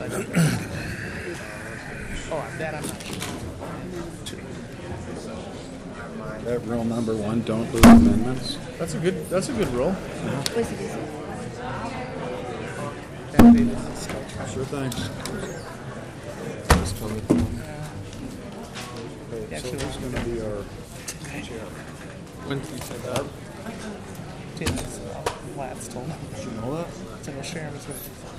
That I'm not sure. That rule number 1, don't lose amendments. That's a good rule. Sure, thanks. So who's going to be our chair? Platts told him. You know that? So we'll share him with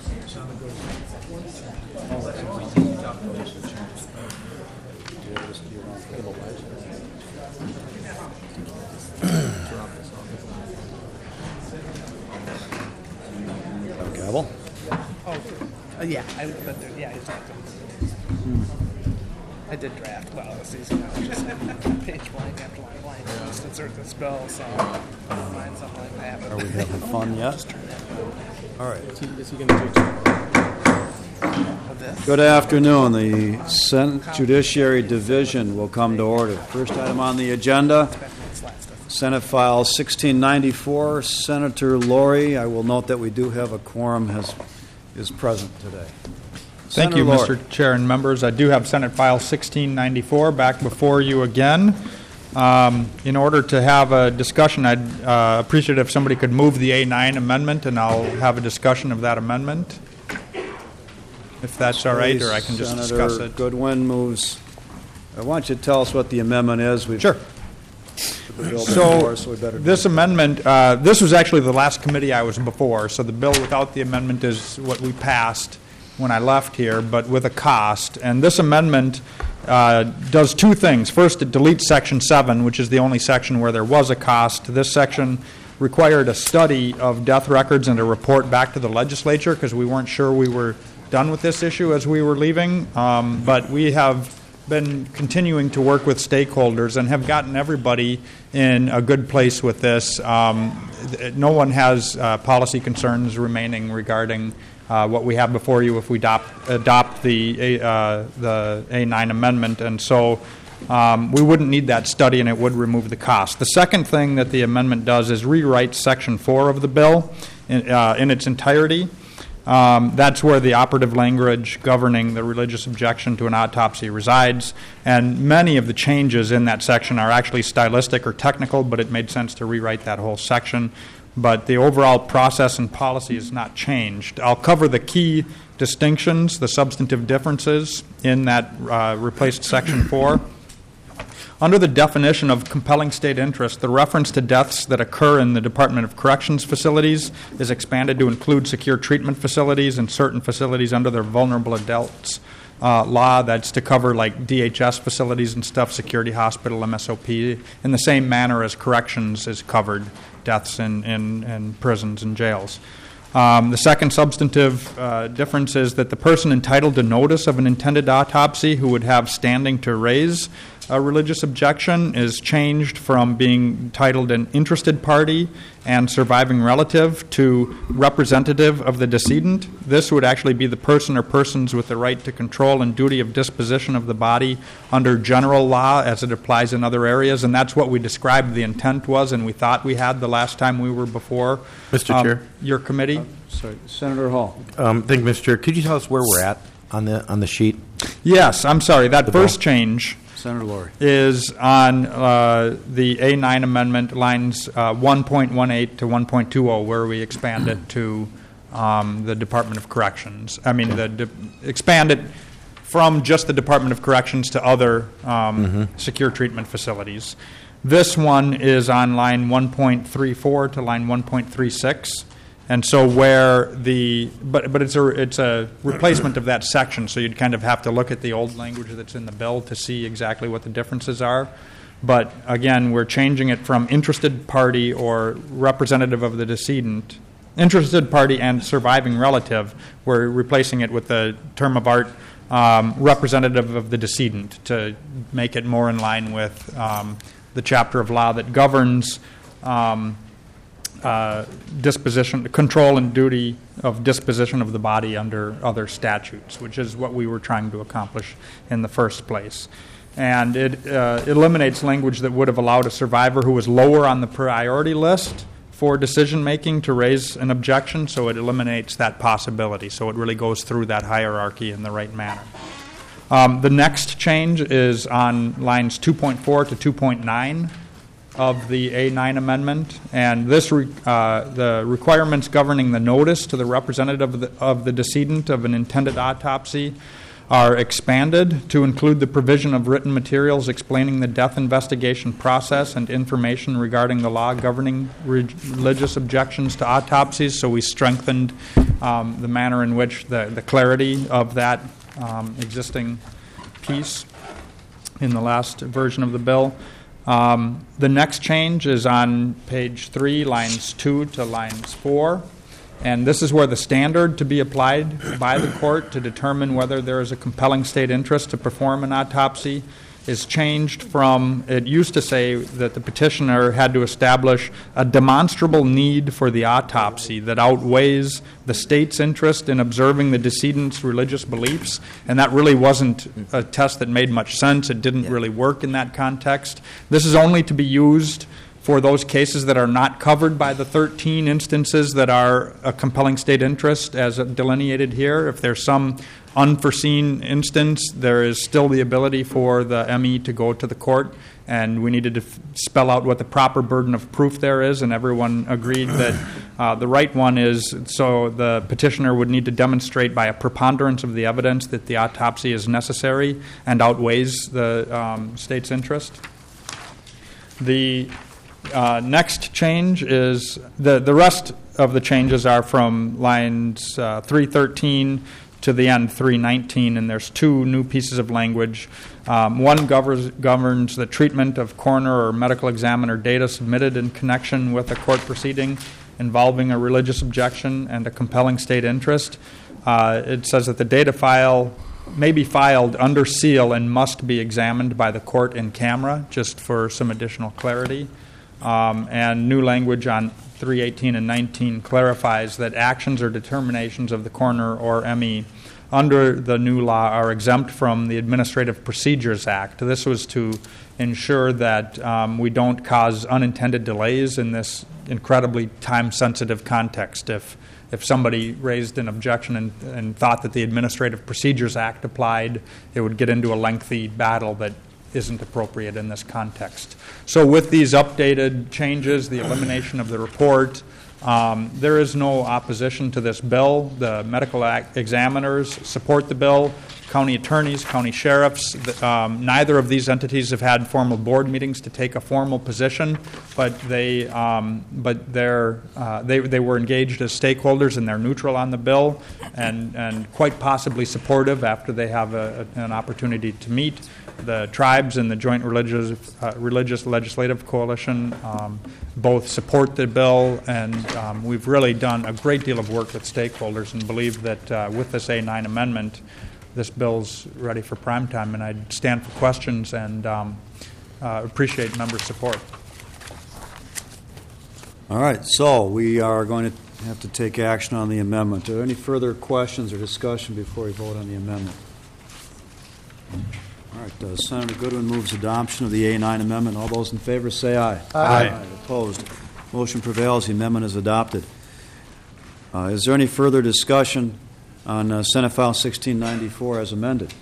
Gavel? yeah, I talked to him. I did draft. Well, this season I was just page blank after line blank. Just insert this bill, so find something like that. Are we having fun yet? All right. Is he going to do this? Good afternoon. The Senate Judiciary Division will come to order. First item on the agenda, Senate File 1694, Senator Laurie. I will note that we do have a quorum is present today. Thank you, Mr. Chair and members. I do have Senate File 1694 back before you again. In order to have a discussion, I'd appreciate it if somebody could move the A9 amendment, and I'll have a discussion of that amendment, if that's all right, or I can just discuss Senator it. Goodwin moves. I want you to tell us what the amendment is. Sure. So this amendment, this was actually the last committee I was before, so the bill without the amendment is what we passed when I left here, but with a cost. And this amendment does two things. First, it deletes Section 7, which is the only section where there was a cost. This section required a study of death records and a report back to the legislature because we weren't sure we were done with this issue as we were leaving. But we have been continuing to work with stakeholders and have gotten everybody in a good place with this. No one has policy concerns remaining regarding what we have before you if we adopt the A9 amendment, and so we wouldn't need that study, and it would remove the cost. The second thing that the amendment does is rewrite Section 4 of the bill in its entirety. That's where the operative language governing the religious objection to an autopsy resides, and many of the changes in that section are actually stylistic or technical, but it made sense to rewrite that whole section. But the overall process and policy is not changed. I'll cover the key distinctions, the substantive differences in that replaced Section 4. Under the definition of compelling state interest, the reference to deaths that occur in the Department of Corrections facilities is expanded to include secure treatment facilities and certain facilities under their vulnerable adults law. That's to cover like DHS facilities and stuff, security hospital, MSOP, in the same manner as corrections is covered, deaths in prisons and jails. The second substantive difference is that the person entitled to notice of an intended autopsy who would have standing to raise a religious objection is changed from being titled an interested party and surviving relative to representative of the decedent. This would actually be the person or persons with the right to control and duty of disposition of the body under general law as it applies in other areas, and that's what we described the intent was and we thought we had the last time we were before Mr. Chair. Your committee. Sorry, Senator Hall. Thank you, Mr. Chair. Could you tell us where we're at on the sheet? Yes, I'm sorry. That first change Senator Laurie is on the A9 amendment, lines 1.18 to 1.20, where we expand it to the Department of Corrections. I mean, expand it from just the Department of Corrections to other secure treatment facilities. This one is on line 1.34 to line 1.36. And so where but it's a replacement of that section, so you'd kind of have to look at the old language that's in the bill to see exactly what the differences are. But again, we're changing it from interested party or representative of the decedent, interested party and surviving relative. We're replacing it with the term of art representative of the decedent to make it more in line with the chapter of law that governs disposition, control and duty of disposition of the body under other statutes, which is what we were trying to accomplish in the first place. And it eliminates language that would have allowed a survivor who was lower on the priority list for decision-making to raise an objection, so it eliminates that possibility. So it really goes through that hierarchy in the right manner. The next change is on lines 2.4 to 2.9 of the A9 amendment, and this the requirements governing the notice to the representative of the decedent of an intended autopsy are expanded to include the provision of written materials explaining the death investigation process and information regarding the law governing religious objections to autopsies. So we strengthened the manner in which the clarity of that existing piece in the last version of the bill. The next change is on page 3, lines 2 to lines 4. And this is where the standard to be applied by the court to determine whether there is a compelling state interest to perform an autopsy is changed from, it used to say that the petitioner had to establish a demonstrable need for the autopsy that outweighs the state's interest in observing the decedent's religious beliefs, and that really wasn't a test that made much sense. It didn't really work in that context. This is only to be used for those cases that are not covered by the 13 instances that are a compelling state interest as delineated here. If there's some unforeseen instance, there is still the ability for the ME to go to the court, and we needed to spell out what the proper burden of proof there is, and everyone agreed that the right one is, so the petitioner would need to demonstrate by a preponderance of the evidence that the autopsy is necessary and outweighs the state's interest. The next change is the rest of the changes are from lines 313 to the end 319, and there's two new pieces of language. One governs the treatment of coroner or medical examiner data submitted in connection with a court proceeding involving a religious objection and a compelling state interest. It says that the data file may be filed under seal and must be examined by the court in camera, just for some additional clarity. And new language on 318 and 19 clarifies that actions or determinations of the coroner or ME under the new law are exempt from the Administrative Procedures Act. This was to ensure that we don't cause unintended delays in this incredibly time-sensitive context. If somebody raised an objection and thought that the Administrative Procedures Act applied, it would get into a lengthy battle that isn't appropriate in this context. So with these updated changes, the elimination of the report, there is no opposition to this bill. The medical examiners support the bill. County attorneys, county sheriffs, neither of these entities have had formal board meetings to take a formal position, but they were engaged as stakeholders and they're neutral on the bill and quite possibly supportive after they have an opportunity to meet. The tribes and the Joint Religious Legislative Coalition both support the bill, and we've really done a great deal of work with stakeholders and believe that with this A9 amendment, this bill's ready for prime time, and I'd stand for questions and appreciate members' support. All right, so we are going to have to take action on the amendment. Are there any further questions or discussion before we vote on the amendment? All right, Senator Goodwin moves adoption of the A9 amendment. All those in favor say aye. Aye. Opposed? Motion prevails. The amendment is adopted. Is there any further discussion on Senate File 1694 as amended?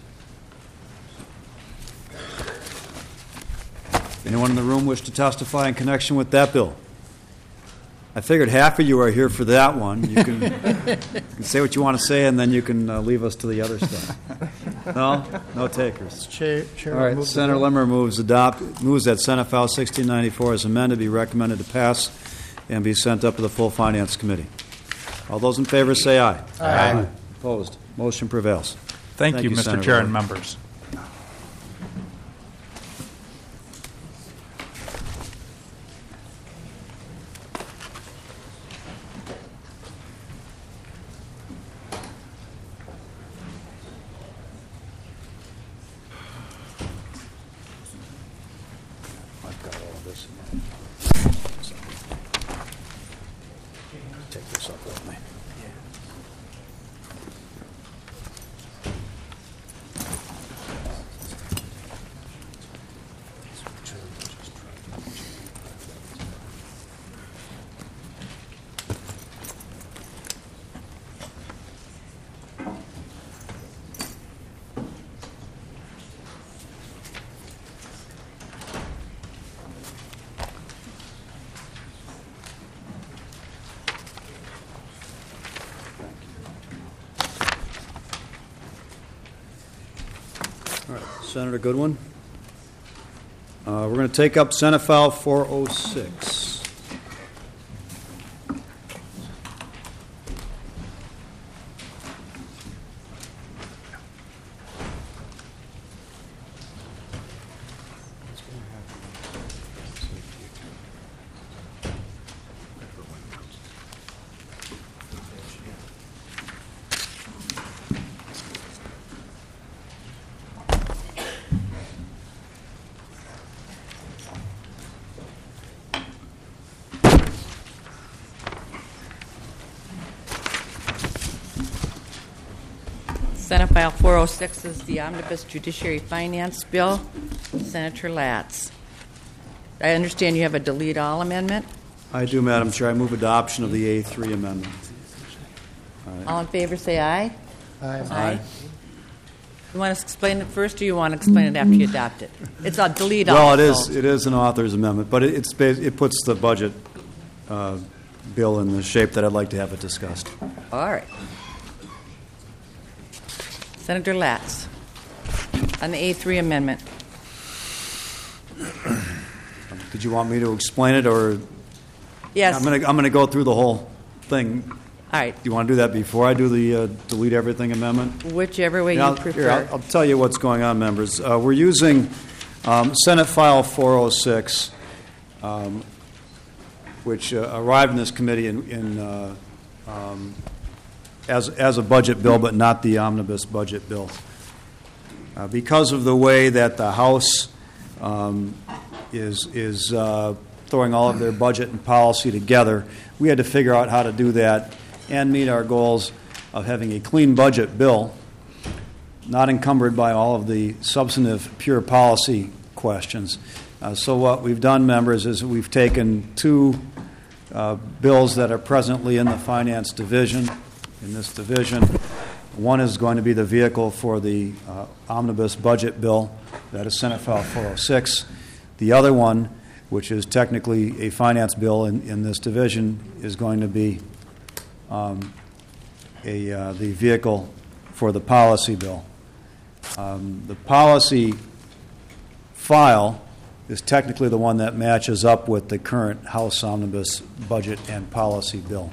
Anyone in the room wish to testify in connection with that bill? I figured half of you are here for that one. You can say what you want to say, and then you can leave us to the other stuff. No takers. Chair, all right, Senator Limmer moves that Senate File 1694 as amended be recommended to pass and be sent up to the full Finance Committee. All those in favor say aye. Aye. Opposed? Motion prevails. Thank you, Mr. Senator Chair Limmer. and members. I've got all of this. Take this up with me. Senator Goodwin. We're going to take up Senate File 406. Senate File 406 is the Omnibus Judiciary Finance Bill. Senator Latz. I understand you have a delete all amendment. I do, Madam Chair. I move adoption of the A3 amendment. All in favor say aye. Aye. You want to explain it first, or you want to explain it after you adopt it? It's a delete all. Well, so- it is an author's amendment, but it puts the budget bill in the shape that I'd like to have it discussed. All right. Senator Latz, on the A3 amendment. Did you want me to explain it, or Yes. I'm going to go through the whole thing? All right. Do you want to do that before I do the delete everything amendment? Whichever way you prefer. Here, I'll tell you what's going on, members. We're using Senate File 406, which arrived in this committee as a budget bill, but not the omnibus budget bill. Because of the way that the House is throwing all of their budget and policy together, we had to figure out how to do that and meet our goals of having a clean budget bill, not encumbered by all of the substantive pure policy questions. So what we've done, members, is we've taken two bills that are presently in the Finance Division. In this division, one is going to be the vehicle for the omnibus budget bill. That is Senate File 406. The other one, which is technically a finance bill in this division, is going to be the vehicle for the policy bill. The policy file is technically the one that matches up with the current House omnibus budget and policy bill.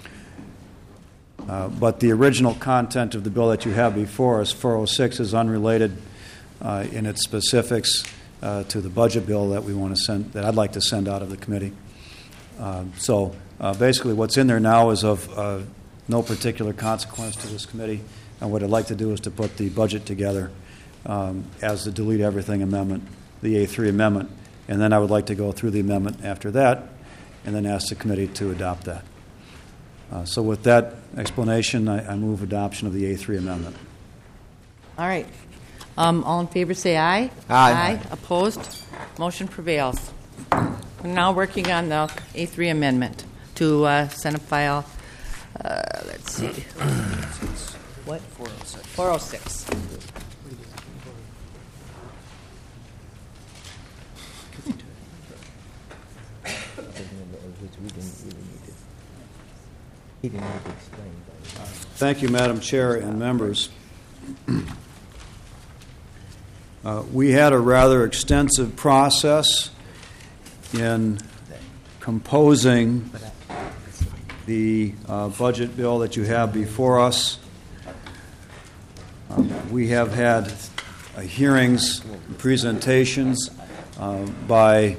But the original content of the bill that you have before us, 406, is unrelated in its specifics to the budget bill that we want to send, that I'd like to send out of the committee. So basically, what's in there now is of no particular consequence to this committee, and what I'd like to do is to put the budget together as the delete everything amendment, the A3 amendment, and then I would like to go through the amendment after that, and then ask the committee to adopt that. So with that explanation, I move adoption of the A3 amendment. All right. All in favor say aye. Aye. Opposed? Motion prevails. We're now working on the A3 amendment to Senate File, let's see. What? 406. 406. Thank you, Madam Chair and members. We had a rather extensive process in composing the budget bill that you have before us. We have had hearings, presentations by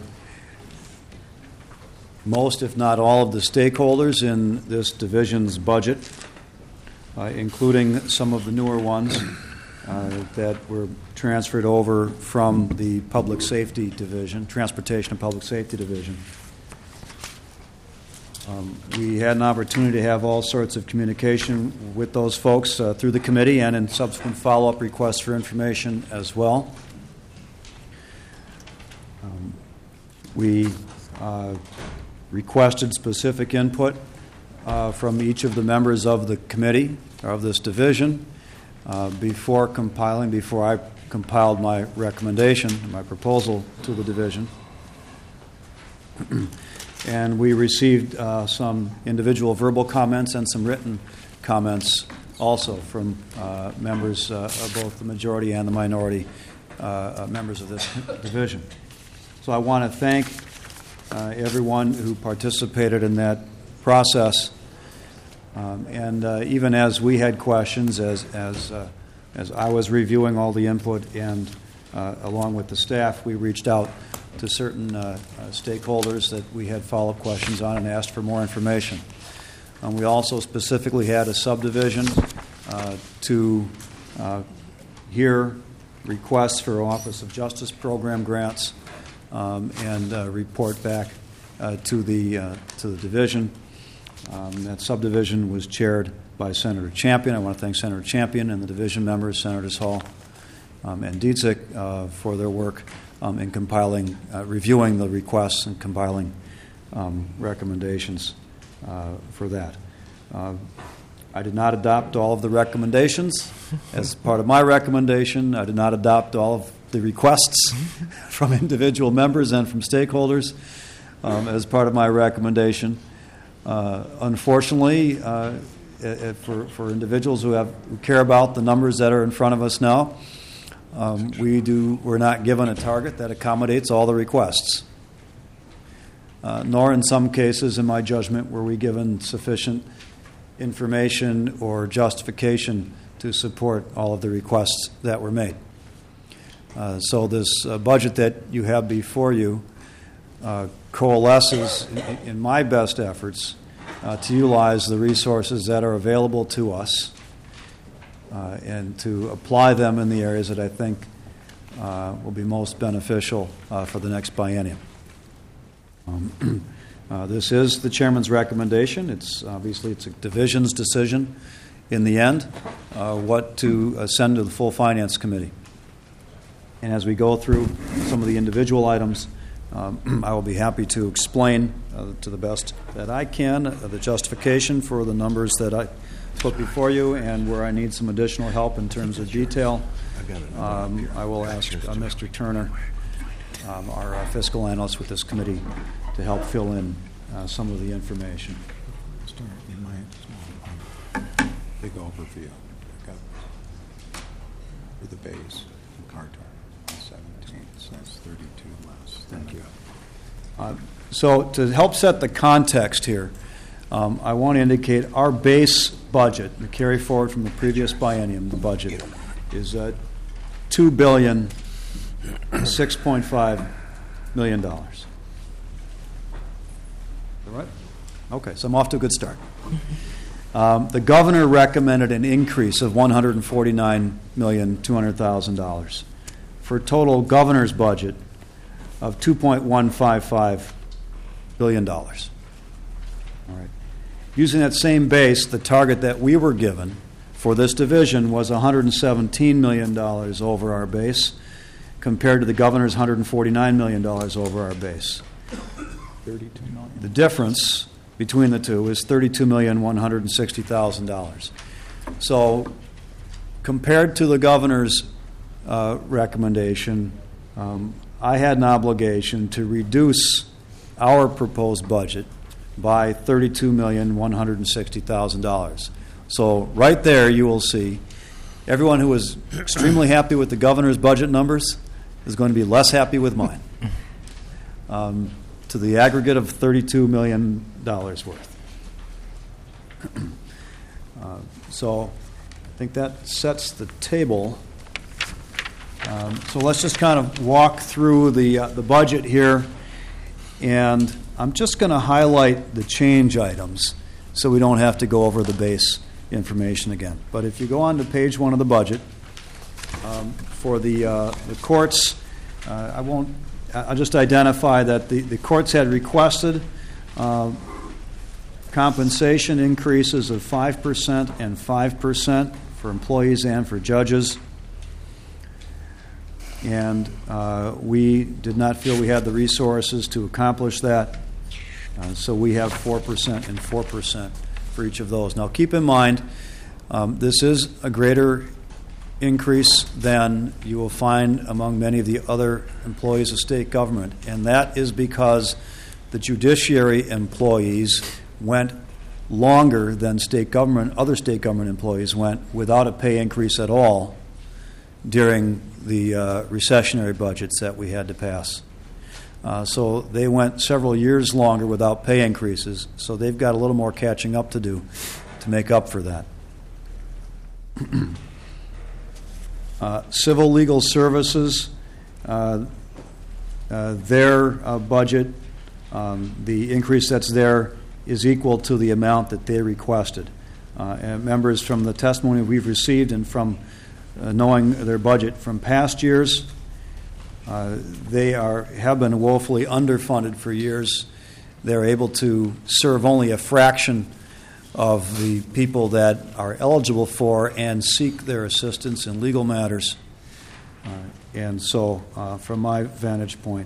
most, if not all, of the stakeholders in this division's budget, including some of the newer ones that were transferred over from the Public Safety Division, Transportation and Public Safety Division. We had an opportunity to have all sorts of communication with those folks through the committee and in subsequent follow-up requests for information as well. We requested specific input from each of the members of the committee, or of this division, before I compiled my recommendation, my proposal to the division. And we received some individual verbal comments and some written comments also from members of both the majority and the minority members of this division. So I want to thank everyone who participated in that process. And even as we had questions, as I was reviewing all the input and along with the staff, we reached out to certain stakeholders that we had follow-up questions on and asked for more information. We also specifically had a subdivision to hear requests for Office of Justice Program grants and report back to the division. That subdivision was chaired by Senator Champion. I want to thank Senator Champion and the division members, Senators Hall and Dietzick, for their work in compiling, reviewing the requests and compiling recommendations for that. I did not adopt all of the recommendations. As part of my recommendation, I did not adopt all of the requests from individual members and from stakeholders as part of my recommendation. Unfortunately, for individuals who care about the numbers that are in front of us now, we're not given a target that accommodates all the requests. Nor in some cases, in my judgment, were we given sufficient information or justification to support all of the requests that were made. So this budget that you have before you coalesces in my best efforts to utilize the resources that are available to us and to apply them in the areas that I think will be most beneficial for the next biennium. This is the chairman's recommendation. It's obviously it's a division's decision in the end what to send to the full finance committee. And as we go through some of the individual items, I will be happy to explain to the best that I can the justification for the numbers that I put before you, and where I need some additional help in terms of detail, I will ask Mr. Turner, our fiscal analyst with this committee, to help fill in some of the information. Start in my big overview. For the base, Carter, 17, so that's 32 less. Thank you. So to help set the context here, I want to indicate our base budget, the carry forward from the previous biennium, the budget, is $2,006.5 million. Is that right? Okay, so I'm off to a good start. The governor recommended an increase of $149,200,000 for a total governor's budget of $2.155 billion. All right. Using that same base, the target that we were given for this division was $117 million over our base, compared to the governor's $149 million over our base. $32 million. The difference between the two is $32,160,000. So, compared to the governor's recommendation, I had an obligation to reduce our proposed budget by $32,160,000. So right there you will see everyone who was extremely happy with the governor's budget numbers is going to be less happy with mine, to the aggregate of $32 million worth. So I think that sets the table. So let's just kind of walk through the budget here, and I'm just going to highlight the change items so we don't have to go over the base information again. But if you go on to page 1 of the budget, for the courts, I'll just identify that the courts had requested compensation increases of 5% and 5% for employees and for judges. And we did not feel we had the resources to accomplish that. So we have 4% and 4% for each of those. Now keep in mind, this is a greater increase than you will find among many of the other employees of state government. And that is because the judiciary employees went longer than other state government employees went without a pay increase at all during the recessionary budgets that we had to pass. So they went several years longer without pay increases, so they've got a little more catching up to do to make up for that. Civil legal services, their budget, the increase that's there is equal to the amount that they requested. And members, from the testimony we've received and from knowing their budget from past years, they have been woefully underfunded for years. They're able to serve only a fraction of the people that are eligible for and seek their assistance in legal matters. And so, from my vantage point,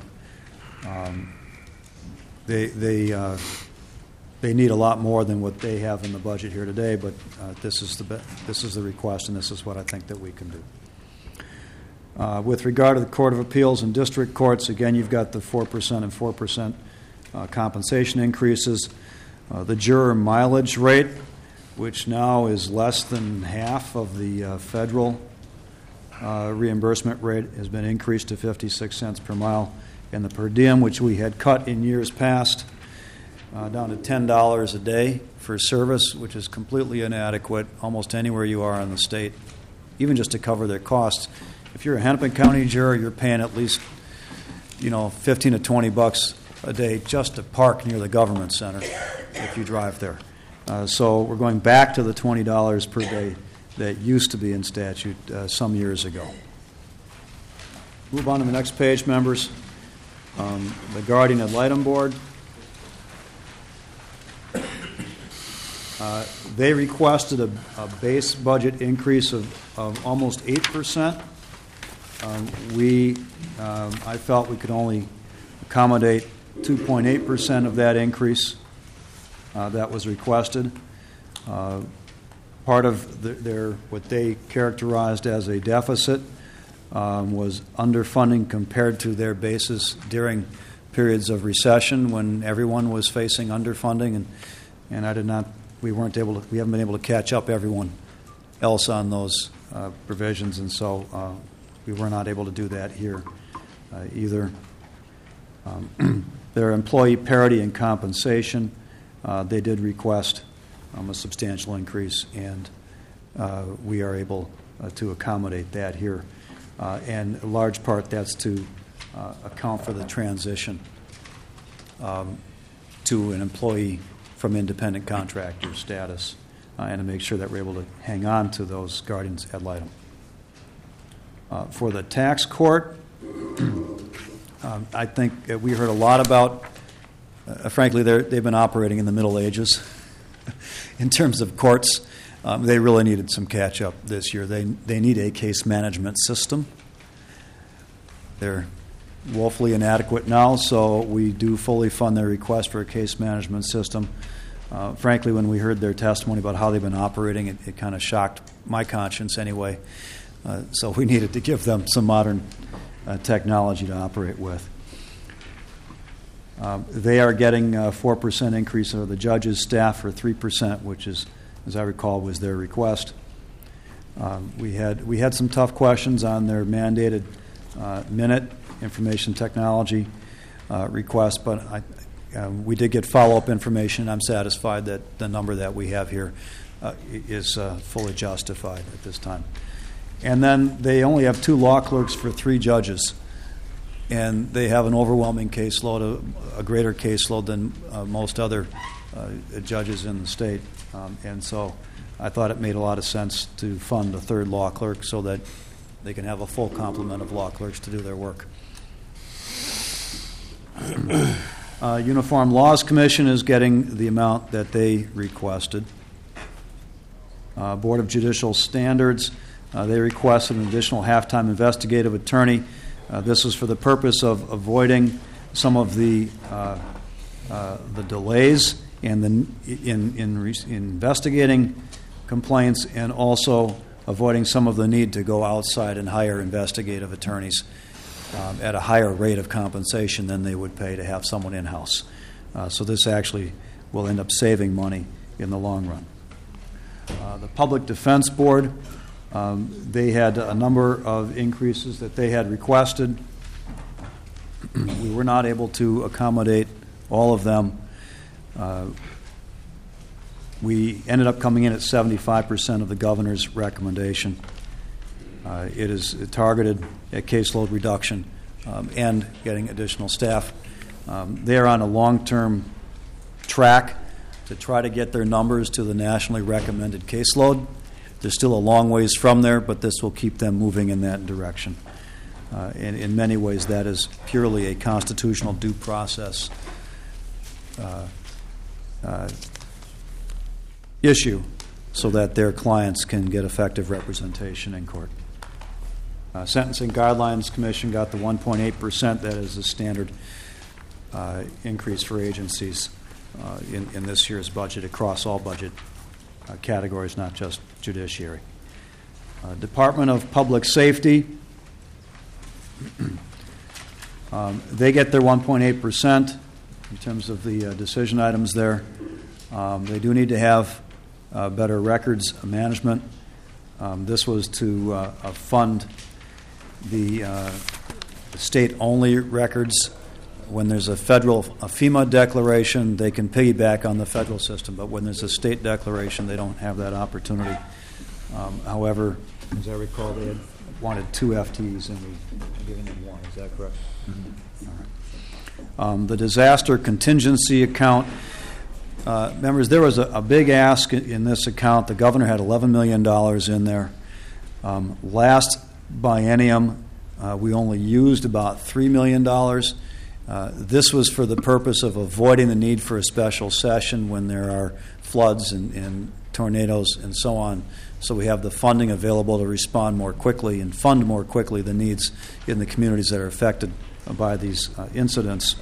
they need a lot more than what they have in the budget here today. But this is the request, and this is what I think that we can do. With regard to the Court of Appeals and district courts, again, you've got the 4% and 4% compensation increases. The juror mileage rate, which now is less than half of the federal reimbursement rate, has been increased to 56 cents per mile. And the per diem, which we had cut in years past, down to $10 a day for service, which is completely inadequate almost anywhere you are in the state, even just to cover their costs. If you're a Hennepin County juror, you're paying at least, $15 to $20 a day just to park near the government center if you drive there. So we're going back to the $20 per day that used to be in statute some years ago. Move on to the next page, members. The Guardian Ad Litem Board. They requested a base budget increase of almost 8%. I felt we could only accommodate 2.8% of that increase that was requested. Part of their what they characterized as a deficit was underfunding compared to their basis during periods of recession when everyone was facing underfunding, and we haven't been able to catch up everyone else on those provisions, and so we were not able to do that here either. Their employee parity and compensation, they did request a substantial increase, and we are able to accommodate that here. And in large part, that's to account for the transition to an employee from independent contractor status and to make sure that we're able to hang on to those guardians ad litem. For the tax court, I think we heard a lot about, frankly, they've been operating in the Middle Ages in terms of courts. They really needed some catch-up this year. They need a case management system. They're woefully inadequate now, so we do fully fund their request for a case management system. Frankly, when we heard their testimony about how they've been operating, it kind of shocked my conscience anyway. So we needed to give them some modern technology to operate with. They are getting a 4% increase of the judges' staff for 3%, which is, as I recall, was their request. We had some tough questions on their mandated minute information technology request, but we did get follow-up information. I'm satisfied that the number that we have here is fully justified at this time. And then they only have 2 law clerks for 3 judges, and they have an overwhelming caseload, a greater caseload than most other judges in the state. And so I thought it made a lot of sense to fund a 3rd law clerk so that they can have a full complement of law clerks to do their work. Uniform Laws Commission is getting the amount that they requested. Board of Judicial Standards, they requested an additional half-time investigative attorney. This was for the purpose of avoiding some of the delays in investigating complaints, and also avoiding some of the need to go outside and hire investigative attorneys at a higher rate of compensation than they would pay to have someone in-house. So this actually will end up saving money in the long run. The Public Defense Board, They had a number of increases that they had requested. We were not able to accommodate all of them. We ended up coming in at 75% of the governor's recommendation. It is targeted at caseload reduction and getting additional staff. They are on a long-term track to try to get their numbers to the nationally recommended caseload. They're still a long ways from there, but this will keep them moving in that direction. And in many ways, that is purely a constitutional due process issue so that their clients can get effective representation in court. Sentencing Guidelines Commission got the 1.8%. That is the standard increase for agencies in this year's budget across all budget categories, not just judiciary. Department of Public Safety, they get their 1.8% in terms of the decision items there. They do need to have better records management. This was to fund the state-only records. When there's a FEMA declaration, they can piggyback on the federal system, but when there's a state declaration, they don't have that opportunity. However, as I recall, they had wanted 2 FTs, and we've given them 1. Is that correct? Mm-hmm. All right. The disaster contingency account, members, there was a big ask in this account. The governor had $11 million in there. Last biennium, we only used about $3 million. This was for the purpose of avoiding the need for a special session when there are floods and tornadoes and so on. So we have the funding available to respond more quickly and fund more quickly the needs in the communities that are affected by these incidents.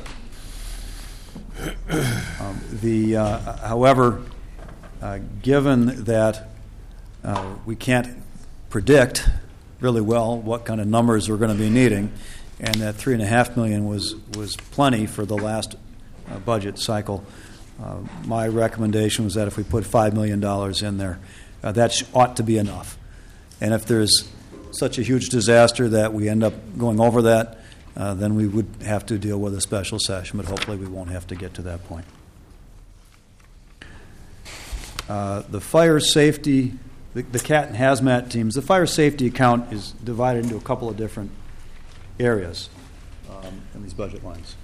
However, given that we can't predict really well what kind of numbers we're going to be needing, and that $3.5 million was plenty for the last budget cycle, my recommendation was that if we put $5 million in there, that ought to be enough. And if there's such a huge disaster that we end up going over that, then we would have to deal with a special session, but hopefully we won't have to get to that point. The fire safety, the CAT and hazmat teams, the fire safety account is divided into a couple of different areas in these budget lines.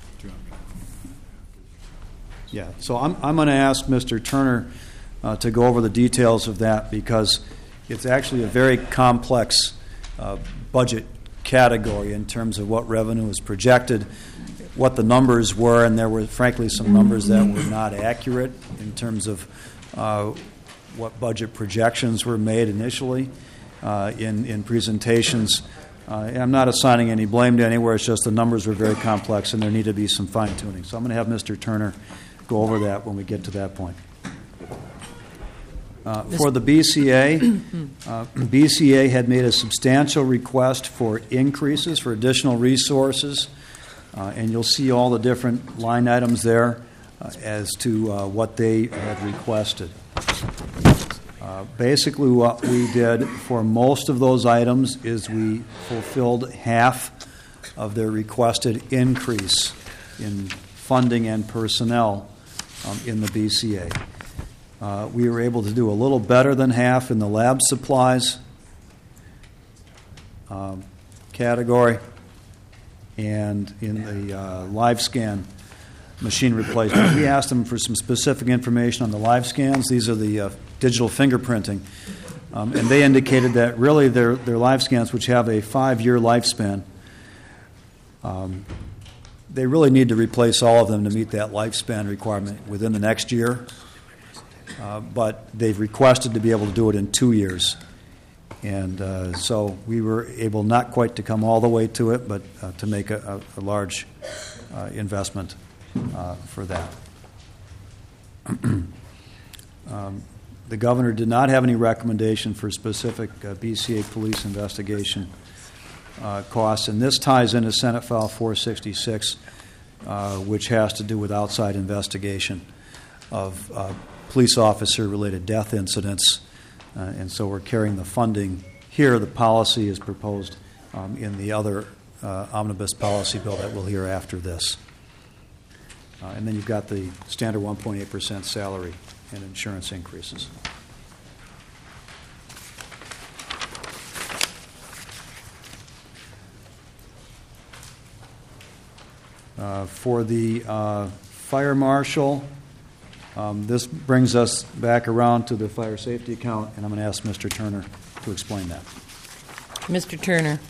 Yeah, so I'm going to ask Mr. Turner to go over the details of that, because it's actually a very complex budget category in terms of what revenue is projected, what the numbers were, and there were frankly some numbers that were not accurate in terms of what budget projections were made initially in presentations. I'm not assigning any blame to anywhere. It's just the numbers were very complex and there needed to be some fine-tuning. So I'm going to have Mr. Turner go over that when we get to that point. For the BCA, BCA had made a substantial request for increases, for additional resources, and you'll see all the different line items there as to what they had requested. Basically, what we did for most of those items is we fulfilled half of their requested increase in funding and personnel in the BCA. We were able to do a little better than half in the lab supplies category and in the live scan machine replacement. We asked them for some specific information on the live scans. These are the digital fingerprinting. And they indicated that really their live scans, which have a 5-year lifespan, they really need to replace all of them to meet that lifespan requirement within the next year. But they've requested to be able to do it in 2 years. And so we were able not quite to come all the way to it, but to make a large investment for that. The governor did not have any recommendation for specific BCA police investigation costs, and this ties into Senate File 466, which has to do with outside investigation of police officer-related death incidents, and so we're carrying the funding here, the policy is proposed in the other omnibus policy bill that we'll hear after this. And then you've got the standard 1.8% salary and insurance increases. For the fire marshal, this brings us back around to the fire safety account, and I'm going to ask Mr. Turner to explain that. Mr. Turner.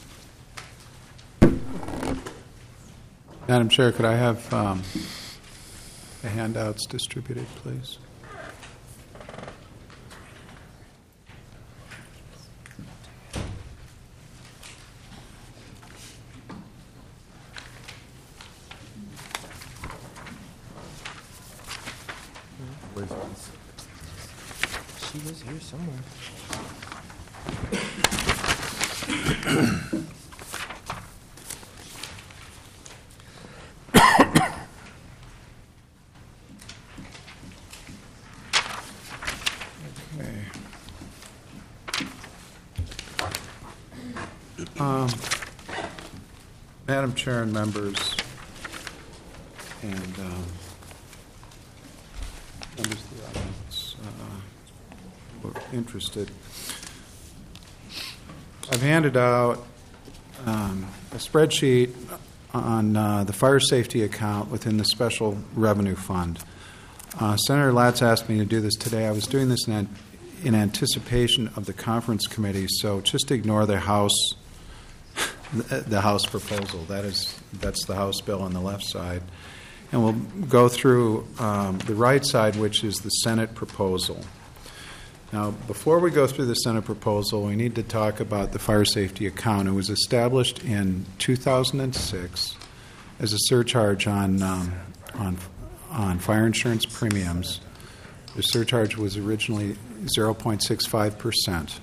Madam Chair, could I have the handouts distributed, please? She was here somewhere. Madam Chair and members, and members of the audience who are interested, I've handed out a spreadsheet on the fire safety account within the Special Revenue Fund. Senator Latz asked me to do this today. I was doing this in anticipation of the conference committee, so just ignore the House proposal. That's the House bill on the left side. And we'll go through the right side, which is the Senate proposal. Now, before we go through the Senate proposal, we need to talk about the fire safety account. It was established in 2006 as a surcharge on fire insurance premiums. The surcharge was originally 0.65%.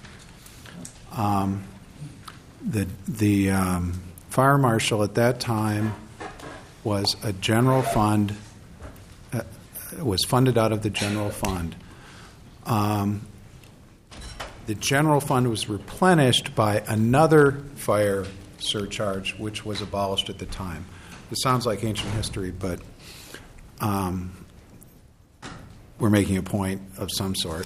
The fire marshal at that time was a general fund, was funded out of the general fund. The general fund was replenished by another fire surcharge, which was abolished at the time. It sounds like ancient history, but we're making a point of some sort.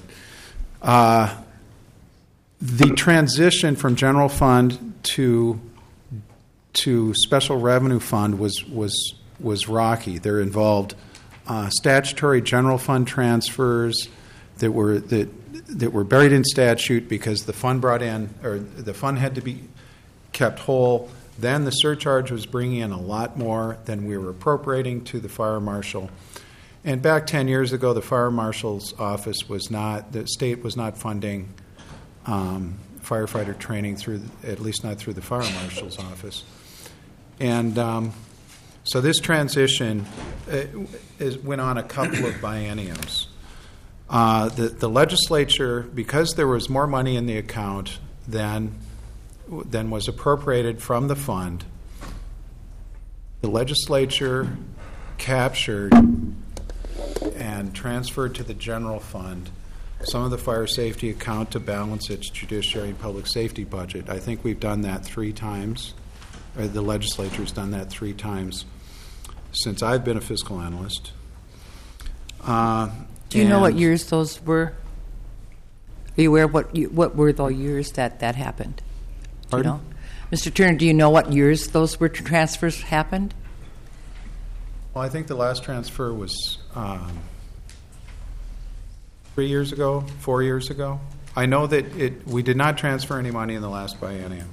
The transition from general fund to special revenue fund was rocky. There involved statutory general fund transfers that were buried in statute because the fund the fund had to be kept whole. Then the surcharge was bringing in a lot more than we were appropriating to the fire marshal. And back 10 years ago, the fire marshal's office the state was not funding firefighter training at least not through the fire marshal's office. And so this transition went on a couple of bienniums. The legislature, because there was more money in the account than was appropriated from the fund, the legislature captured and transferred to the general fund some of the fire safety account to balance its judiciary and public safety budget. I think we've done that 3 times, or the legislature's done that 3 times since I've been a fiscal analyst. Do you know what years those were? Are you aware of what were the years that happened? Do you know? Mr. Turner, do you know what years those transfers happened? Well, I think the last transfer was 3 years ago, 4 years ago. I know that we did not transfer any money in the last biennium.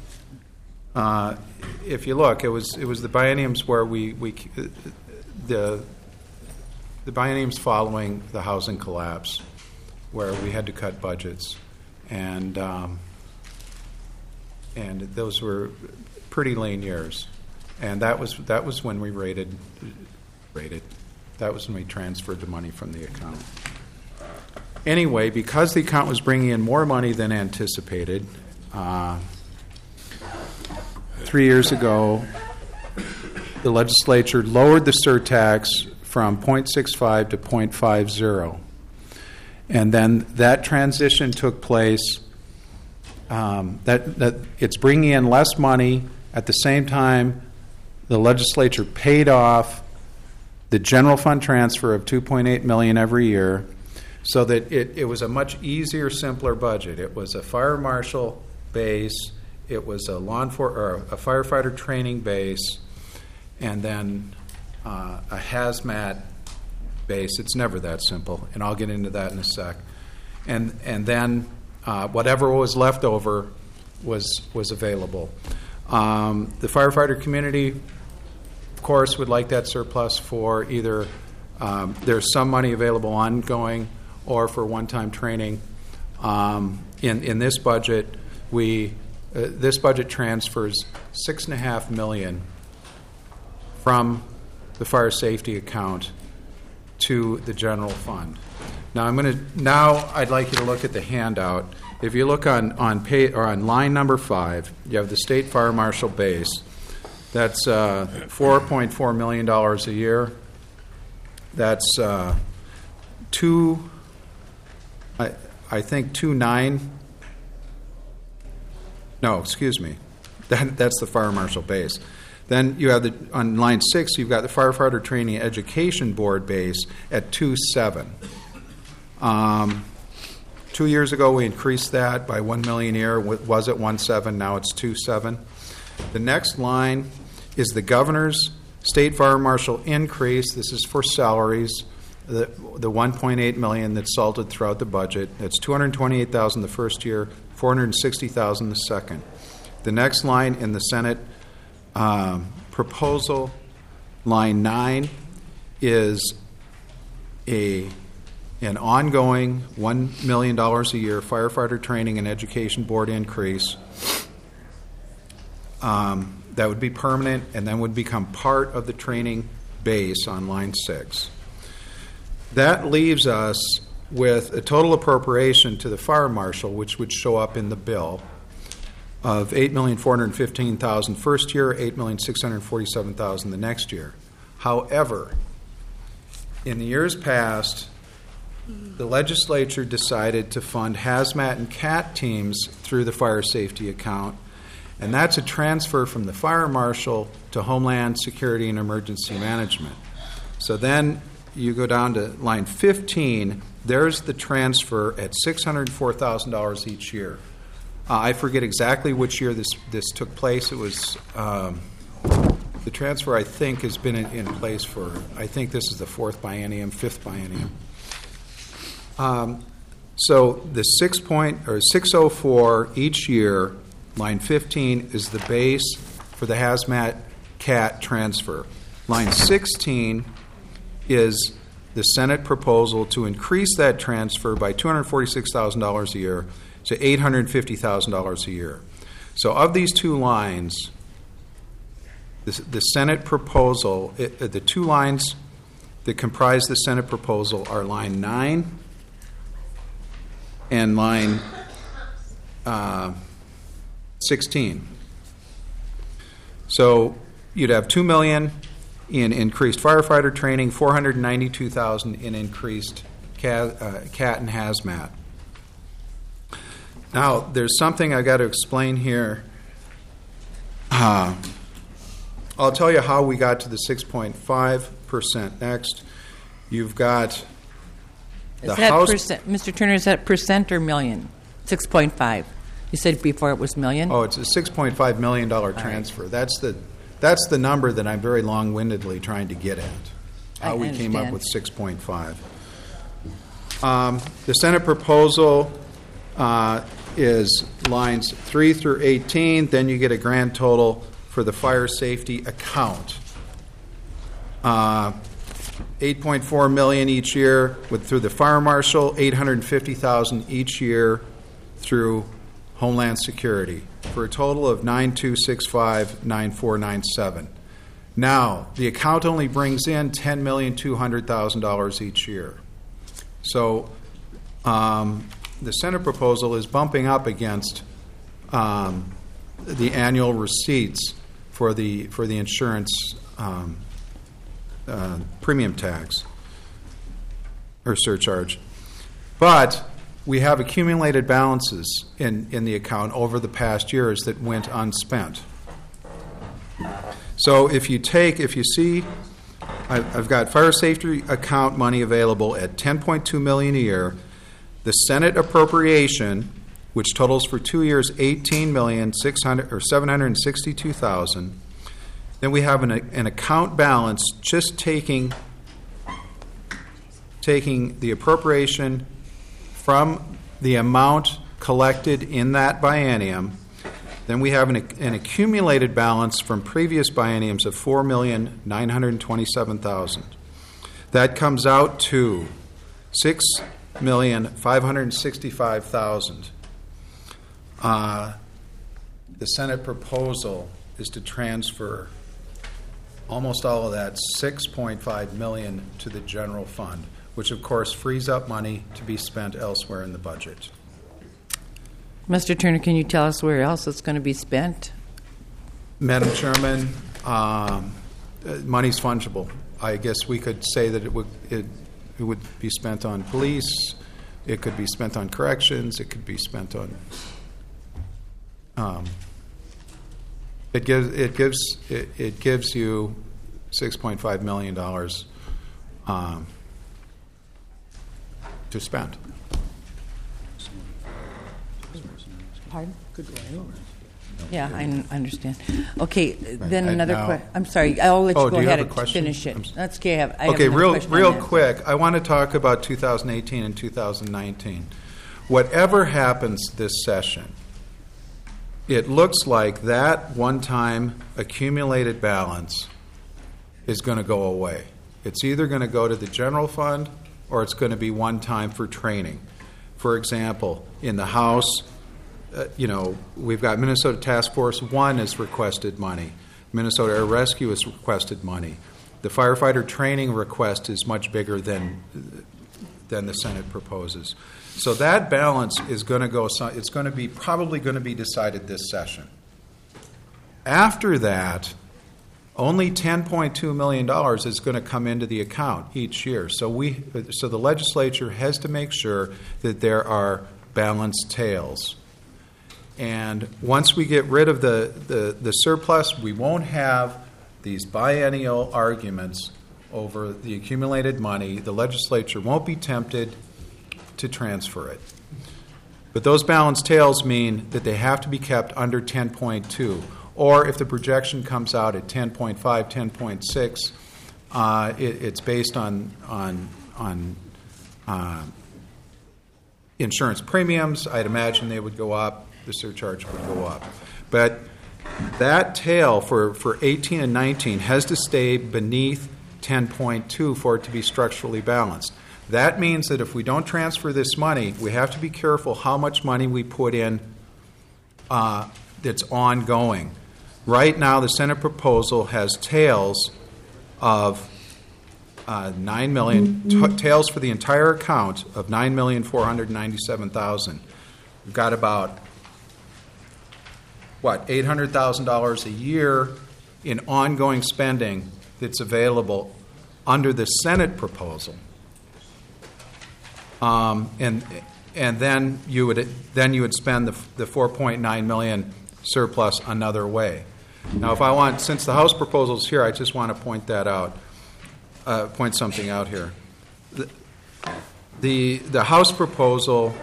If you look, it was the bienniums where the bienniums following the housing collapse, where we had to cut budgets, and those were pretty lean years, and that was when we rated. That was when we transferred the money from the account. Anyway, because the account was bringing in more money than anticipated, 3 years ago, the legislature lowered the surtax from 0.65 to 0.50. And then that transition took place that it's bringing in less money. At the same time, the legislature paid off the general fund transfer of $2.8 million every year, so that it was a much easier, simpler budget. It was a fire marshal base, it was a a firefighter training base, and then a hazmat base. It's never that simple, and I'll get into that in a sec. And then whatever was left over was available. The firefighter community, of course, would like that surplus for either there's some money available ongoing or for one-time training. In this budget, this budget transfers $6.5 million from the fire safety account to the general fund. Now I'd like you to look at the handout. If you look on line number 5, you have the state fire marshal base. That's $4.4 million a year. That's I think 2.9. No, excuse me. That's the fire marshal base. Then you have on line 6, you've got the firefighter training education board base at 2.7. 2 years ago, we increased that by $1 million a year. It was at 1.7. Now it's 2.7. The next line is the governor's state fire marshal increase. This is for salaries. The $1.8 million that's salted throughout the budget. That's $228,000 the first year, $460,000 the second. The next line in the Senate proposal, line 9, is an ongoing $1 million a year firefighter training and education board increase that would be permanent and then would become part of the training base on line 6. That leaves us with a total appropriation to the fire marshal, which would show up in the bill, of $8,415,000 first year, $8,647,000 the next year. However, in the years past, the legislature decided to fund hazmat and CAT teams through the fire safety account, and that's a transfer from the fire marshal to Homeland Security and Emergency Management. So then you go down to line 15, there's the transfer at $604,000 each year. I forget exactly which year this took place. It was the transfer, I think, has been in place for, I think this is the 5th biennium. So the 604 each year, line 15, is the base for the hazmat CAT transfer. Line 16 is the Senate proposal to increase that transfer by $246,000 a year to $850,000 a year. So of these two lines, the Senate proposal, the two lines that comprise the Senate proposal are line 9 and line 16. So you'd have $2 million in increased firefighter training, $492,000 in increased CAT and hazmat. Now, there's something I've got to explain here. I'll tell you how we got to the 6.5% next. You've got the House. Percent, Mr. Turner, is that percent or million? 6.5. You said before it was million? Oh, it's a $6.5 million transfer. Right. That's the number that I'm very long-windedly trying to get at, how we came up with 6.5. The Senate proposal is lines 3 through 18. Then you get a grand total for the fire safety account. $8.4 million each year through the fire marshal, $850,000 each year through Homeland Security, for a total of $9,265,9497. Now, the account only brings in $10,200,000 each year. So the Senate proposal is bumping up against the annual receipts for the insurance premium tax or surcharge. But we have accumulated balances in the account over the past years that went unspent. So if you see, I've got fire safety account money available at $10.2 million a year. The Senate appropriation, which totals for 2 years $18,762,000. Then we have an account balance just taking the appropriation from the amount collected in that biennium. Then we have an accumulated balance from previous bienniums of $4,927,000. That comes out to $6,565,000. The Senate proposal is to transfer almost all of that, $6.5 million, to the general fund, which of course frees up money to be spent elsewhere in the budget. Mr. Turner, can you tell us where else it's going to be spent? Madam Chairman, money's fungible. I guess we could say that it would be spent on police. It could be spent on corrections. It could be spent on. It gives you $6.5 million to spend. Pardon? Yeah, I understand. Okay, then another question. I'm sorry, I'll let you go ahead and finish it. That's okay. I have real quick, I want to talk about 2018 and 2019. Whatever happens this session, it looks like that one-time accumulated balance is going to go away. It's either going to go to the general fund or it's going to be one-time for training. For example, in the House, we've got Minnesota Task Force 1 has requested money. Minnesota Air Rescue has requested money. The firefighter training request is much bigger than the Senate proposes. So that balance is going to go. It's going to be probably going to be decided this session. After that, only $10.2 million is going to come into the account each year. So the legislature has to make sure that there are balanced tails. And once we get rid of the surplus, we won't have these biennial arguments over the accumulated money. The legislature won't be tempted to transfer it. But those balanced tails mean that they have to be kept under 10.2. Or if the projection comes out at 10.5, 10.6, it's based on insurance premiums. I'd imagine they would go up. The surcharge would go up. But that tail for 18 and 19 has to stay beneath 10.2 for it to be structurally balanced. That means that if we don't transfer this money, we have to be careful how much money we put in that's ongoing. Right now, the Senate proposal has tails of $9 million, tails for the entire account of $9,497,000. We've got about $800,000 a year in ongoing spending that's available under the Senate proposal. And then you would spend the $4.9 million surplus another way. Now, since the House proposal is here, I just want to point something out here. The House proposal.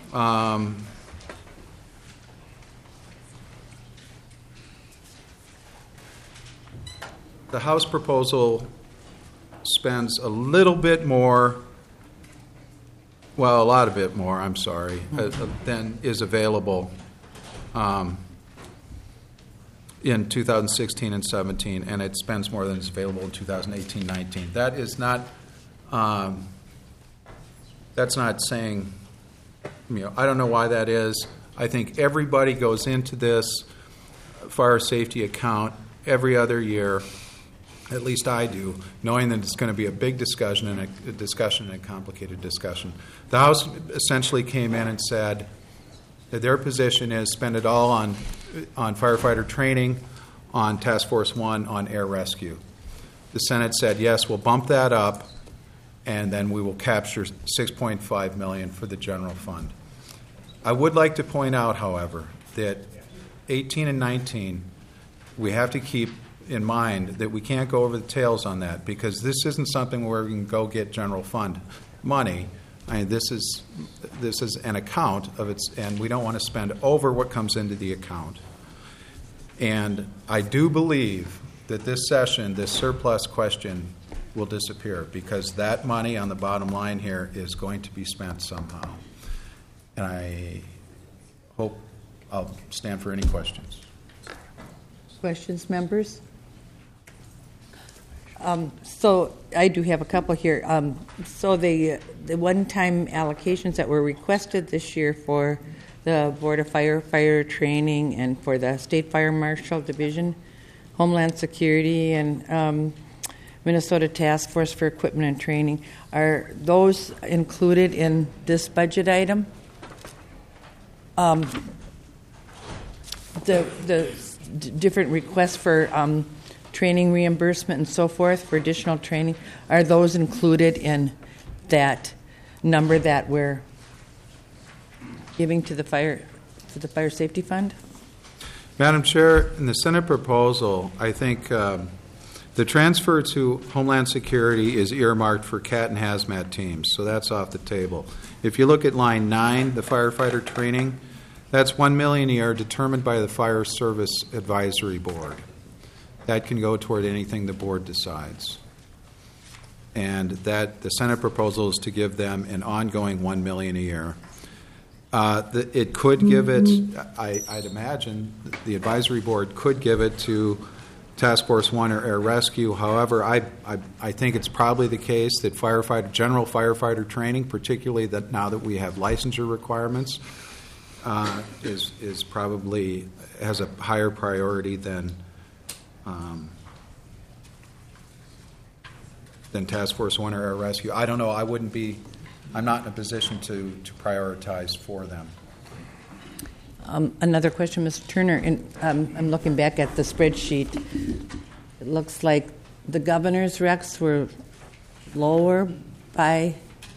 The House proposal spends a little bit more, a lot of it more, I'm sorry, than is available in 2016 and 17, and it spends more than is available in 2018-19. That is not, that's not saying, I don't know why that is. I think everybody goes into this fire safety account every other year. At least I do, knowing that it's going to be a big discussion and a complicated discussion. The House essentially came in and said that their position is spend it all on firefighter training, on Task Force 1, on air rescue. The Senate said, yes, we'll bump that up, and then we will capture $6.5 million for the general fund. I would like to point out, however, that 18 and 19, we have to keep in mind that we can't go over the tails on that, because this isn't something where we can go get general fund money. This is an account of its, and we don't want to spend over what comes into the account. And I do believe that this session, this surplus question, will disappear, because that money on the bottom line here is going to be spent somehow. And I hope I'll stand for any questions. Questions, members? So I do have a couple here. So the one-time allocations that were requested this year for the Board of Firefighter Training and for the State Fire Marshal Division, Homeland Security, and Minnesota Task Force for Equipment and Training, are those included in this budget item? The different requests for training reimbursement and so forth for additional training, are those included in that number that we're giving to the fire safety fund? Madam Chair, in the Senate proposal, I think the transfer to Homeland Security is earmarked for CAT and hazmat teams, so that's off the table. If you look at line 9, the firefighter training, that's $1 million a year determined by the Fire Service Advisory Board. That can go toward anything the board decides. And that the Senate proposal is to give them an ongoing $1 million a year. It could give it, I'd imagine, the advisory board could give it to Task Force 1 or Air Rescue. However, I think it's probably the case that general firefighter training, particularly that now that we have licensure requirements, is probably has a higher priority than Task Force 1 or Air Rescue. I don't know. I'm not in a position to prioritize for them. Another question, Mr. Turner. I'm looking back at the spreadsheet. It looks like the governor's recs were lower by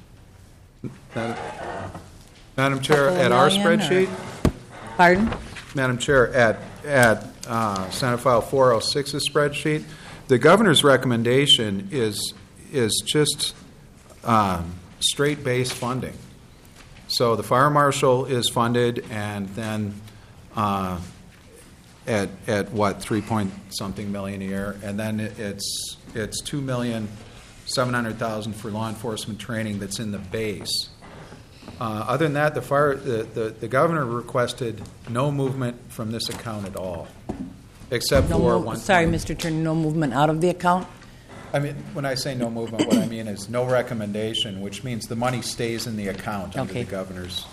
Madam Chair, at our spreadsheet. Pardon? Madam Chair, at Senate File 406's spreadsheet, the governor's recommendation is just straight base funding. So the fire marshal is funded, and then at what, 3-point-something million a year, and then it's $2,700,000 for law enforcement training that's in the base. Other than that, the governor requested no movement from this account at all, except for one. Sorry, Mr. Turner, no movement out of the account? I mean, when I say no movement, what I mean is no recommendation, which means the money stays in the account under the governor's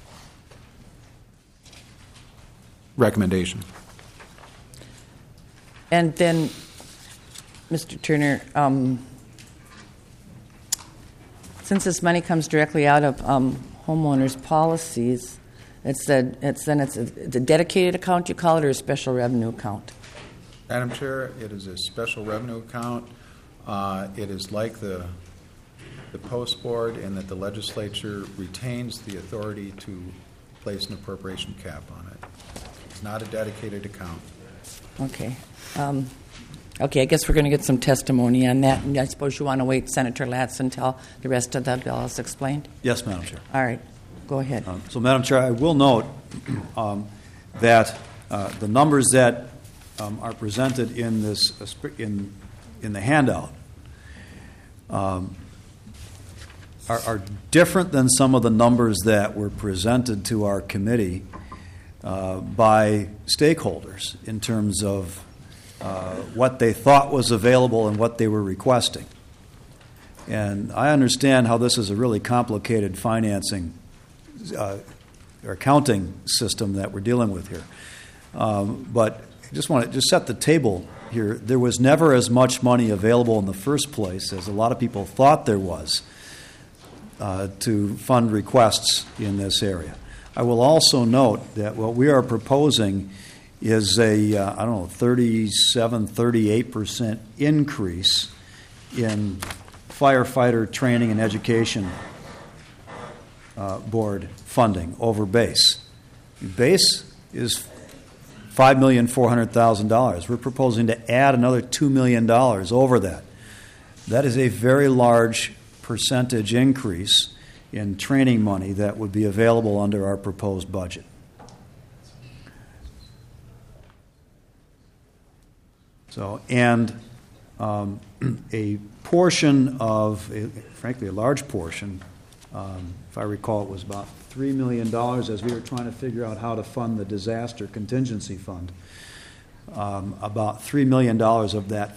recommendation. And then, Mr. Turner, since this money comes directly out of homeowners' policies, it's a dedicated account, you call it, or a special revenue account? Madam Chair, it is a special revenue account. It is like the Post Board in that the legislature retains the authority to place an appropriation cap on it. It's not a dedicated account. Okay. Okay, I guess we're going to get some testimony on that. And I suppose you want to wait, Senator Latz, until the rest of the bill is explained? Yes, Madam Chair. All right. Go ahead. So, Madam Chair, I will note that the numbers that are presented in this in the handout are different than some of the numbers that were presented to our committee by stakeholders in terms of what they thought was available and what they were requesting. And I understand how this is a really complicated financing or accounting system that we're dealing with here. But I just want to set the table here. There was never as much money available in the first place as a lot of people thought there was to fund requests in this area. I will also note that what we are proposing is a 37-38% increase in firefighter training and education board funding over base. Base is $5,400,000. We're proposing to add another $2 million over that. That is a very large percentage increase in training money that would be available under our proposed budget. So, and a portion of, frankly, a large portion, if I recall, it was about $3 million as we were trying to figure out how to fund the disaster contingency fund. About $3 million of that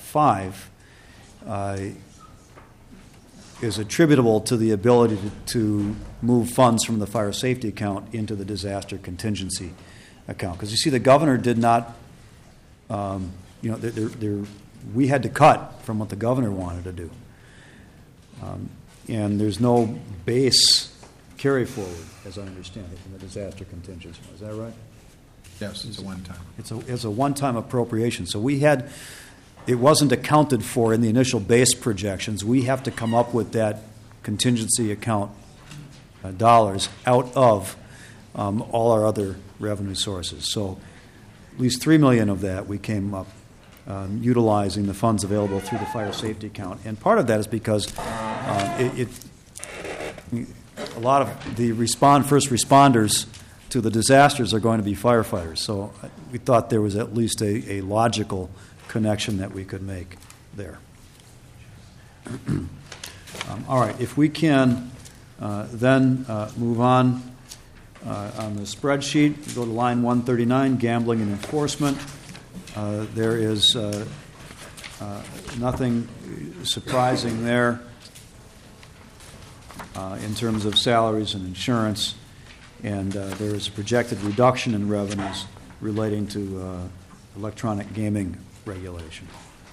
is attributable to the ability to move funds from the fire safety account into the disaster contingency account. Because you see, the governor did not, we had to cut from what the governor wanted to do. And there's no base carry forward, as I understand it, in the disaster contingency. Is that right? Yes, it's a one-time. It's a one-time appropriation. So it wasn't accounted for in the initial base projections. We have to come up with that contingency account dollars out of all our other revenue sources. So at least $3 million of that we came up utilizing the funds available through the fire safety account. And part of that is because a lot of the first responders to the disasters are going to be firefighters. So we thought there was at least a logical connection that we could make there. All right, if we can then move on the spreadsheet, go to line 139, gambling and enforcement. There is nothing surprising there in terms of salaries and insurance, and there is a projected reduction in revenues relating to electronic gaming regulation.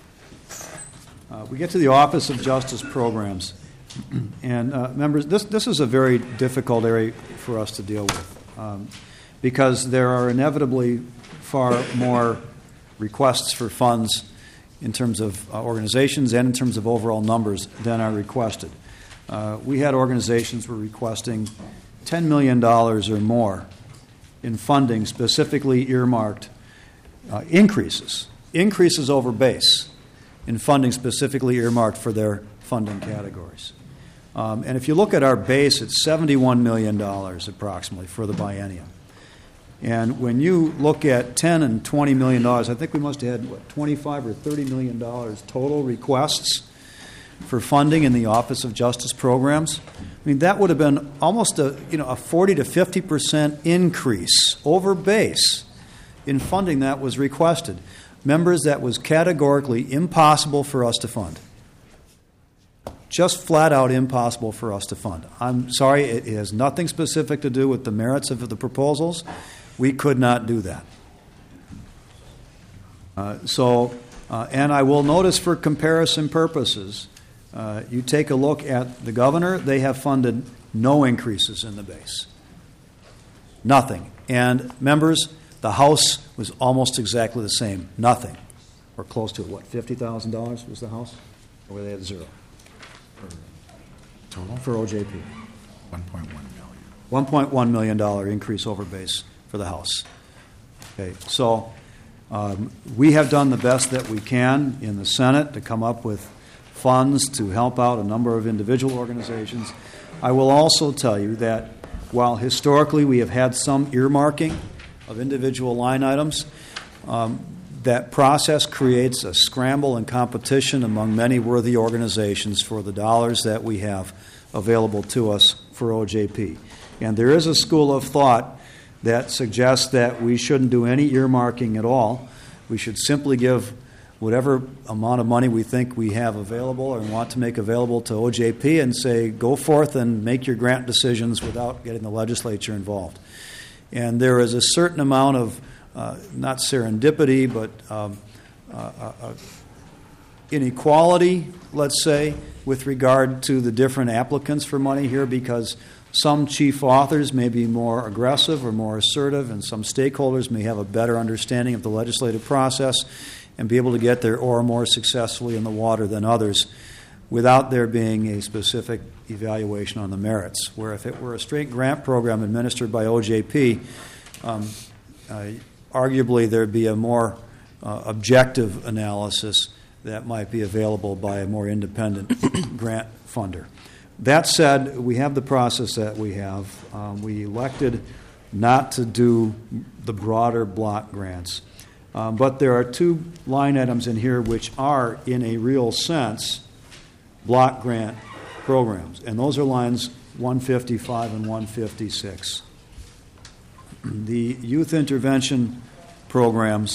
We get to the Office of Justice Programs, and members, this is a very difficult area for us to deal with because there are inevitably far more requests for funds in terms of organizations and in terms of overall numbers than are requested. We had organizations were requesting $10 million or more in funding specifically earmarked increases over base in funding specifically earmarked for their funding categories. And if you look at our base, it's $71 million approximately for the biennium. And when you look at $10 and $20 million, I think we must have had, $25 or $30 million total requests for funding in the Office of Justice Programs. I mean, that would have been almost a 40 to 50% increase over base in funding that was requested. Members, that was categorically impossible for us to fund. Just flat out impossible for us to fund. I'm sorry, it has nothing specific to do with the merits of the proposals. We could not do that. And I will notice for comparison purposes, you take a look at the governor, they have funded no increases in the base. Nothing. And members, the House was almost exactly the same. Nothing. Or close to it. What, $50,000 was the House? Or were they at zero? Total? For OJP. $1.1 million. $1.1 million increase over base for the House. Okay, so we have done the best that we can in the Senate to come up with funds to help out a number of individual organizations. I will also tell you that while historically we have had some earmarking of individual line items, that process creates a scramble and competition among many worthy organizations for the dollars that we have available to us for OJP. And there is a school of thought that suggests that we shouldn't do any earmarking at all. We should simply give whatever amount of money we think we have available or want to make available to OJP and say, go forth and make your grant decisions without getting the legislature involved. And there is a certain amount of, not serendipity, but inequality, let's say, with regard to the different applicants for money here, because some chief authors may be more aggressive or more assertive, and some stakeholders may have a better understanding of the legislative process and be able to get their oar more successfully in the water than others. without there being a specific evaluation on the merits. Where if it were a straight grant program administered by OJP, arguably there'd be a more objective analysis that might be available by a more independent grant funder. That said, we have the process that we have. We elected not to do the broader block grants. But there are two line items in here which are, in a real sense, block grant programs. And those are lines 155 and 156. The youth intervention programs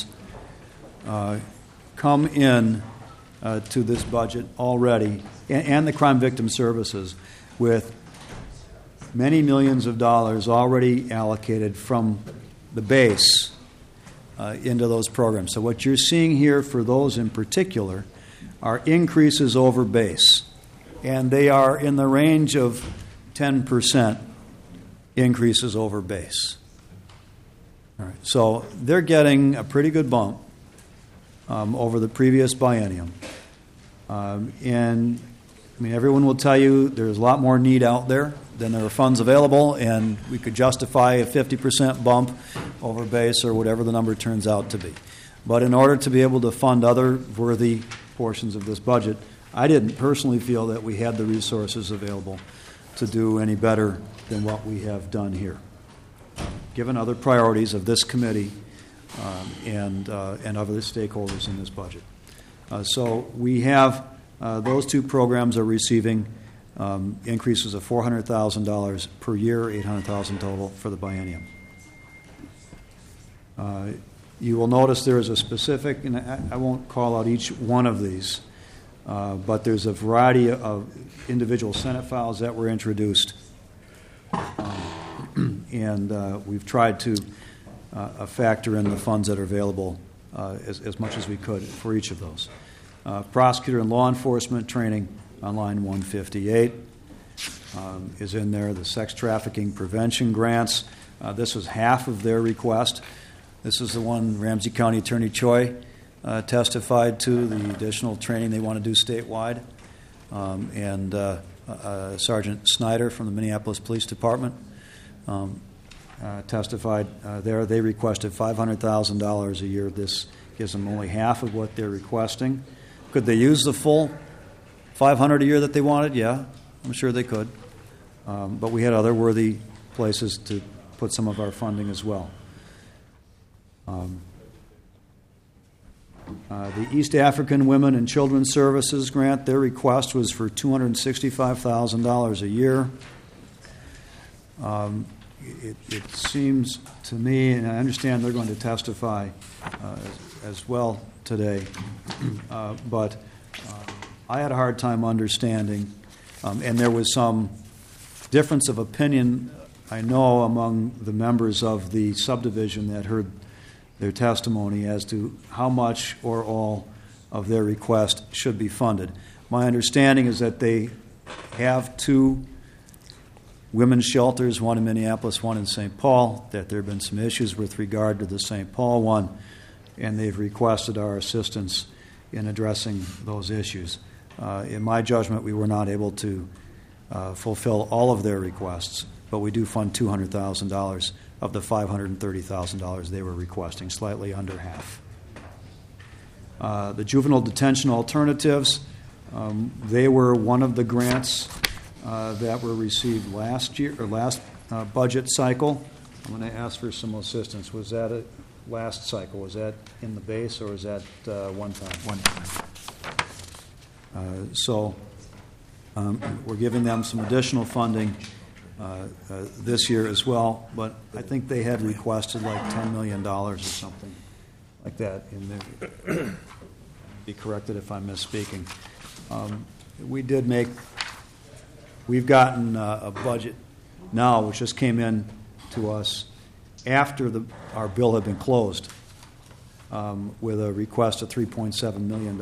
come in to this budget already, and the crime victim services, with many millions of dollars already allocated from the base into those programs. So what you're seeing here for those in particular are increases over base, and they are in the range of 10% increases over base. All right. So they're getting a pretty good bump over the previous biennium. And I mean, everyone will tell you there's a lot more need out there than there are funds available, and we could justify a 50% bump over base or whatever the number turns out to be. But in order to be able to fund other worthy portions of this budget, I didn't personally feel that we had the resources available to do any better than what we have done here, given other priorities of this committee and other stakeholders in this budget. So we have those two programs are receiving increases of $400,000 per year, $800,000 total for the biennium. You will notice there is a specific, and I won't call out each one of these, but there's a variety of individual Senate files that were introduced, and we've tried to factor in the funds that are available as much as we could for each of those. Prosecutor and law enforcement training on line 158 is in there. The sex trafficking prevention grants, this was half of their request. This is the one Ramsey County Attorney Choi testified to, the additional training they want to do statewide. And Sergeant Snyder from the Minneapolis Police Department testified there. They requested $500,000 a year. This gives them only half of what they're requesting. Could they use the full $500 a year that they wanted? Yeah, I'm sure they could. But we had other worthy places to put some of our funding as well. The East African Women and Children's Services grant, their request was for $265,000 a year. It seems to me, and I understand they're going to testify as well today, but I had a hard time understanding, and there was some difference of opinion, I know, among the members of the subdivision that heard their testimony as to how much or all of their request should be funded. My understanding is that they have two women's shelters, one in Minneapolis, one in St. Paul, that there have been some issues with regard to the St. Paul one, and they've requested our assistance in addressing those issues. In my judgment, we were not able to fulfill all of their requests, but we do fund $200,000 of the $530,000 they were requesting, slightly under half. The juvenile detention alternatives, they were one of the grants that were received last year or last budget cycle. I'm going to ask for some assistance. Was that a last cycle? Was that in the base, or was that one time? One time. So we're giving them some additional funding this year as well, but I think they had requested like $10 million or something like that in there. Be corrected if I'm misspeaking. We've gotten a budget now, which just came in to us after our bill had been closed, with a request of $3.7 million.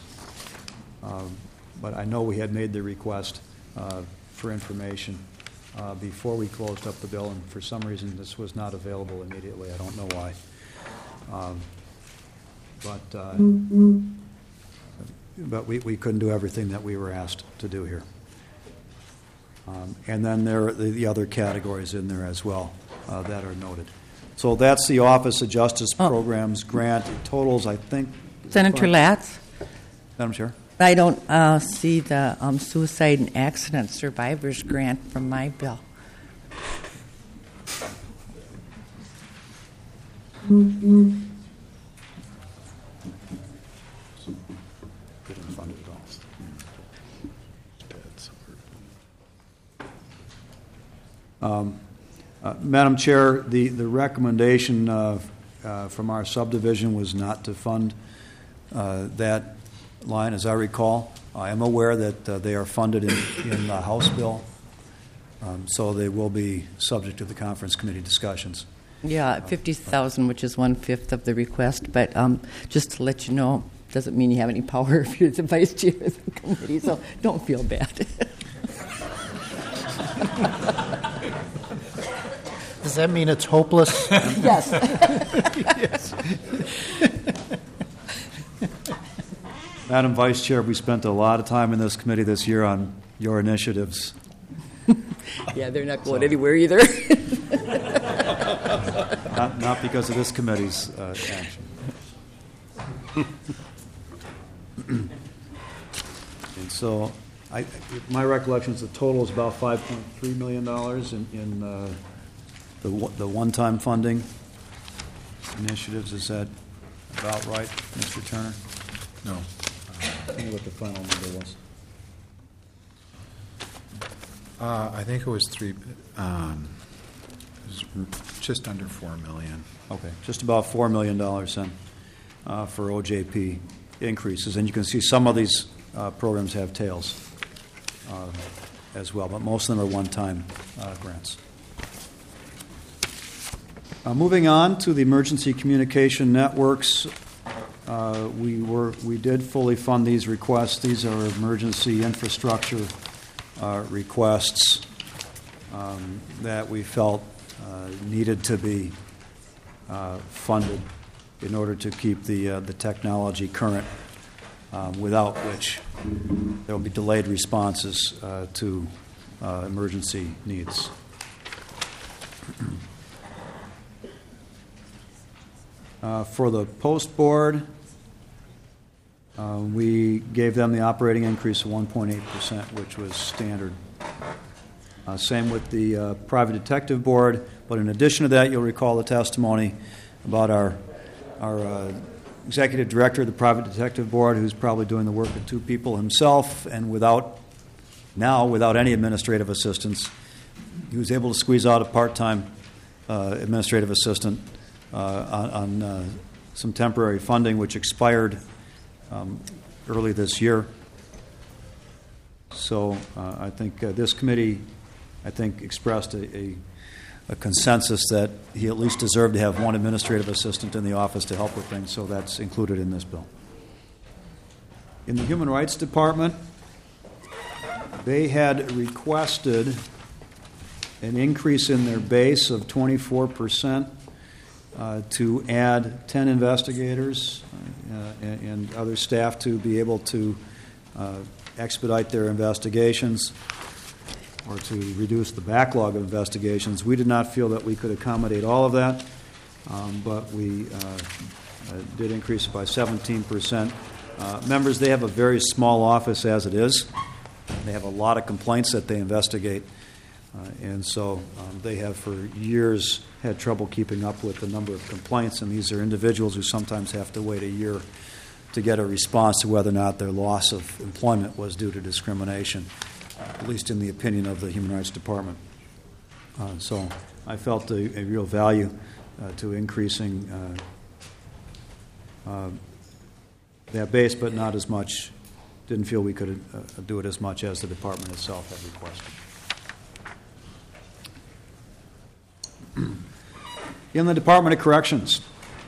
But I know we had made the request for information before we closed up the bill, and for some reason this was not available immediately. I don't know why. But we couldn't do everything that we were asked to do here. And then there are the other categories in there as well that are noted. So that's the Office of Justice Programs grant. It totals, I think. Senator Latz? Madam Chair? I don't see the suicide and accident survivors grant from my bill. Madam Chair, the recommendation from our subdivision was not to fund that line, as I recall. I am aware that they are funded in the House bill, so they will be subject to the conference committee discussions. Yeah, 50,000, which is 1/5 of the request. But just to let you know, doesn't mean you have any power if you're the vice chair of the committee. So don't feel bad. Does that mean it's hopeless? Yes. Yes. Madam Vice Chair, we spent a lot of time in this committee this year on your initiatives. Yeah, they're not going anywhere either. Not because of this committee's action. And so, my recollection is the total is about $5.3 million in the one-time funding initiatives. Is that about right, Mr. Turner? No. Tell me what the final number was. I think it was just under $4 million. Okay, just about $4 million then for OJP increases. And you can see some of these programs have tails as well, but most of them are one-time grants. Moving on to the emergency communication networks, we did fully fund these requests. These are emergency infrastructure requests that we felt needed to be funded in order to keep the technology current, without which there will be delayed responses to emergency needs. For the Post Board, we gave them the operating increase of 1.8%, which was standard. Same with the Private Detective Board, but in addition to that, you'll recall the testimony about our executive director of the Private Detective Board, who's probably doing the work of two people himself, and without any administrative assistance. He was able to squeeze out a part-time administrative assistant on some temporary funding, which expired early this year. So I think this committee, expressed a consensus that he at least deserved to have one administrative assistant in the office to help with things, so that's included in this bill. In the Human Rights Department, they had requested an increase in their base of 24%. To add 10 investigators and other staff to be able to expedite their investigations or to reduce the backlog of investigations. We did not feel that we could accommodate all of that, but we did increase it by 17%. Members, they have a very small office as it is. They have a lot of complaints that they investigate. And so they have for years had trouble keeping up with the number of complaints, and these are individuals who sometimes have to wait a year to get a response to whether or not their loss of employment was due to discrimination, at least in the opinion of the Human Rights Department. So I felt a real value to increasing that base, but not as much. Didn't feel we could do it as much as the department itself had requested. In the Department of Corrections,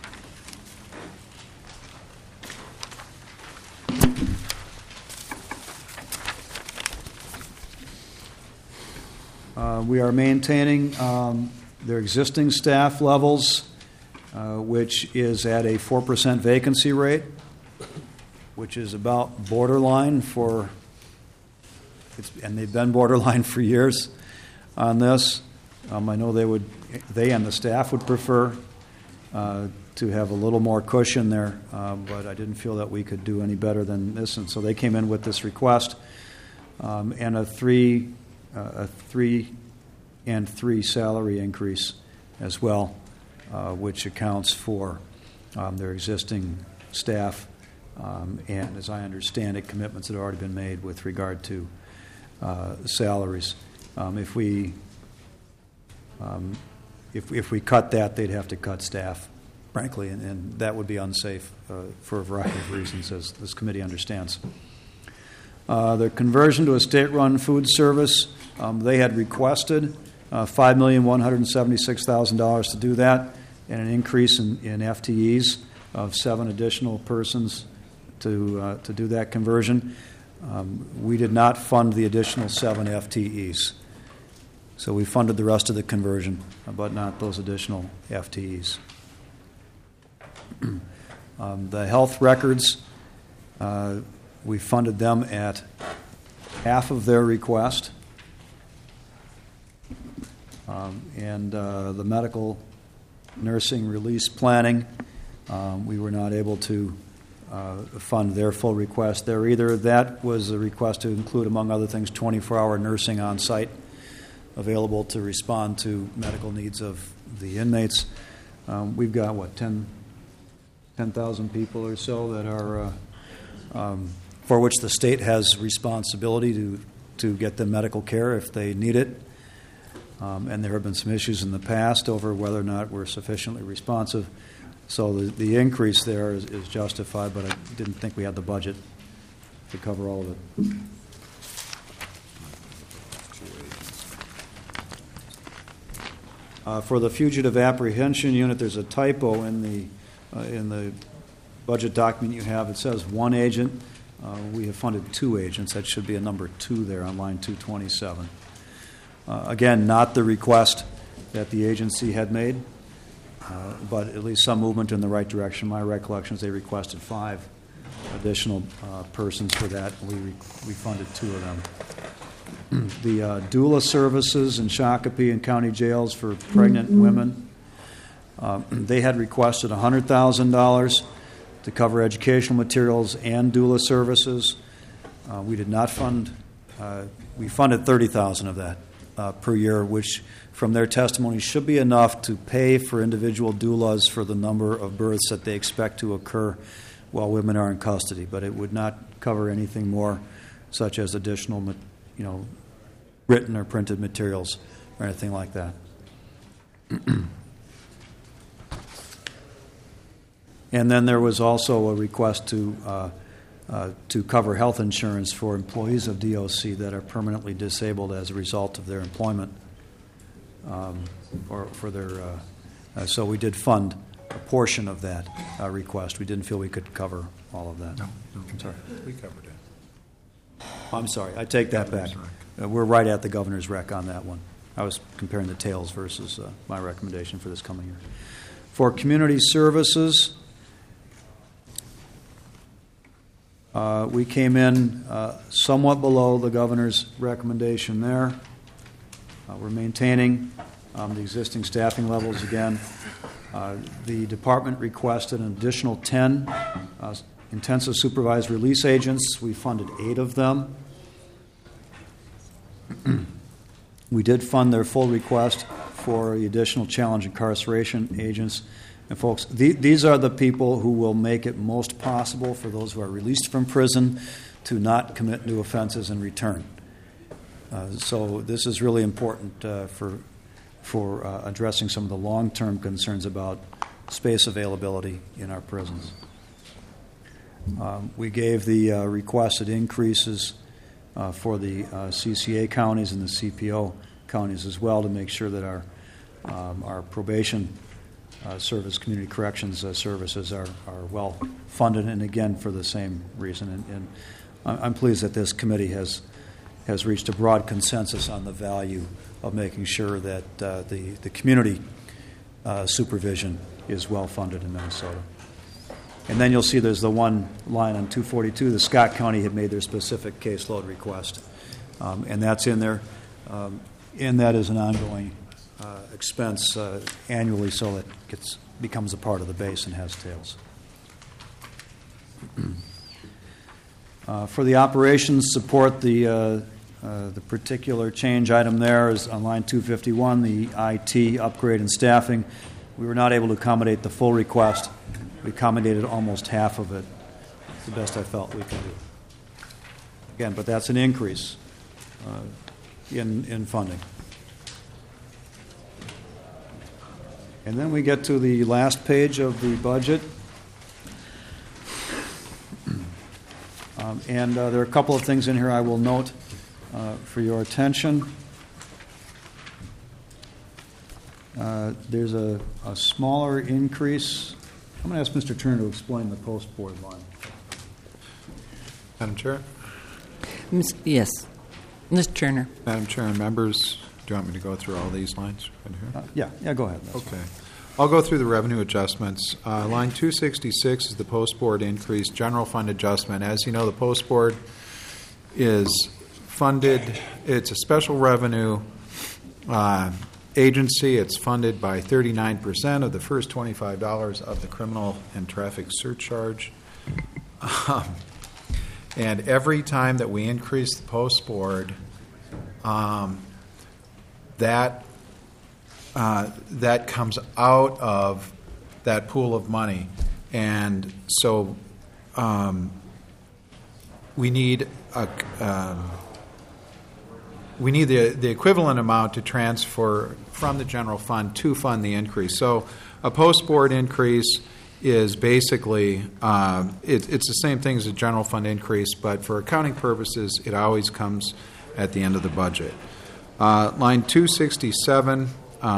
we are maintaining their existing staff levels, which is at a 4% vacancy rate. which is about borderline and they've been borderline for years on this. I know they and the staff would prefer to have a little more cushion there, but I didn't feel that we could do any better than this, and so they came in with this request and a 3 and 3 salary increase as well, which accounts for their existing staff and, as I understand it, commitments that have already been made with regard to salaries. If we cut that, they'd have to cut staff, frankly, and that would be unsafe for a variety of reasons, as this committee understands. The conversion to a state-run food service, they had requested $5,176,000 to do that, and an increase in FTEs of 7 additional persons to do that conversion. We did not fund the additional 7 FTEs. So we funded the rest of the conversion, but not those additional FTEs. The health records, we funded them at half of their request. And the medical nursing release planning, we were not able to fund their full request there either. That was a request to include, among other things, 24-hour nursing on site available to respond to medical needs of the inmates. We've got, 10,000 people or so that are, for which the state has responsibility to get them medical care if they need it. And there have been some issues in the past over whether or not we're sufficiently responsive. So the increase there is justified, but I didn't think we had the budget to cover all of it. For the fugitive apprehension unit, there's a typo in the budget document you have. It says 1 agent. We have funded 2 agents. That should be a number 2 there on line 227. Again, not the request that the agency had made, but at least some movement in the right direction. My recollection is they requested 5 additional persons for that. We funded 2 of them. The doula services in Shakopee and county jails for pregnant women, they had requested $100,000 to cover educational materials and doula services. We did not fund. We funded $30,000 of that per year, which, from their testimony, should be enough to pay for individual doulas for the number of births that they expect to occur while women are in custody. But it would not cover anything more, such as additional, written or printed materials or anything like that. And then there was also a request to cover health insurance for employees of DOC that are permanently disabled as a result of their employment, or for their. So we did fund a portion of that request. We didn't feel we could cover all of that. No. I'm sorry. We covered it. I'm sorry. I take that back. We're right at the governor's rec on that one. I was comparing the tails versus my recommendation for this coming year. For community services, we came in somewhat below the governor's recommendation there. We're maintaining the existing staffing levels again. The department requested an additional 10 intensive supervised release agents. We funded 8 of them. We did fund their full request for the additional challenge incarceration agents. And folks, these are the people who will make it most possible for those who are released from prison to not commit new offenses and return. So this is really important for addressing some of the long-term concerns about space availability in our prisons. We gave the requested increases for the CCA counties and the CPO counties as well to make sure that our probation service, community corrections services are well funded, and again for the same reason. And I'm pleased that this committee has reached a broad consensus on the value of making sure that the community supervision is well funded in Minnesota. And then you'll see there's the one line on 242, the Scott County had made their specific caseload request. And that's in there. And that is an ongoing expense annually, so it becomes a part of the base and has tails. For the operations support, the particular change item there is on line 251, the IT upgrade and staffing. We were not able to accommodate the full request. We accommodated almost half of it. It's the best I felt we could do. Again, but that's an increase in funding. And then we get to the last page of the budget. And there are a couple of things in here I will note for your attention. There's a smaller increase. I'm going to ask Mr. Turner to explain the post board line. Madam Chair? Yes. Mr. Turner. Madam Chair and members, do you want me to go through all these lines right here? Yeah, go ahead. That's okay. fine. I'll go through the revenue adjustments. Line 266 is the post board increase, general fund adjustment. As you know, the post board is funded, it's a special revenue agency. It's funded by 39% of the first $25 of the criminal and traffic surcharge. And every time that we increase the post board, that comes out of that pool of money. And so we need the equivalent amount to transfer from the general fund to fund the increase. So a post-board increase is basically, it's the same thing as a general fund increase, but for accounting purposes, it always comes at the end of the budget. Line 267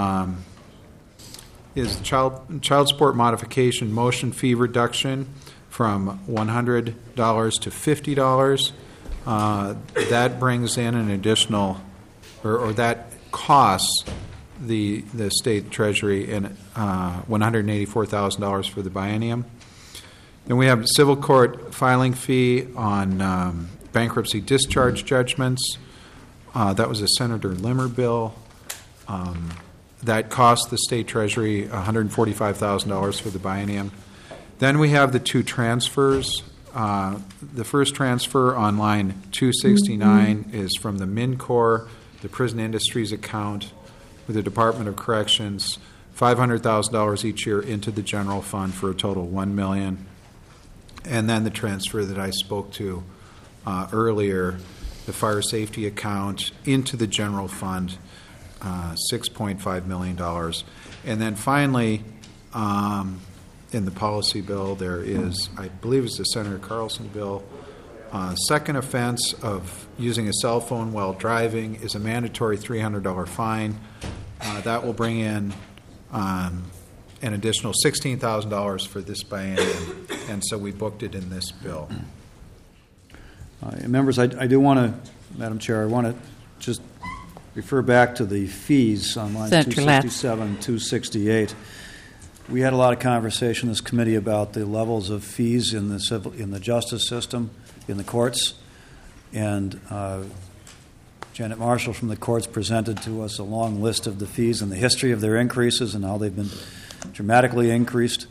is child support modification motion fee reduction from $100 to $50. That brings in an additional, or that costs the state treasury in $184,000 for the biennium. Then we have civil court filing fee on bankruptcy discharge judgments. That was a Senator Limmer bill. That cost the state treasury $145,000 for the biennium. Then we have the two transfers. The first transfer on line 269 is from the MinCorp, the prison industries account, with the Department of Corrections, $500,000 each year into the general fund for a total of $1 million. And then the transfer that I spoke to earlier, the fire safety account into the general fund, $6.5 million. And then finally, in the policy bill, there is, I believe it's the Senator Carlson bill, second offense of using a cell phone while driving is a mandatory $300 fine. That will bring in an additional $16,000 for this biennium, and so we booked it in this bill. Members, I do want to, Madam Chair, I want to just refer back to the fees on line 267, 268. We had a lot of conversation in this committee about the levels of fees in the justice system, in the courts, and Janet Marshall from the courts presented to us a long list of the fees and the history of their increases and how they've been dramatically increased.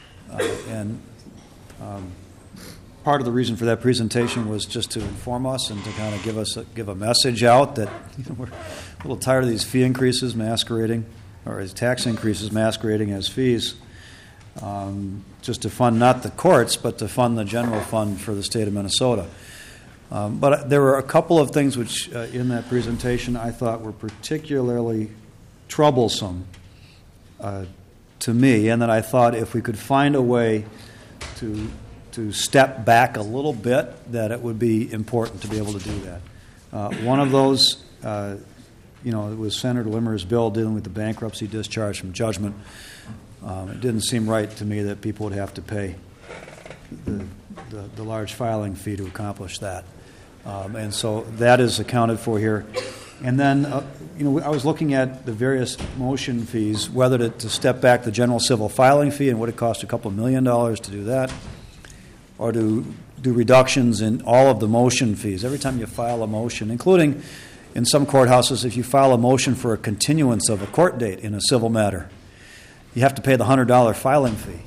Part of the reason for that presentation was just to inform us and to kind of give a message out that we're a little tired of these fee increases masquerading, or as tax increases masquerading as fees, just to fund not the courts, but to fund the general fund for the state of Minnesota. But there were a couple of things which, in that presentation, I thought were particularly troublesome to me, and that I thought if we could find a way to step back a little bit, that it would be important to be able to do that. One of those, it was Senator Limmer's bill dealing with the bankruptcy discharge from judgment. It didn't seem right to me that people would have to pay the large filing fee to accomplish that. And so that is accounted for here. And then, I was looking at the various motion fees, whether to step back the general civil filing fee, and would it cost a couple $1 million to do that. or to do reductions in all of the motion fees. Every time you file a motion, including in some courthouses, if you file a motion for a continuance of a court date in a civil matter, you have to pay the $100 filing fee.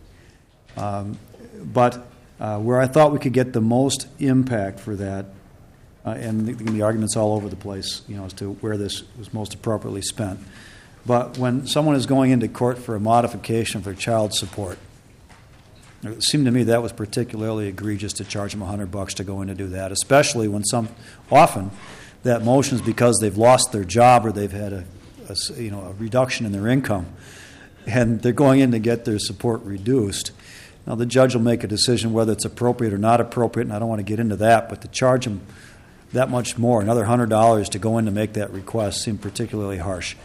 But where I thought we could get the most impact for that, and the argument's all over the place, as to where this was most appropriately spent. But when someone is going into court for a modification of their child support, it seemed to me that was particularly egregious to charge them $100 to go in to do that, especially when often that motion is because they've lost their job or they've had a reduction in their income, and they're going in to get their support reduced. Now, the judge will make a decision whether it's appropriate or not appropriate, and I don't want to get into that, but to charge them that much more, another $100 to go in to make that request, seemed particularly harsh.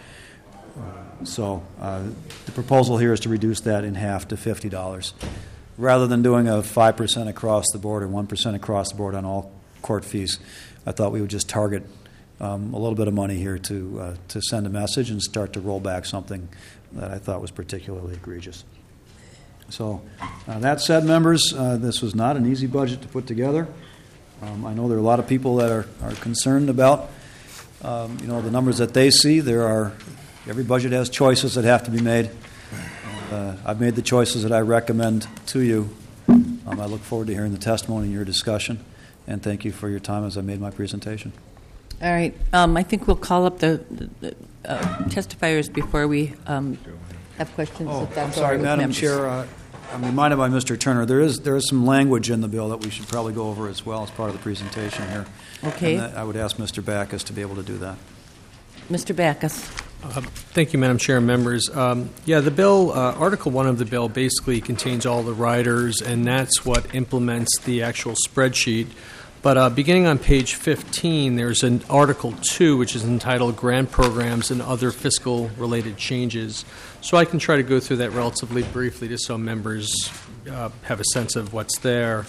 So the proposal here is to reduce that in half to $50. Rather than doing a 5% across the board or 1% across the board on all court fees, I thought we would just target a little bit of money here to send a message and start to roll back something that I thought was particularly egregious. So that said, members, this was not an easy budget to put together. I know there are a lot of people that are concerned about the numbers that they see. Every budget has choices that have to be made. I've made the choices that I recommend to you. I look forward to hearing the testimony and your discussion, and thank you for your time as I made my presentation. All right. I think we'll call up the testifiers before we have questions. If that's I'm sorry, all right, Madam members. Chair. I'm reminded by Mr. Turner, there is some language in the bill that we should probably go over as well as part of the presentation here. Okay. And I would ask Mr. Backus to be able to do that. Mr. Backus. Thank you, Madam Chair and members. The bill, Article 1 of the bill basically contains all the riders, and that's what implements the actual spreadsheet. But beginning on page 15, there's an Article 2, which is entitled Grant Programs and Other Fiscal-Related Changes. So I can try to go through that relatively briefly just so members have a sense of what's there.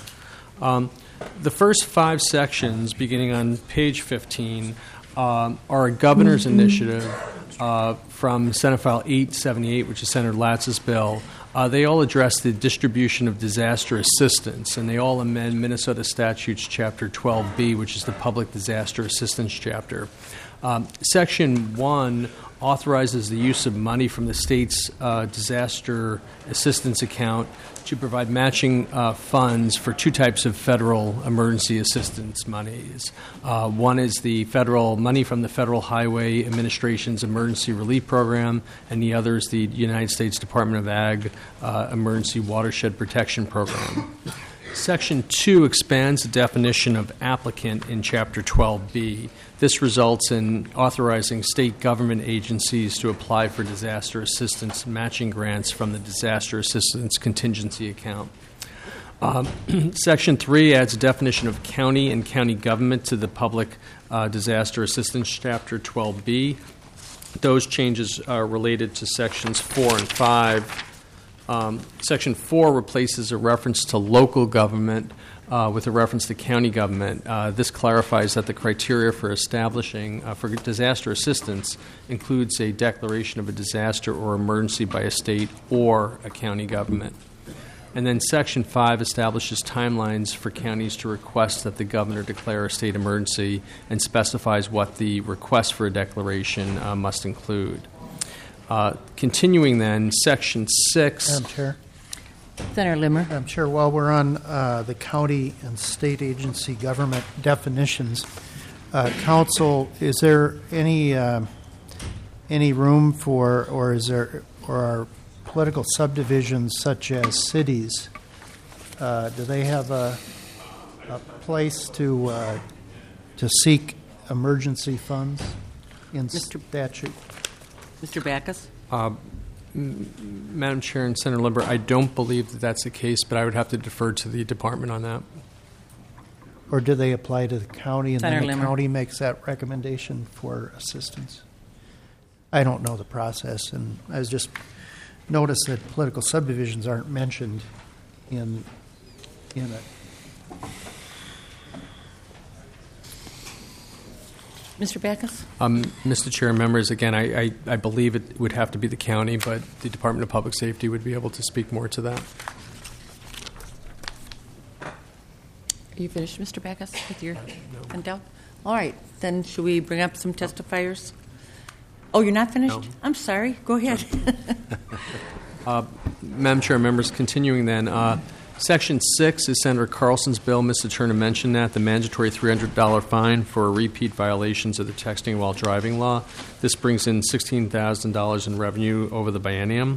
The first 5 sections, beginning on page 15, are a governor's initiative from Senate File 878, which is Senator Latz's bill. They all address the distribution of disaster assistance, and they all amend Minnesota Statutes Chapter 12B, which is the Public Disaster Assistance Chapter. Section 1 authorizes the use of money from the state's disaster assistance account to provide matching funds for 2 types of federal emergency assistance monies. One is the federal money from the Federal Highway Administration's Emergency Relief Program, and the other is the United States Department of Ag Emergency Watershed Protection Program. Section 2 expands the definition of applicant in Chapter 12B. This results in authorizing state government agencies to apply for disaster assistance matching grants from the Disaster Assistance Contingency Account. Section 3 adds a definition of county and county government to the Public Disaster Assistance Chapter 12B. Those changes are related to Sections 4 and 5. Section 4 replaces a reference to local government with a reference to county government. This clarifies that the criteria for establishing for disaster assistance includes a declaration of a disaster or emergency by a state or a county government. And then Section 5 establishes timelines for counties to request that the governor declare a state emergency and specifies what the request for a declaration must include. Continuing then, Section 6. Madam Chair. Senator Limmer. Madam Chair, while we're on the county and state agency government definitions, Council, is there any room for, or are political subdivisions such as cities, do they have a place to seek emergency funds in statute? Mr. Backus? Madam Chair and Senator Limber, I don't believe that that's the case, but I would have to defer to the department on that. Or do they apply to the county and Senator then the Limmer. county makes that recommendation for assistance? I don't know the process, and I was just noticed that political subdivisions aren't mentioned in it. Mr. Backus? Mr. Chair and members, again, I believe it would have to be the county, but the Department of Public Safety would be able to speak more to that. Are you finished, Mr. Backus, with your handout? All right, then should we bring up some testifiers? Oh, you're not finished? No. I'm sorry. Go ahead. Madam Chair, members, continuing then, Section 6 is Senator Carlson's bill. Mr. Turner mentioned that, the mandatory $300 fine for repeat violations of the texting while driving law. This brings in $16,000 in revenue over the biennium.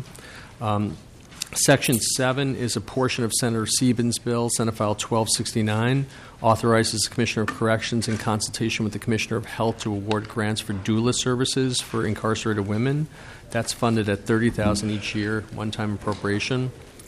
Section 7 is a portion of Senator Siebens' bill, Senate File 1269, authorizes the Commissioner of Corrections in consultation with the Commissioner of Health to award grants for doula services for incarcerated women. That's funded at $30,000 each year, one-time appropriation.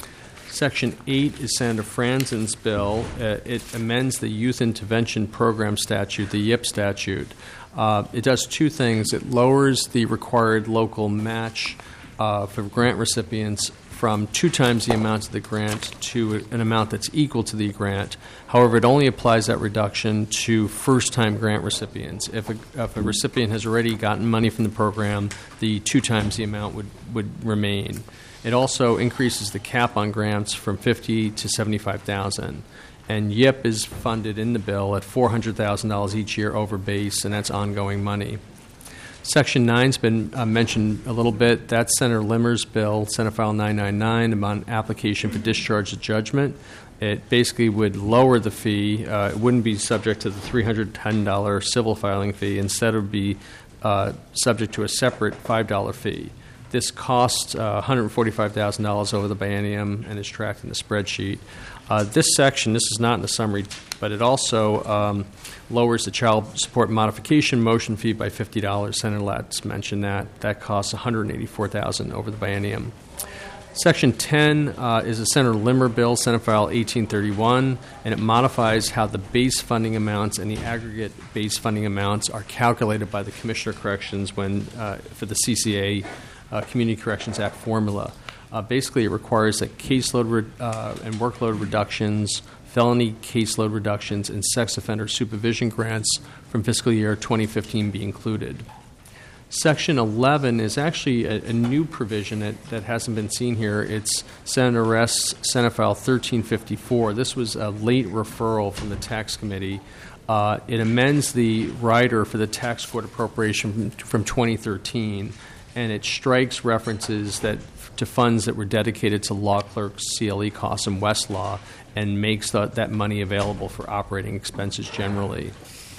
Section 8 is Senator Franzen's bill. It amends the Youth Intervention Program statute, the YIP statute. It does two things. It lowers the required local match for grant recipients from 2 times the amount of the grant to an amount that's equal to the grant. However, it only applies that reduction to first-time grant recipients. If a recipient has already gotten money from the program, the 2 times the amount would remain. It also increases the cap on grants from $50,000 to $75,000. And YIP is funded in the bill at $400,000 each year over base, and that's ongoing money. Section 9's been mentioned a little bit. That's Senator Limmer's bill, Senate File 999, on application for discharge of judgment. It basically would lower the fee. It wouldn't be subject to the $310 civil filing fee. Instead, it would be subject to a separate $5 fee. This costs $145,000 over the biennium and is tracked in the spreadsheet. This section, this is not in the summary, but it also lowers the child support modification motion fee by $50. Senator Latz mentioned that. That costs $184,000 over the biennium. Section 10 is a Senator Limmer bill, Senate File 1831, and it modifies how the base funding amounts and the aggregate base funding amounts are calculated by the Commissioner of Corrections when for the CCA Community Corrections Act formula. Basically, it requires that caseload and workload reductions, felony caseload reductions, and sex offender supervision grants from fiscal year 2015 be included. Section 11 is actually a new provision that hasn't been seen here. It's Senator Rest's Senate File 1354. This was a late referral from the Tax Committee. It amends the rider for the tax court appropriation from 2013, and it strikes references to funds that were dedicated to law clerks' CLE costs and Westlaw, and makes that money available for operating expenses generally.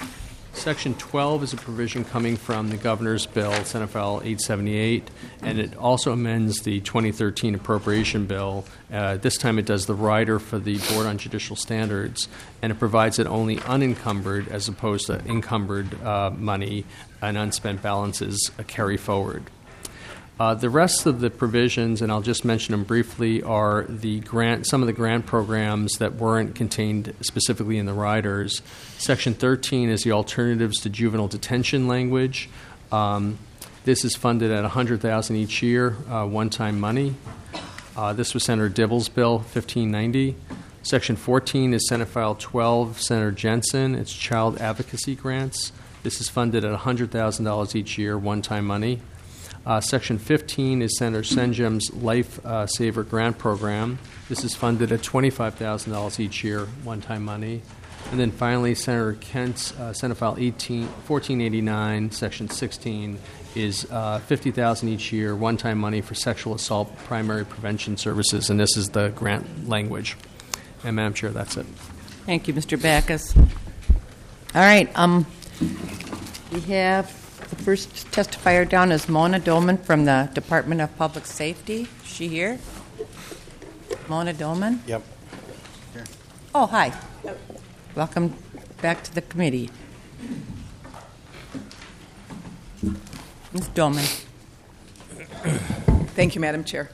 Section 12 is a provision coming from the governor's bill, Senate File 878, and it also amends the 2013 appropriation bill. This time it does the rider for the Board on Judicial Standards, and it provides that only unencumbered as opposed to encumbered money and unspent balances carry forward. The rest of the provisions, and I'll just mention them briefly, are some of the grant programs that weren't contained specifically in the riders. Section 13 is the alternatives to juvenile detention language. This is funded at $100,000 each year, one-time money. This was Senator Dibble's bill, 1590. Section 14 is Senate File 12, Senator Jensen. It's child advocacy grants. This is funded at $100,000 each year, one-time money. Section 15 is Senator Senjum's Life Saver Grant Program. This is funded at $25,000 each year, one-time money. And then finally, Senator Kent's Senate File 1489, Section 16, is $50,000 each year, one-time money for sexual assault primary prevention services, and this is the grant language. And Madam Chair, that's it. Thank you, Mr. Backus. All right, we have the first testifier down is Mona Doman from the Department of Public Safety. Is she here? Mona Doman? Yep. Here. Oh, hi. Welcome back to the committee. Ms. Doman. Thank you, Madam Chair.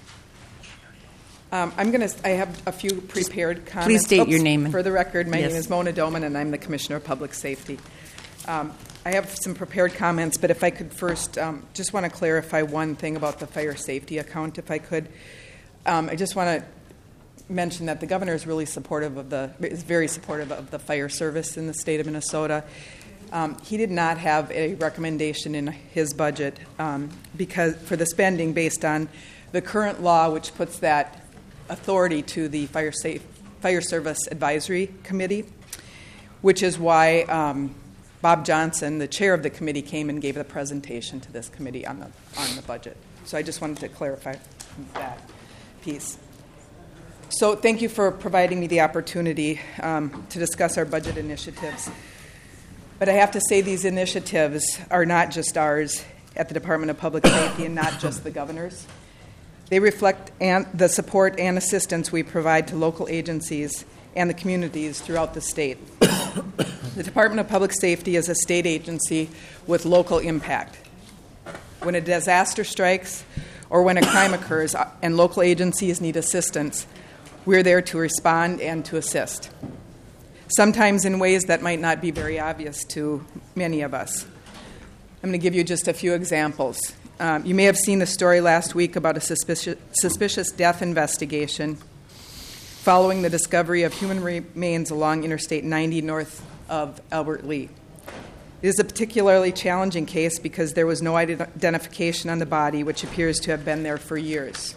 I have a few prepared comments. Please state your name. For the record, my Yes. name is Mona Doman, and I'm the Commissioner of Public Safety. I have some prepared comments, but if I could first just want to clarify one thing about the fire safety account, if I could. I just want to mention that the governor is really is very supportive of the fire service in the state of Minnesota. He did not have a recommendation in his budget because for the spending based on the current law, which puts that authority to the fire Fire Service Advisory Committee, which is why Bob Johnson, the chair of the committee, came and gave a presentation to this committee on the budget. So I just wanted to clarify that piece. So thank you for providing me the opportunity to discuss our budget initiatives. But I have to say these initiatives are not just ours at the Department of Public Safety and not just the governor's. They reflect the support and assistance we provide to local agencies and the communities throughout the state. The Department of Public Safety is a state agency with local impact. When a disaster strikes or when a crime occurs and local agencies need assistance, we're there to respond and to assist, sometimes in ways that might not be very obvious to many of us. I'm going to give you just a few examples. You may have seen the story last week about a suspicious death investigation following the discovery of human remains along Interstate 90 north of Albert Lea. It is a particularly challenging case because there was no identification on the body, which appears to have been there for years.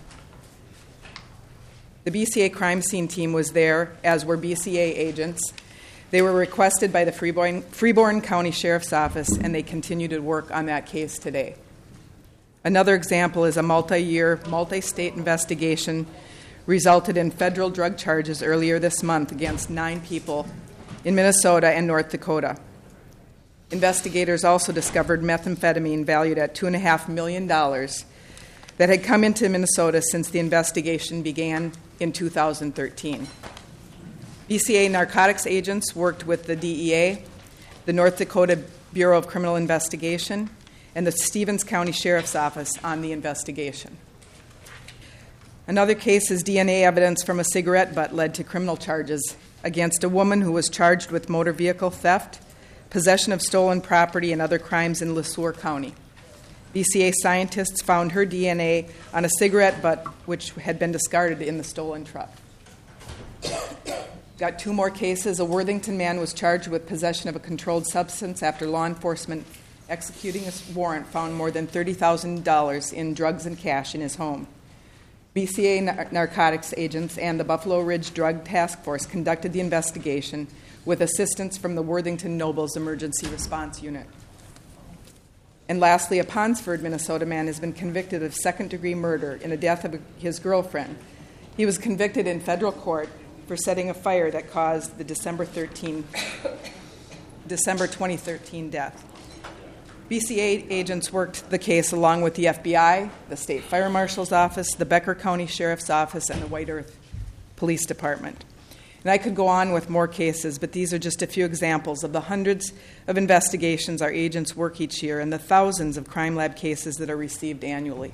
The BCA crime scene team was there, as were BCA agents. They were requested by the Freeborn County Sheriff's Office, and they continue to work on that case today. Another example is a multi-year, multi-state investigation resulted in federal drug charges earlier this month against 9 people in Minnesota and North Dakota. Investigators also discovered methamphetamine valued at $2.5 million that had come into Minnesota since the investigation began in 2013. BCA narcotics agents worked with the DEA, the North Dakota Bureau of Criminal Investigation, and the Stevens County Sheriff's Office on the investigation. Another case is DNA evidence from a cigarette butt led to criminal charges against a woman who was charged with motor vehicle theft, possession of stolen property, and other crimes in LeSueur County. BCA scientists found her DNA on a cigarette butt which had been discarded in the stolen truck. Got 2 more cases. A Worthington man was charged with possession of a controlled substance after law enforcement executing a warrant found more than $30,000 in drugs and cash in his home. BCA narcotics agents and the Buffalo Ridge Drug Task Force conducted the investigation with assistance from the Worthington Nobles Emergency Response Unit. And lastly, a Ponsford, Minnesota man has been convicted of second-degree murder in the death of his girlfriend. He was convicted in federal court for setting a fire that caused the December 2013 death. BCA agents worked the case along with the FBI, the State Fire Marshal's Office, the Becker County Sheriff's Office, and the White Earth Police Department. And I could go on with more cases, but these are just a few examples of the hundreds of investigations our agents work each year and the thousands of crime lab cases that are received annually.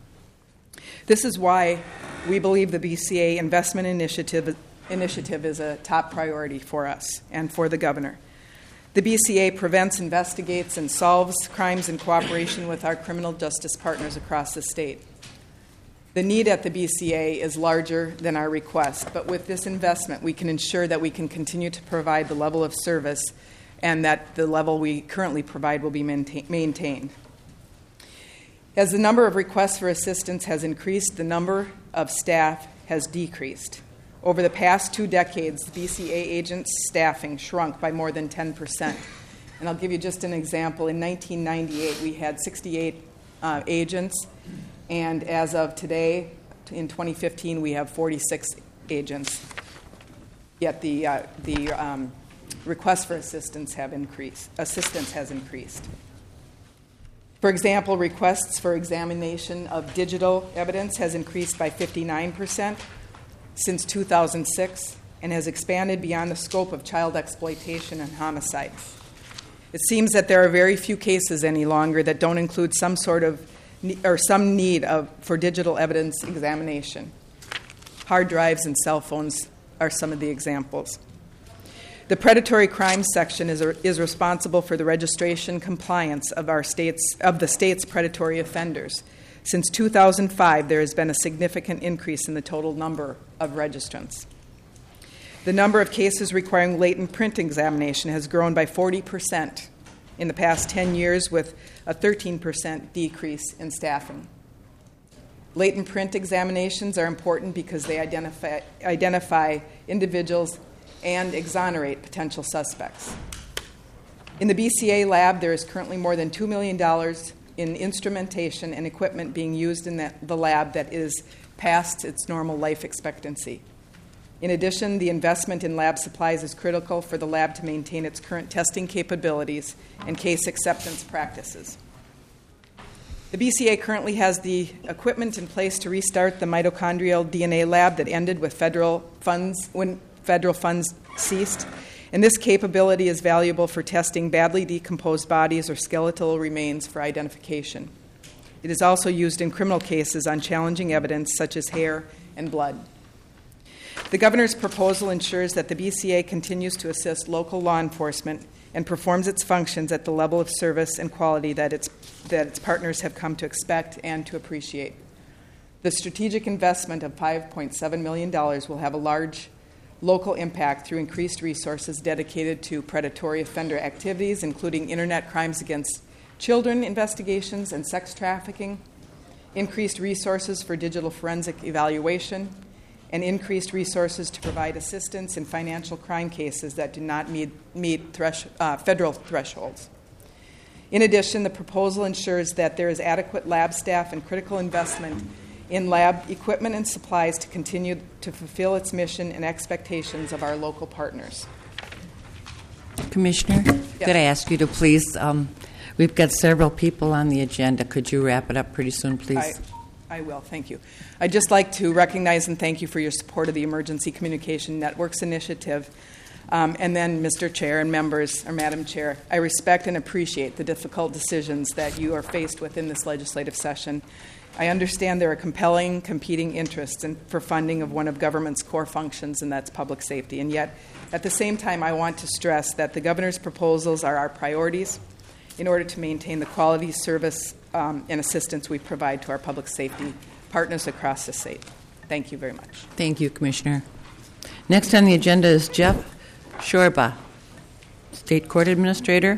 This is why we believe the BCA investment initiative is a top priority for us and for the governor. The BCA prevents, investigates, and solves crimes in cooperation with our criminal justice partners across the state. The need at the BCA is larger than our request, but with this investment, we can ensure that we can continue to provide the level of service and that the level we currently provide will be maintained. As the number of requests for assistance has increased, the number of staff has decreased. Over the past 2 decades, BCA agents' staffing shrunk by more than 10%. And I'll give you just an example. In 1998, we had 68 agents, and as of today, in 2015, we have 46 agents. Yet the requests for assistance has increased. For example, requests for examination of digital evidence has increased by 59% since 2006 and has expanded beyond the scope of child exploitation and homicide. It seems that there are very few cases any longer that don't include some need for digital evidence examination. Hard drives and cell phones are some of the examples. The predatory crime section is responsible for the registration compliance of the state's predatory offenders. Since 2005, there has been a significant increase in the total number of registrants. The number of cases requiring latent print examination has grown by 40% in the past 10 years, with a 13% decrease in staffing. Latent print examinations are important because they identify individuals and exonerate potential suspects. In the BCA lab, there is currently more than $2 million in instrumentation and equipment being used in the lab that is past its normal life expectancy. In addition, the investment in lab supplies is critical for the lab to maintain its current testing capabilities and case acceptance practices. The BCA currently has the equipment in place to restart the mitochondrial DNA lab that ended with when federal funds ceased, and this capability is valuable for testing badly decomposed bodies or skeletal remains for identification. It is also used in criminal cases on challenging evidence such as hair and blood. The governor's proposal ensures that the BCA continues to assist local law enforcement and performs its functions at the level of service and quality that its partners have come to expect and to appreciate. The strategic investment of $5.7 million will have a large local impact through increased resources dedicated to predatory offender activities, including internet crimes against children investigations and sex trafficking, increased resources for digital forensic evaluation, and increased resources to provide assistance in financial crime cases that do not meet federal thresholds. In addition, the proposal ensures that there is adequate lab staff and critical investment in lab equipment and supplies to continue to fulfill its mission and expectations of our local partners. Commissioner, Yes. could I ask you to please, we've got several people on the agenda. Could you wrap it up pretty soon, please? I will, thank you. I'd just like to recognize and thank you for your support of the Emergency Communication Networks Initiative. And then, Mr. Chair and members, or Madam Chair, I respect and appreciate the difficult decisions that you are faced with in this legislative session. I understand there are compelling competing interests for funding of one of government's core functions, and that's public safety. And yet, at the same time, I want to stress that the governor's proposals are our priorities in order to maintain the quality service and assistance we provide to our public safety partners across the state. Thank you very much. Thank you, Commissioner. Next on the agenda is Jeff Shorba, State Court Administrator.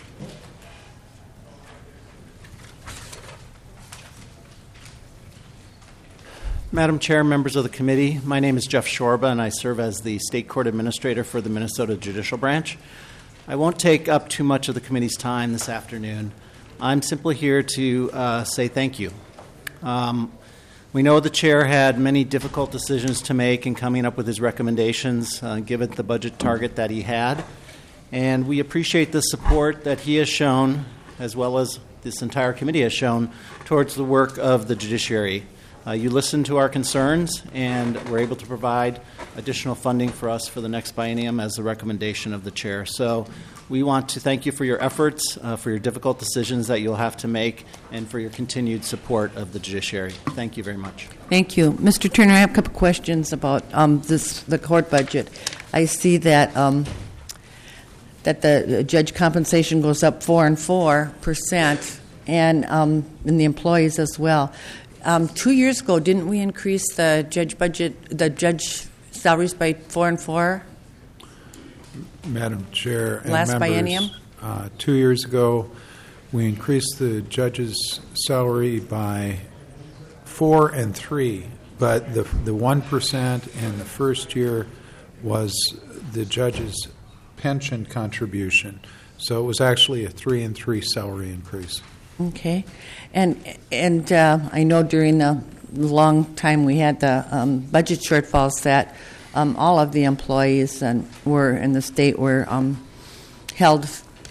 Madam Chair, members of the committee, my name is Jeff Shorba, and I serve as the State Court Administrator for the Minnesota Judicial Branch. I won't take up too much of the committee's time this afternoon. I'm simply here to say thank you. We know the chair had many difficult decisions to make in coming up with his recommendations, given the budget target that he had. And we appreciate the support that he has shown, as well as this entire committee has shown, towards the work of the judiciary. You listened to our concerns and were able to provide additional funding for us for the next biennium as the recommendation of the chair. So we want to thank you for your efforts, for your difficult decisions that you'll have to make, and for your continued support of the judiciary. Thank you very much. Thank you. Mr. Turner, I have a couple questions about the court budget. I see that that the judge compensation goes up 4% and the employees as well. 2 years ago, didn't we increase the judge salaries by 4 and 4? Madam Chair and Last members, biennium? 2 years ago, we increased the judge's salary by 4 and 3, but the 1% in the first year was the judge's pension contribution. So it was actually a 3 and 3 salary increase. Okay, and I know during the long time we had the budget shortfalls that all of the employees were in the state were held,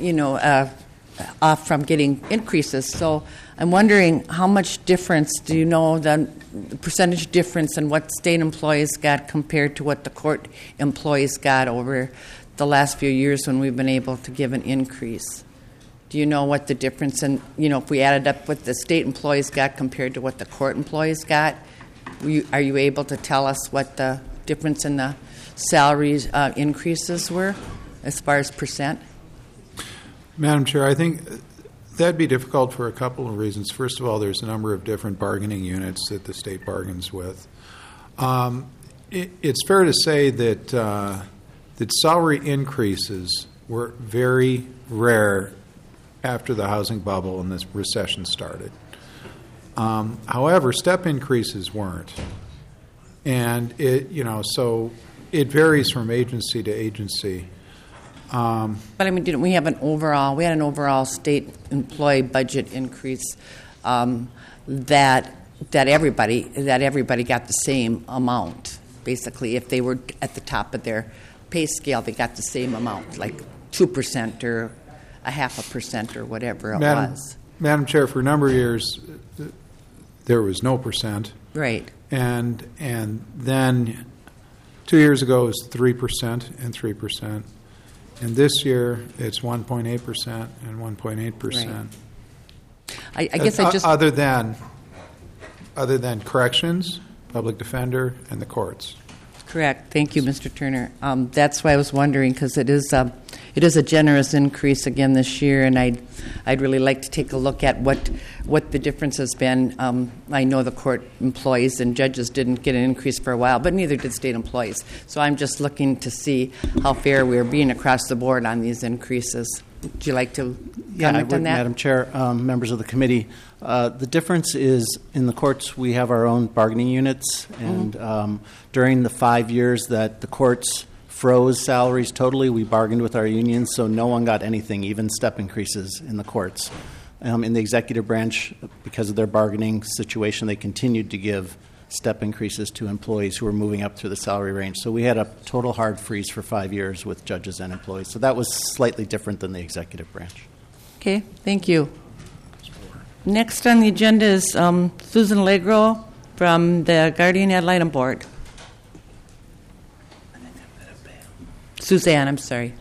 off from getting increases. So I'm wondering how much difference do you know the percentage difference in what state employees got compared to what the court employees got over the last few years when we've been able to give an increase? Do you know what the difference in, if we added up what the state employees got compared to what the court employees got? Are you able to tell us what the difference in the salaries increases were as far as percent? Madam Chair, I think that'd be difficult for a couple of reasons. First of all, there's a number of different bargaining units that the state bargains with. It's fair to say that salary increases were very rare after the housing bubble and this recession started. However, step increases weren't. And so it varies from agency to agency. But I mean, didn't we have an overall state employee budget increase that everybody got the same amount. Basically, if they were at the top of their pay scale, they got the same amount, like 2% or 0.5% or whatever it was. Madam Chair, for a number of years, there was no percent. Right. And then 2 years ago it was 3% and 3%. And this year it's 1.8% and 1.8%. I guess I just... Other than corrections, public defender, and the courts. Correct. Thank you, Mr. Turner. That's why I was wondering, because it is a generous increase again this year, and I'd really like to take a look at what the difference has been. I know the court employees and judges didn't get an increase for a while, but neither did state employees. So I'm just looking to see how fair we're being across the board on these increases. Would you like to comment on that? Madam Chair, members of the committee. The difference is in the courts we have our own bargaining units, and during the 5 years that the courts froze salaries totally, we bargained with our unions, so no one got anything, even step increases in the courts. In the executive branch, because of their bargaining situation, they continued to give step increases to employees who were moving up through the salary range. So we had a total hard freeze for 5 years with judges and employees. So that was slightly different than the executive branch. Okay, thank you. Next on the agenda is Susan Allegro from the Guardian Ad Litem Board. Suzanne, I'm sorry.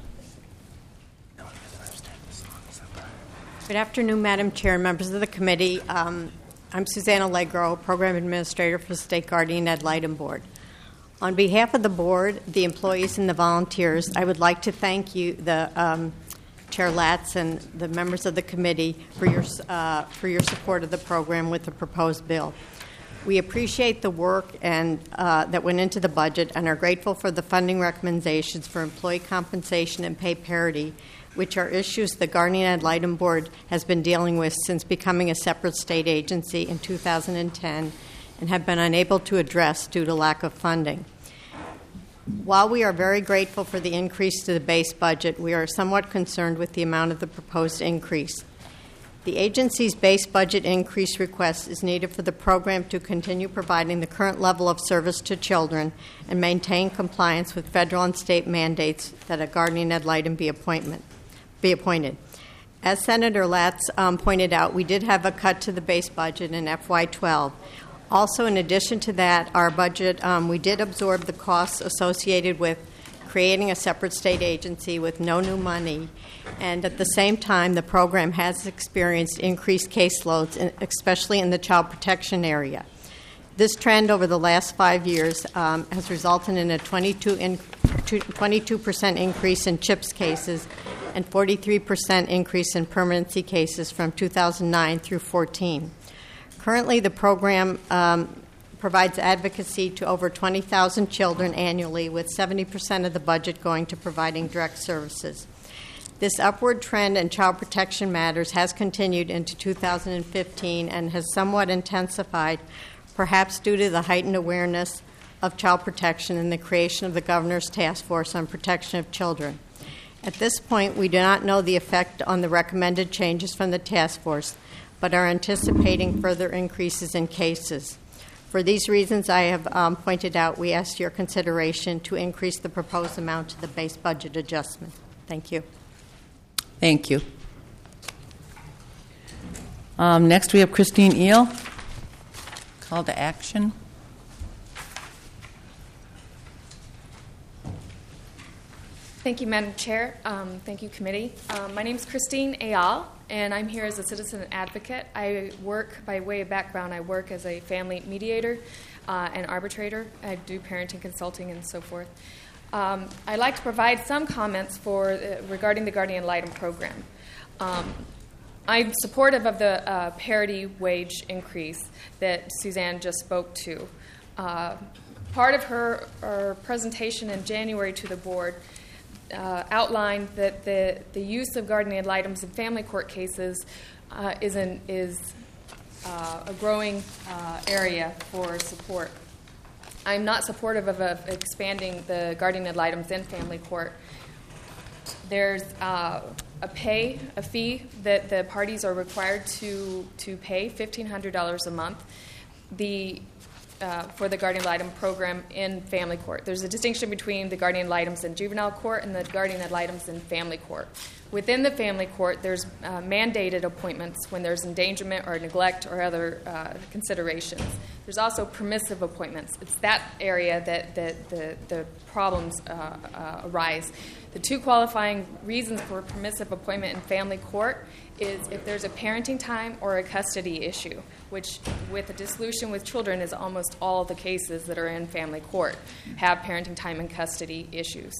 Good afternoon, Madam Chair and members of the committee. I'm Suzanne Allegro, Program Administrator for the State Guardian Ad Litem Board. On behalf of the board, the employees, and the volunteers, I would like to thank you, the Chair Latz and the members of the committee, for your support of the program with the proposed bill. We appreciate the work and that went into the budget and are grateful for the funding recommendations for employee compensation and pay parity, which are issues the Guardian Ad Litem Board has been dealing with since becoming a separate state agency in 2010 and have been unable to address due to lack of funding. While we are very grateful for the increase to the base budget, we are somewhat concerned with the amount of the proposed increase. The agency's base budget increase request is needed for the program to continue providing the current level of service to children and maintain compliance with federal and state mandates that a guardian ad litem be appointed. As Senator Latz pointed out, we did have a cut to the base budget in FY12. Also, in addition to that, our budget, we did absorb the costs associated with creating a separate state agency with no new money, and at the same time, the program has experienced increased caseloads, especially in the child protection area. This trend over the last 5 years has resulted in a 22% increase in CHIPS cases and 43% increase in permanency cases from 2009 through 14. Currently, the program provides advocacy to over 20,000 children annually, with 70% of the budget going to providing direct services. This upward trend in child protection matters has continued into 2015 and has somewhat intensified, perhaps due to the heightened awareness of child protection and the creation of the Governor's Task Force on Protection of Children. At this point, we do not know the effect on the recommended changes from the task force, but are anticipating further increases in cases. For these reasons I have pointed out, we ask your consideration to increase the proposed amount to the base budget adjustment. Thank you. Thank you. Next, we have Christine Eel. Call to action. Thank you, Madam Chair. Thank you, committee. My name is Christine Ayal, and I'm here as a citizen advocate. I work, by way of background, I work as a family mediator and arbitrator. I do parenting consulting and so forth. I'd like to provide some comments regarding the Guardian Ad Litem program. I'm supportive of the parity wage increase that Suzanne just spoke to. Part of her presentation in January to the board outlined that the use of guardian ad litems in family court cases is a growing area for support. I'm not supportive of expanding the guardian ad litems in family court. There's a fee that the parties are required to pay, $1,500 a month, for the guardian ad litem program in family court. There's a distinction between the guardian ad litems in juvenile court and the guardian ad litems in family court. Within the family court, there's mandated appointments when there's endangerment or neglect or other considerations. There's also permissive appointments. It's that area that the problems arise. The two qualifying reasons for permissive appointment in family court is if there's a parenting time or a custody issue, which with a dissolution with children is almost all the cases that are in family court have parenting time and custody issues.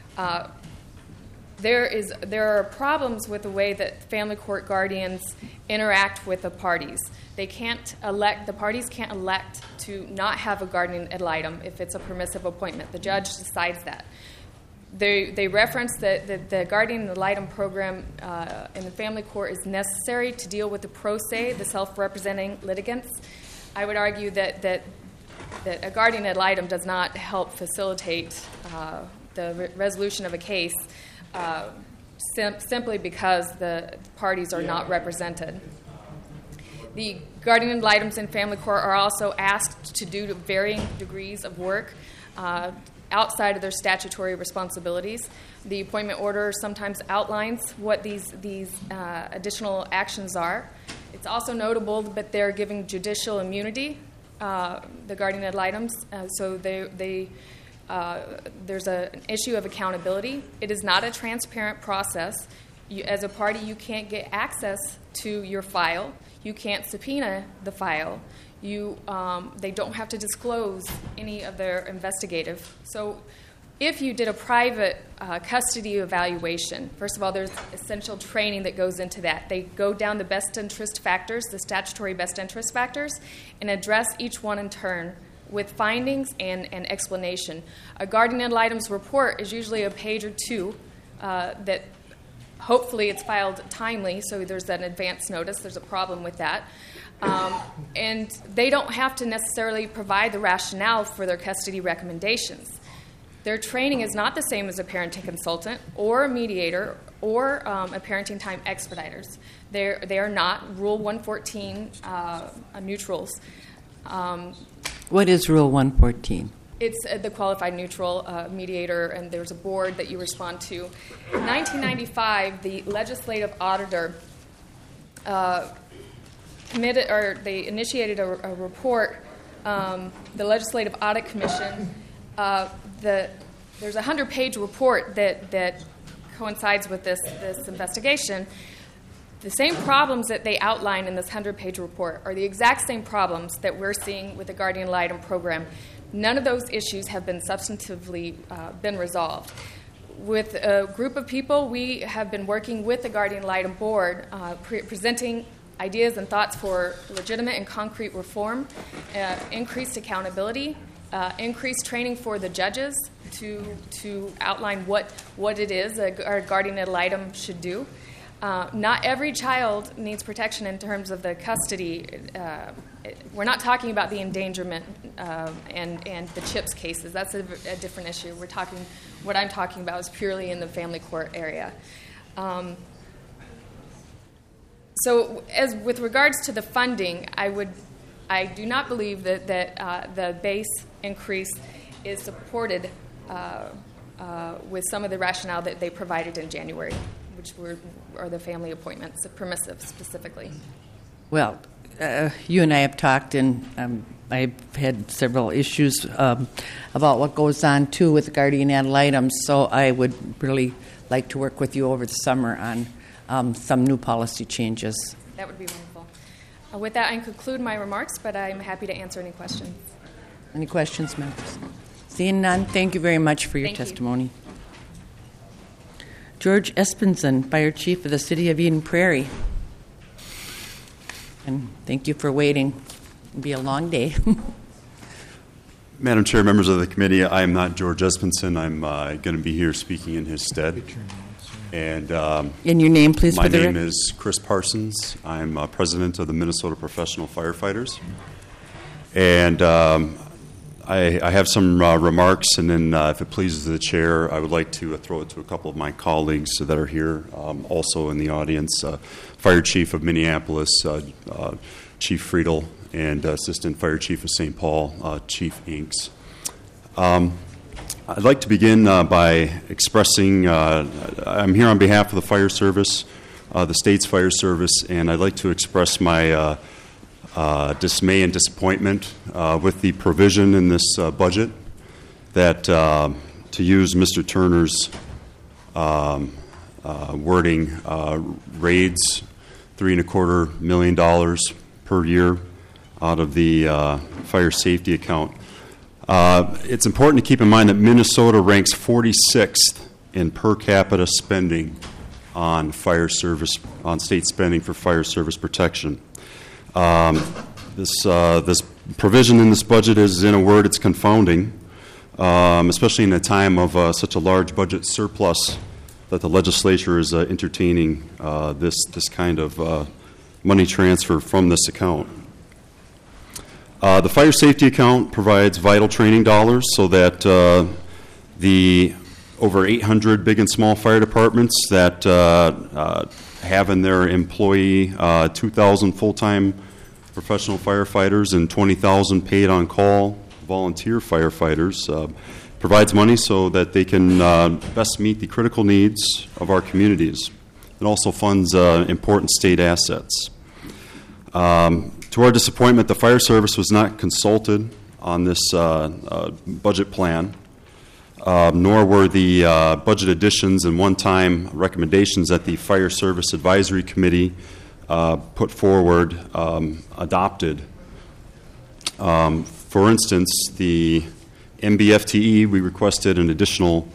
There are problems with the way that family court guardians interact with the parties. The parties can't elect to not have a guardian ad litem if it's a permissive appointment. The judge decides that. They reference that the guardian ad litem program in the family court is necessary to deal with the pro se, the self-representing litigants. I would argue that a guardian ad litem does not help facilitate the resolution of a case simply because the parties are not represented. The guardian ad litems in family court are also asked to do varying degrees of work outside of their statutory responsibilities. The appointment order sometimes outlines what these additional actions are. It's also notable that they're giving judicial immunity, the guardian ad litems, so there's an issue of accountability. It is not a transparent process. As a party, you can't get access to your file. You can't subpoena the file. They don't have to disclose any of their investigative. So if you did a private custody evaluation, first of all, there's essential training that goes into that. They go down the best interest factors, the statutory best interest factors, and address each one in turn with findings and explanation. A guardian ad litem's report is usually a page or two that hopefully it's filed timely, so there's an advance notice. There's a problem with that. And they don't have to necessarily provide the rationale for their custody recommendations. Their training is not the same as a parenting consultant or a mediator or a parenting time expediters. They are not Rule 114 neutrals. What is Rule 114? It's the qualified neutral mediator, and there's a board that you respond to. In 1995, the legislative auditor they initiated a report, the Legislative Audit Commission. There's a 100-page report that coincides with this investigation. The same problems that they outline in this 100-page report are the exact same problems that we're seeing with the guardian ad litem program. None of those issues have been substantively been resolved. With a group of people, we have been working with the guardian ad litem board, presenting ideas and thoughts for legitimate and concrete reform, increased accountability, increased training for the judges to outline what it is a guardian ad litem should do. Not every child needs protection in terms of the custody. We're not talking about the endangerment and the CHIPS cases. That's a different issue. What I'm talking about is purely in the family court area. So, as with regards to the funding, I do not believe that the base increase is supported with some of the rationale that they provided in January, which are the family appointments, the permissive specifically. Well, you and I have talked, and I've had several issues about what goes on, too, with the guardian ad litem, so I would really like to work with you over the summer on some new policy changes. That would be wonderful. With that, I conclude my remarks, but I'm happy to answer any questions. Any questions, members? Seeing none, thank you very much for your testimony. George Espenson, Fire Chief of the City of Eden Prairie. And thank you for waiting. It'll be a long day. Madam Chair, members of the committee, I am not George Espenson. I'm going to be here speaking in his stead. And your name, please, my for the name record? is Chris Parsons. I'm president of the Minnesota Professional Firefighters. And I have some remarks, and then if it pleases the chair, I would like to throw it to a couple of my colleagues that are here, also in the audience, Fire Chief of Minneapolis, Chief Friedel, and Assistant Fire Chief of St. Paul, Chief Inks. I'd like to begin by expressing, I'm here on behalf of the fire service, the state's fire service, and I'd like to express my dismay and disappointment with the provision in this budget that, to use Mr. Turner's wording, raids $3.25 million per year out of the fire safety account. It's important to keep in mind that Minnesota ranks 46th in per capita spending on fire service, on state spending for fire service protection. This provision in this budget is, in a word, it's confounding, especially in a time of such a large budget surplus that the legislature is entertaining this kind of money transfer from this account. The fire safety account provides vital training dollars so that the over 800 big and small fire departments that have in their employee 2,000 full-time professional firefighters and 20,000 paid-on-call volunteer firefighters provides money so that they can best meet the critical needs of our communities. It also funds important state assets. To our disappointment, the fire service was not consulted on this budget plan, nor were the budget additions and one-time recommendations that the Fire Service Advisory Committee put forward adopted. For instance, the MBFTE, we requested an additional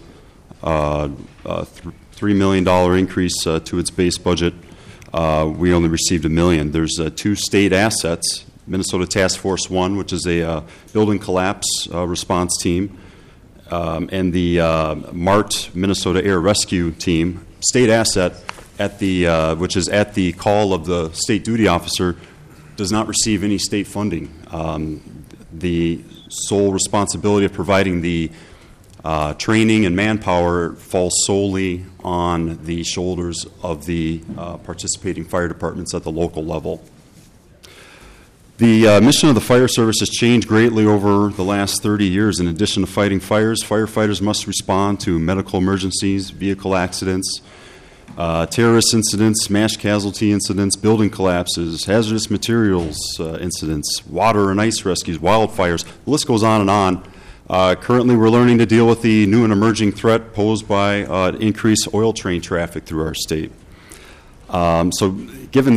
$3 million increase to its base budget. We only received $1 million. There's two state assets, Minnesota Task Force 1, which is a building collapse response team, and the MART, Minnesota Air Rescue Team, state asset, at the which is at the call of the state duty officer, does not receive any state funding. The sole responsibility of providing the training and manpower falls solely on the shoulders of the participating fire departments at the local level. The mission of the fire service has changed greatly over the last 30 years. In addition to fighting fires, firefighters must respond to medical emergencies, vehicle accidents, terrorist incidents, mass casualty incidents, building collapses, hazardous materials incidents, water and ice rescues, wildfires. The list goes on and on. Currently, we're learning to deal with the new and emerging threat posed by increased oil train traffic through our state. So, given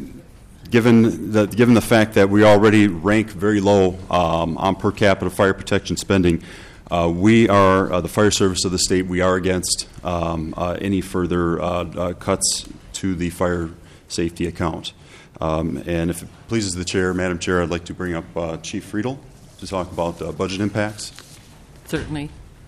the fact that we already rank very low on per capita fire protection spending, we are the fire service of the state. We are against any further cuts to the fire safety account. And if it pleases the chair, Madam Chair, I'd like to bring up Chief Friedel to talk about budget impacts. Certainly.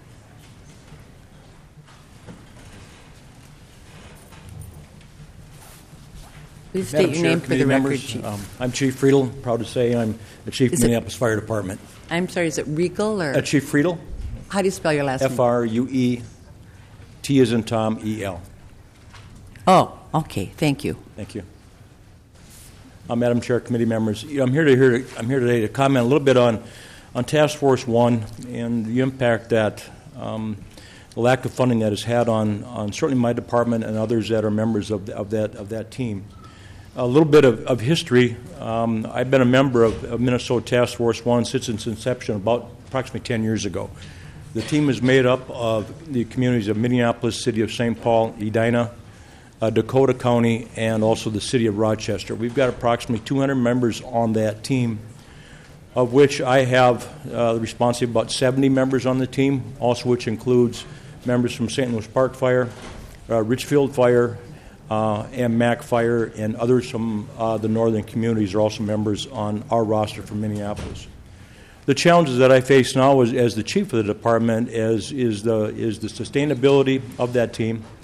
Please state your name for the record, Chief. I'm Chief Friedel. Proud to say I'm the Chief of Minneapolis Fire Department. I'm sorry, is it Riegel or? Chief Friedel. How do you spell your last name? F-R-U-E, T as in Tom, E-L. Oh, okay. Thank you. Thank you. Madam Chair, committee members, I'm here today to comment a little bit on Task Force 1 and the impact that the lack of funding that has had on certainly my department and others that are members of that team. A little bit of history. I've been a member of Minnesota Task Force 1 since its inception about approximately 10 years ago. The team is made up of the communities of Minneapolis, City of St. Paul, Edina, Dakota County, and also the City of Rochester. We've got approximately 200 members on that team, of which I have the responsibility of about 70 members on the team, also which includes members from St. Louis Park Fire, Richfield Fire, and Mac Fire, and others from the northern communities are also members on our roster from Minneapolis. The challenges that I face now as the chief of the department is the sustainability of that team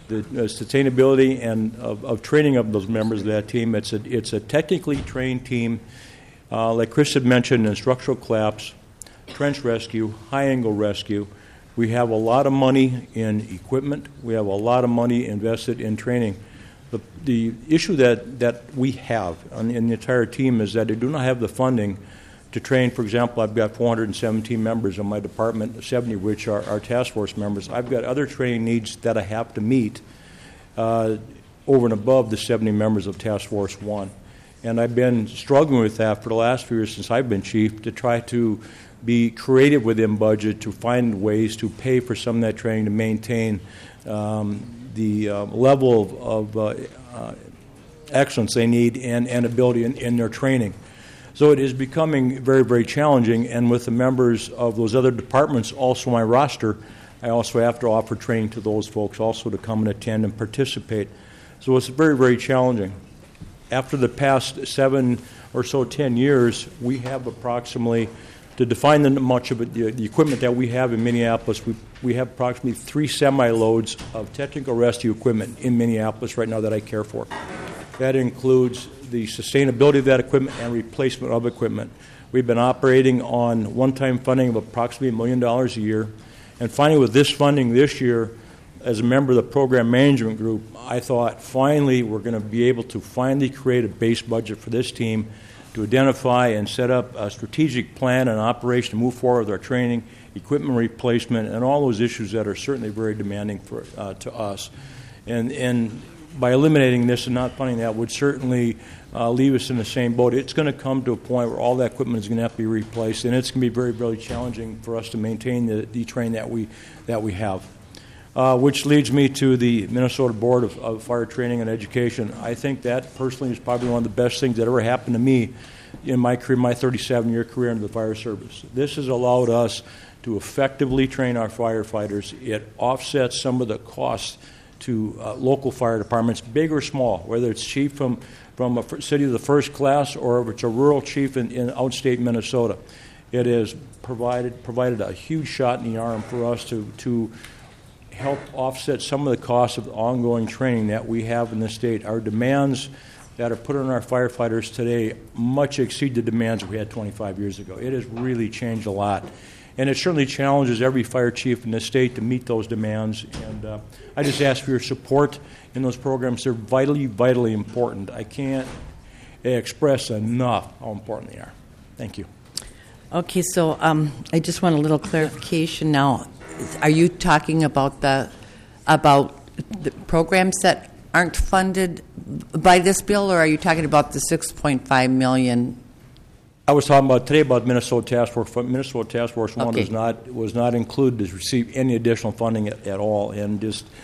sustainability and of training of those members of that team. It's a technically trained team, like Chris had mentioned, in structural collapse, trench rescue, high-angle rescue. We have a lot of money in equipment. We have a lot of money invested in training. The issue that we have in the entire team is that they do not have the funding to train. For example, I've got 417 members in my department, 70 of which are task force members. I've got other training needs that I have to meet over and above the 70 members of Task Force 1. And I've been struggling with that for the last few years since I've been chief, to try to be creative within budget to find ways to pay for some of that training to maintain the level of excellence they need and ability in their training. So it is becoming very, very challenging, and with the members of those other departments also on my roster, I also have to offer training to those folks also to come and attend and participate. So it's very, very challenging. After the past 7 or so 10 years, we have approximately, to define much of it, the equipment that we have in Minneapolis, we have approximately 3 semi-loads of technical rescue equipment in Minneapolis right now that I care for. That includes the sustainability of that equipment and replacement of equipment. We've been operating on one-time funding of approximately $1 million a year. And finally, with this funding this year, as a member of the program management group, I thought finally we're going to be able to finally create a base budget for this team to identify and set up a strategic plan and operation to move forward with our training, equipment replacement, and all those issues that are certainly very demanding to us. And by eliminating this and not funding that would certainly leave us in the same boat. It's going to come to a point where all that equipment is going to have to be replaced, and it's going to be very, very challenging for us to maintain the training that we have. Which leads me to the Minnesota Board of Fire Training and Education. I think that personally is probably one of the best things that ever happened to me in my career, my 37-year career in the fire service. This has allowed us to effectively train our firefighters. It offsets some of the costs to local fire departments, big or small, whether it's chief from a city of the first class or if it's a rural chief in outstate Minnesota. It has provided a huge shot in the arm for us to help offset some of the costs of the ongoing training that we have in the state. Our demands that are put on our firefighters today much exceed the demands we had 25 years ago. It has really changed a lot. And it certainly challenges every fire chief in the state to meet those demands. And I just ask for your support in those programs. They're vitally, vitally important. I can't express enough how important they are. Thank you. Okay, so I just want a little clarification now. Are you talking about the programs that aren't funded by this bill, or are you talking about the $6.5 million? I was talking about today about Minnesota Task Force. Minnesota Task Force 1 Okay. was not included to receive any additional funding at all, and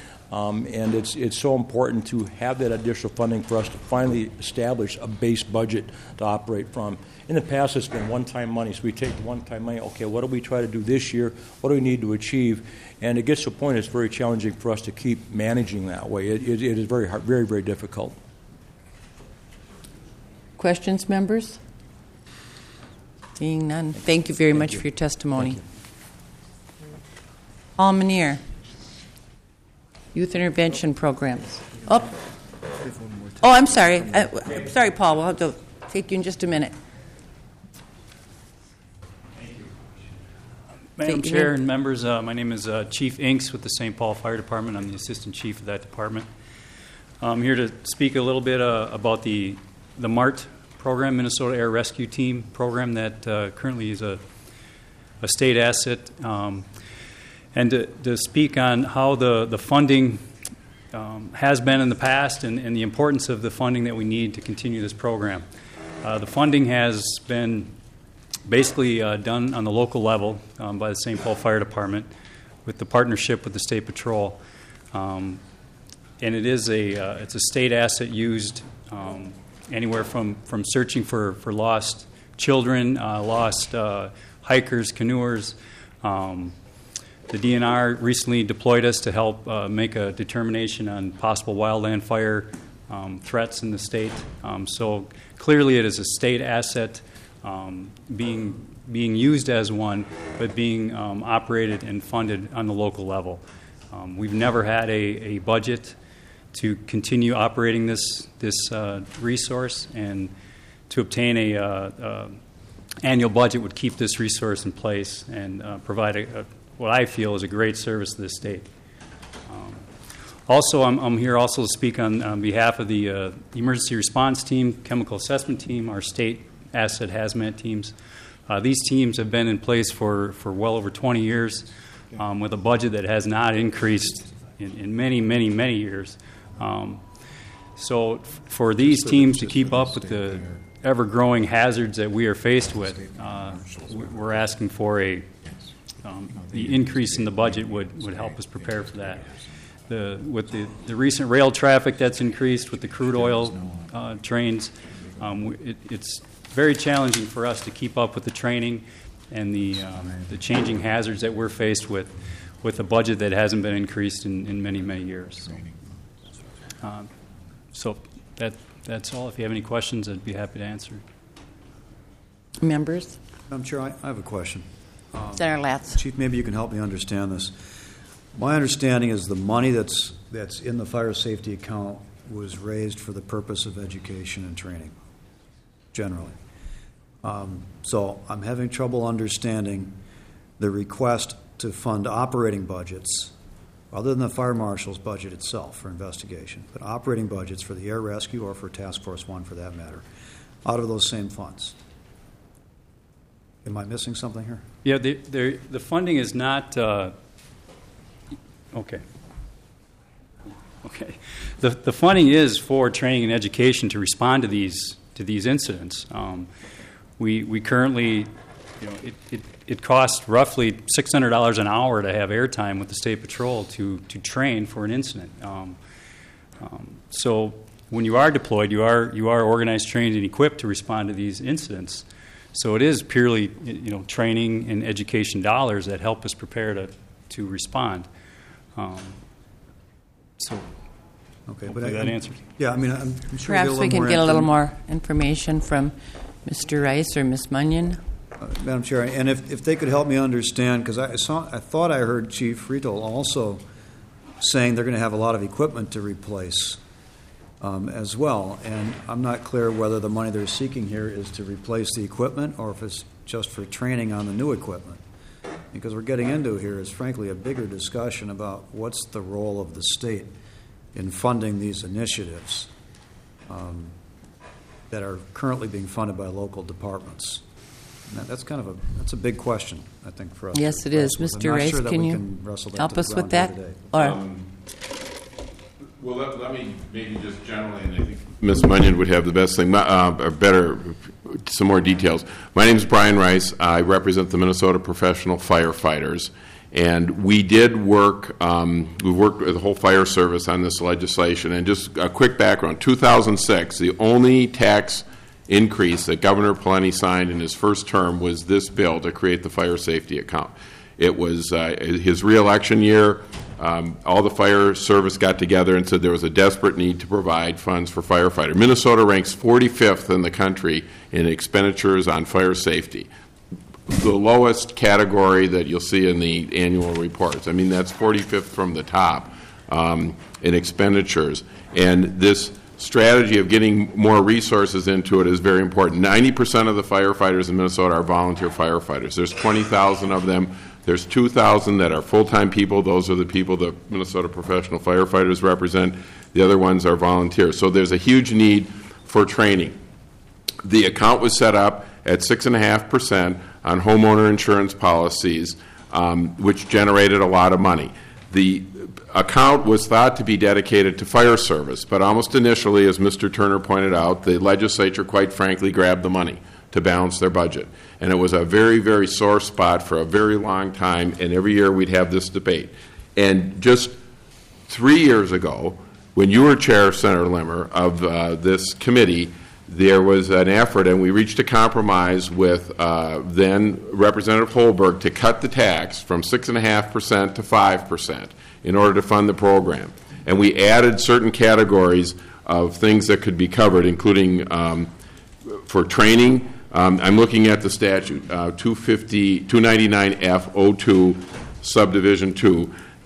it's so important to have that additional funding for us to finally establish a base budget to operate from. In the past, it's been one-time money, so we take the one-time money. Okay, what do we try to do this year? What do we need to achieve? And it gets to a point it's very challenging for us to keep managing that way. It is very hard, very, very difficult. Questions, members? Seeing none. Thank you very much for your testimony. Paul Manier, Youth Intervention Programs. Oh, I'm sorry. Sorry, Paul. We'll have to take you in just a minute. Madam Chair and members, my name is Chief Inks with the St. Paul Fire Department. I'm the Assistant Chief of that department. I'm here to speak a little bit about the MART program, Minnesota Air Rescue Team program, that currently is a state asset, and to speak on how the funding has been in the past and the importance of the funding that we need to continue this program. The funding has been basically done on the local level by the St. Paul Fire Department with the partnership with the State Patrol. And it is it's a state asset used anywhere from searching for lost children, lost hikers, canoers. The DNR recently deployed us to help make a determination on possible wildland fire threats in the state. So clearly it is a state asset being used as one, but being operated and funded on the local level. We've never had a budget to continue operating this resource, and to obtain a annual budget would keep this resource in place and provide what I feel is a great service to the state. Also, I'm here also to speak on behalf of the emergency response team, chemical assessment team, our state asset hazmat teams. These teams have been in place for well over 20 years with a budget that has not increased in many, many, many years. So for these teams to keep up with the ever-growing hazards that we are faced with, we're asking for the increase in the budget would help us prepare for that. With the recent rail traffic that's increased, with the crude oil trains, it's very challenging for us to keep up with the training and the changing hazards that we're faced with a budget that hasn't been increased in many, many years. So that's all. If you have any questions, I'd be happy to answer. Members? Madam Chair, I have a question. Senator Latz. Chief, maybe you can help me understand this. My understanding is the money that's in the fire safety account was raised for the purpose of education and training, generally. So I'm having trouble understanding the request to fund operating budgets, other than the fire marshal's budget itself for investigation, but operating budgets for the air rescue or for Task Force 1 for that matter, out of those same funds. Am I missing something here? Yeah, the funding is not... Okay. The funding is for training and education to respond to these incidents. We currently, it costs roughly $600 an hour to have airtime with the State Patrol to train for an incident. So when you are deployed, you are organized, trained, and equipped to respond to these incidents. So it is purely training and education dollars that help us prepare to respond. Okay, but that answers. Yeah, I mean, I'm sure. Perhaps we can get a little more information from Mr. Rice or Ms. Munyon. Madam Chair, and if they could help me understand, because I thought I heard Chief Rietl also saying they're going to have a lot of equipment to replace as well, and I'm not clear whether the money they're seeking here is to replace the equipment or if it's just for training on the new equipment. Because we're getting into here is, frankly, a bigger discussion about what's the role of the state in funding these initiatives that are currently being funded by local departments. And that's a big question, I think, for us. Yes, it is. Mr. Rice, can you help us with that? Well, let me maybe just generally, and I think Ms. Munyon would have the best thing, or better, some more details. My name is Brian Rice. I represent the Minnesota Professional Firefighters. And we did work, we've worked with the whole fire service on this legislation. And just a quick background, 2006, the only tax increase that Governor Pawlenty signed in his first term was this bill to create the fire safety account. It was his re-election year. All the fire service got together and said there was a desperate need to provide funds for firefighters. Minnesota ranks 45th in the country in expenditures on fire safety. The lowest category that you'll see in the annual reports. I mean, that's 45th from the top in expenditures. And this strategy of getting more resources into it is very important. 90% of the firefighters in Minnesota are volunteer firefighters. There's 20,000 of them. There's 2,000 that are full-time people. Those are the people the Minnesota Professional Firefighters represent. The other ones are volunteers. So there's a huge need for training. The account was set up at 6.5% on homeowner insurance policies, which generated a lot of money. The account was thought to be dedicated to fire service, but almost initially, as Mr. Turner pointed out, the legislature, quite frankly, grabbed the money to balance their budget. And it was a very, very sore spot for a very long time, and every year we'd have this debate. And just 3 years ago, when you were chair, Senator Limmer, of this committee, there was an effort, and we reached a compromise with then Representative Holberg to cut the tax from 6.5% to 5% in order to fund the program. And we added certain categories of things that could be covered, including for training. I'm looking at the statute, 299F02, subdivision 2.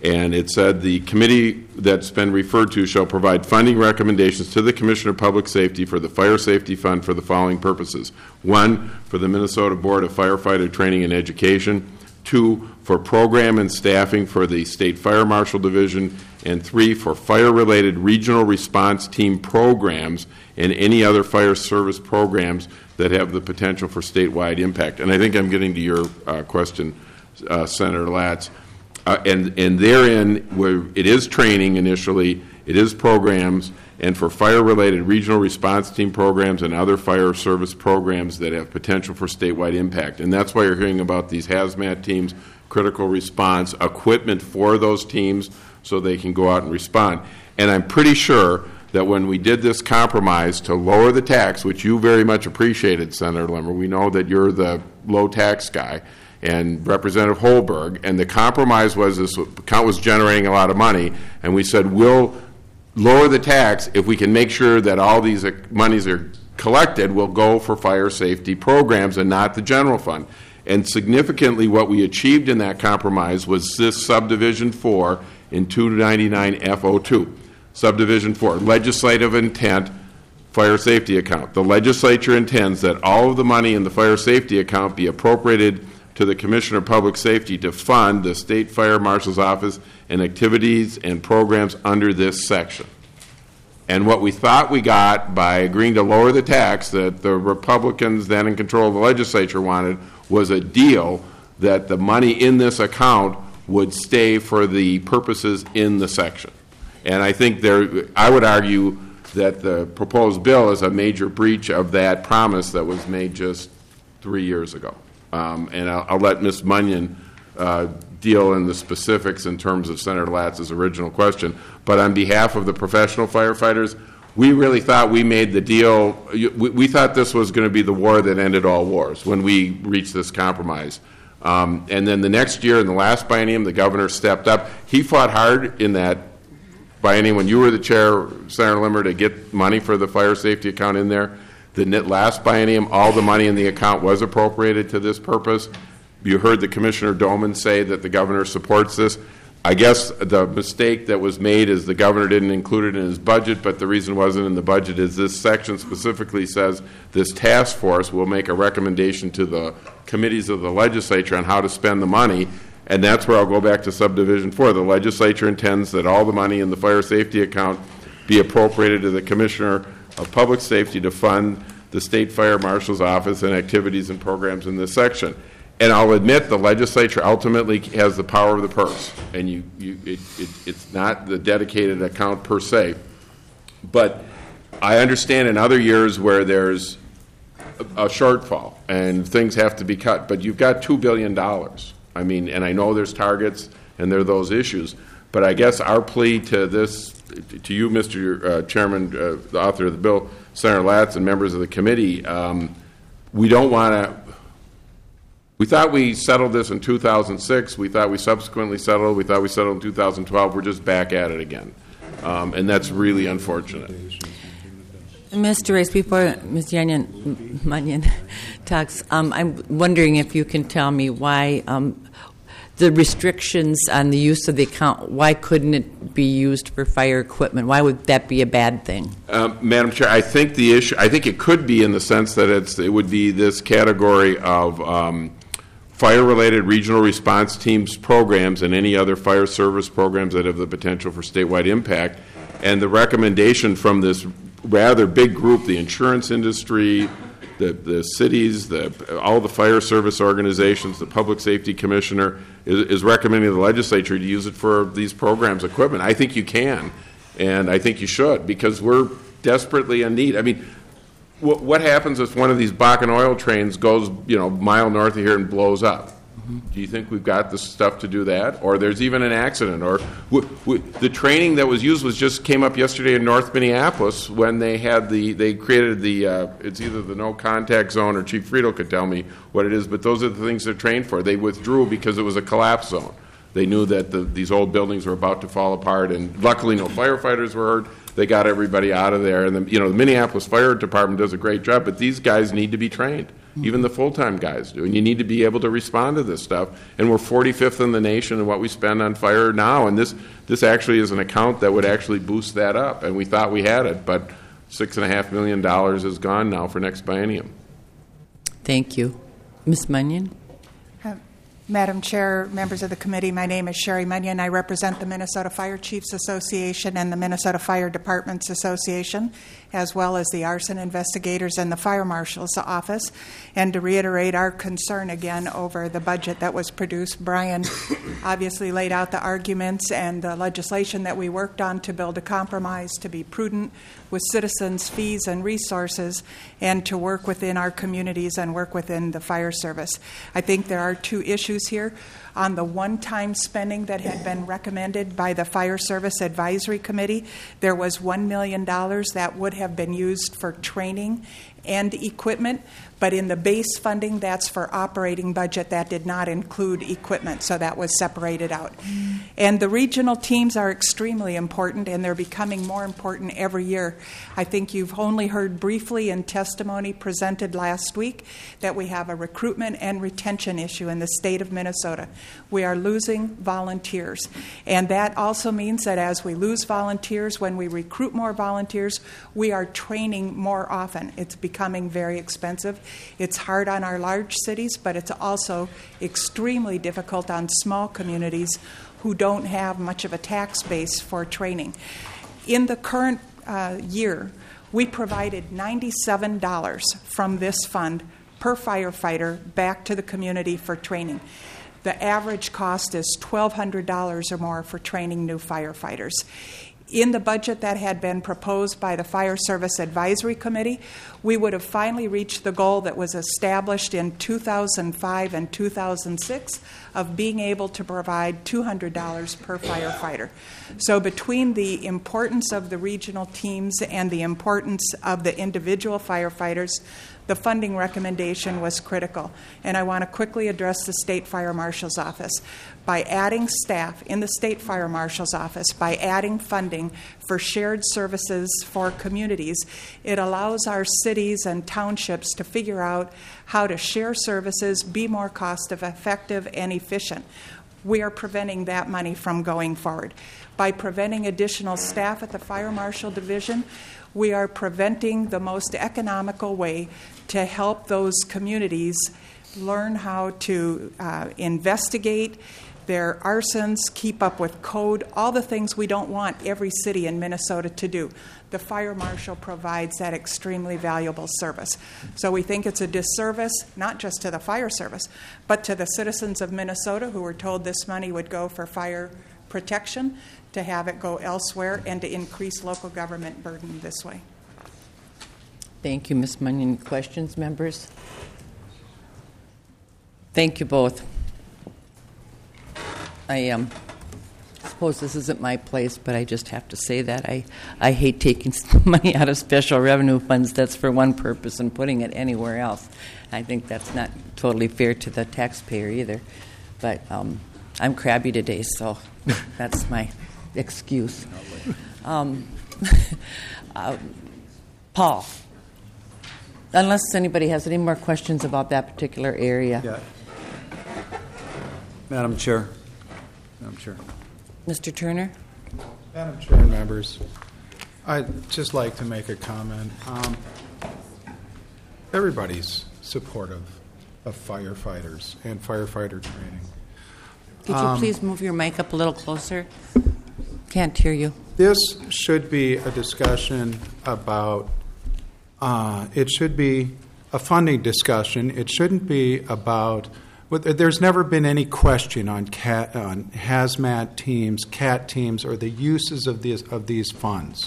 And it said the committee that's been referred to shall provide funding recommendations to the Commissioner of Public Safety for the Fire Safety Fund for the following purposes. 1, for the Minnesota Board of Firefighter Training and Education. 2, for program and staffing for the State Fire Marshal Division. And 3, for fire-related regional response team programs and any other fire service programs that have the potential for statewide impact. And I think I'm getting to your question, Senator Latz. And therein, where it is training initially, it is programs, and for fire-related regional response team programs and other fire service programs that have potential for statewide impact. And that's why you're hearing about these hazmat teams, critical response, equipment for those teams so they can go out and respond. And I'm pretty sure that when we did this compromise to lower the tax, which you very much appreciated, Senator Limmer, we know that you're the low tax guy, and Representative Holberg, and the compromise was this account was generating a lot of money, and we said we'll lower the tax if we can make sure that all these monies are collected will go for fire safety programs and not the general fund. And significantly what we achieved in that compromise was this subdivision 4 in 299F02. Subdivision 4, legislative intent, fire safety account. The legislature intends that all of the money in the fire safety account be appropriated to the Commissioner of Public Safety to fund the State Fire Marshal's Office and activities and programs under this section. And what we thought we got by agreeing to lower the tax that the Republicans then in control of the legislature wanted was a deal that the money in this account would stay for the purposes in the section. And I think I would argue that the proposed bill is a major breach of that promise that was made just 3 years ago. And I'll let Ms. Munyon deal in the specifics in terms of Senator Latz's original question. But on behalf of the professional firefighters, we really thought we made the deal. We thought this was going to be the war that ended all wars when we reached this compromise. And then the next year, in the last biennium, the governor stepped up. He fought hard in that biennium when you were the chair, Senator Limmer, to get money for the fire safety account in there. The last biennium, all the money in the account was appropriated to this purpose. You heard the Commissioner Doman say that the governor supports this. I guess the mistake that was made is the governor didn't include it in his budget, but the reason it wasn't in the budget is this section specifically says this task force will make a recommendation to the committees of the legislature on how to spend the money, and that's where I'll go back to subdivision 4. The legislature intends that all the money in the fire safety account be appropriated to the Commissioner of Public Safety to fund the State Fire Marshal's Office and activities and programs in this section. And I'll admit the legislature ultimately has the power of the purse, and it's not the dedicated account per se. But I understand in other years where there's a shortfall and things have to be cut, but you've got $2 billion. I mean, and I know there's targets and there are those issues, but I guess our plea to this, to you, Mr. Chairman, the author of the bill, Senator Latz, and members of the committee, we don't want to. We thought we settled this in 2006. We thought we subsequently settled. We thought we settled in 2012. We're just back at it again, and that's really unfortunate. Mr. Rice, before Ms. Munyon talks, I'm wondering if you can tell me why the restrictions on the use of the account, why couldn't it be used for fire equipment? Why would that be a bad thing? Madam Chair, I think the issue, I think it could be in the sense that it would be this category of fire-related regional response teams programs and any other fire service programs that have the potential for statewide impact. And the recommendation from this rather big group, the insurance industry, the cities, all the fire service organizations, the Public Safety Commissioner is recommending the legislature to use it for these programs, equipment. I think you can, and I think you should, because we're desperately in need. I mean, what happens if one of these Bakken oil trains goes, a mile north of here and blows up? Do you think we've got the stuff to do that? Or there's even an accident? Or the training that was used came up yesterday in North Minneapolis when they created it's either the no contact zone, or Chief Friedel could tell me what it is, but those are the things they're trained for. They withdrew because it was a collapse zone. They knew that these old buildings were about to fall apart, and luckily no firefighters were hurt. They got everybody out of there. And the Minneapolis Fire Department does a great job, but these guys need to be trained. Even the full-time guys do. And you need to be able to respond to this stuff. And we're 45th in the nation in what we spend on fire now. And this actually is an account that would actually boost that up. And we thought we had it, but $6.5 million is gone now for next biennium. Thank you. Ms. Munyon? Madam Chair, members of the committee, my name is Sherry Munyon. I represent the Minnesota Fire Chiefs Association and the Minnesota Fire Departments Association, as well as the arson investigators and the fire marshal's office. And to reiterate our concern again over the budget that was produced, Brian obviously laid out the arguments and the legislation that we worked on to build a compromise, to be prudent with citizens' fees and resources, and to work within our communities and work within the fire service. I think there are two issues here. On the one-time spending that had been recommended by the Fire Service Advisory Committee, there was $1 million that would have been used for training and equipment, but in the base funding, that's for operating budget. That did not include equipment, so that was separated out. And the regional teams are extremely important, and they're becoming more important every year. I think you've only heard briefly in testimony presented last week that we have a recruitment and retention issue in the state of Minnesota. We are losing volunteers, and that also means that as we lose volunteers, when we recruit more volunteers, we are training more often. It's becoming very expensive. It's hard on our large cities, but it's also extremely difficult on small communities who don't have much of a tax base for training. In the current year, we provided $97 from this fund per firefighter back to the community for training. The average cost is $1,200 or more for training new firefighters. In the budget that had been proposed by the Fire Service Advisory Committee, we would have finally reached the goal that was established in 2005 and 2006 of being able to provide $200 per firefighter. So between the importance of the regional teams and the importance of the individual firefighters, the funding recommendation was critical. And I want to quickly address the State Fire Marshal's Office. By adding staff in the State Fire Marshal's Office, by adding funding for shared services for communities, it allows our cities and townships to figure out how to share services, be more cost-effective and efficient. We are preventing that money from going forward. By preventing additional staff at the Fire Marshal Division, we are preventing the most economical way to help those communities learn how to investigate their arsons, keep up with code, all the things we don't want every city in Minnesota to do. The fire marshal provides that extremely valuable service. So we think it's a disservice, not just to the fire service, but to the citizens of Minnesota who were told this money would go for fire protection, to have it go elsewhere and to increase local government burden this way. Thank you, Ms. Munyon. Questions, members? Thank you both. I suppose this isn't my place, but I just have to say that I hate taking money out of special revenue funds that's for one purpose and putting it anywhere else. I think that's not totally fair to the taxpayer either. But I'm crabby today, so that's my excuse. Paul, unless anybody has any more questions about that particular area. Yeah. Madam Chair. Mr. Turner? Madam Chair and members, I'd just like to make a comment. Everybody's supportive of firefighters and firefighter training. Could you please move your mic up a little closer? Can't hear you. This should be a discussion about, it should be a funding discussion. It shouldn't be about, there's never been any question on hazmat teams, CAT teams, or the uses of these funds.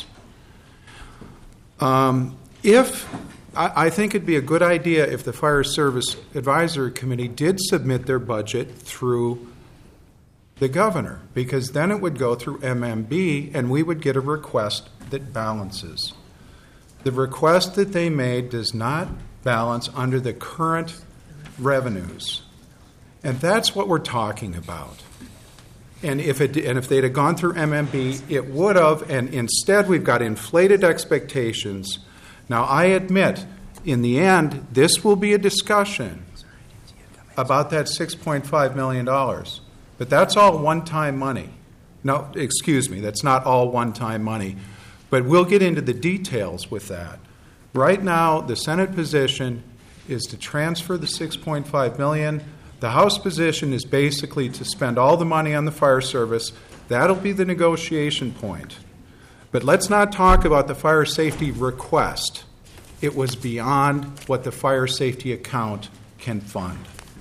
I think it'd be a good idea if the Fire Service Advisory Committee did submit their budget through the governor, because then it would go through MMB and we would get a request that balances. The request that they made does not balance under the current revenues. And that's what we're talking about. And if they'd have gone through MMB, it would have, and instead we've got inflated expectations. Now, I admit, in the end, this will be a discussion about that $6.5 million. But that's all one-time money. No, excuse me, that's not all one-time money. But we'll get into the details with that. Right now, the Senate position is to transfer the $6.5 million. The House position is basically to spend all the money on the fire service. That'll be the negotiation point. But let's not talk about the fire safety request. It was beyond what the fire safety account can fund.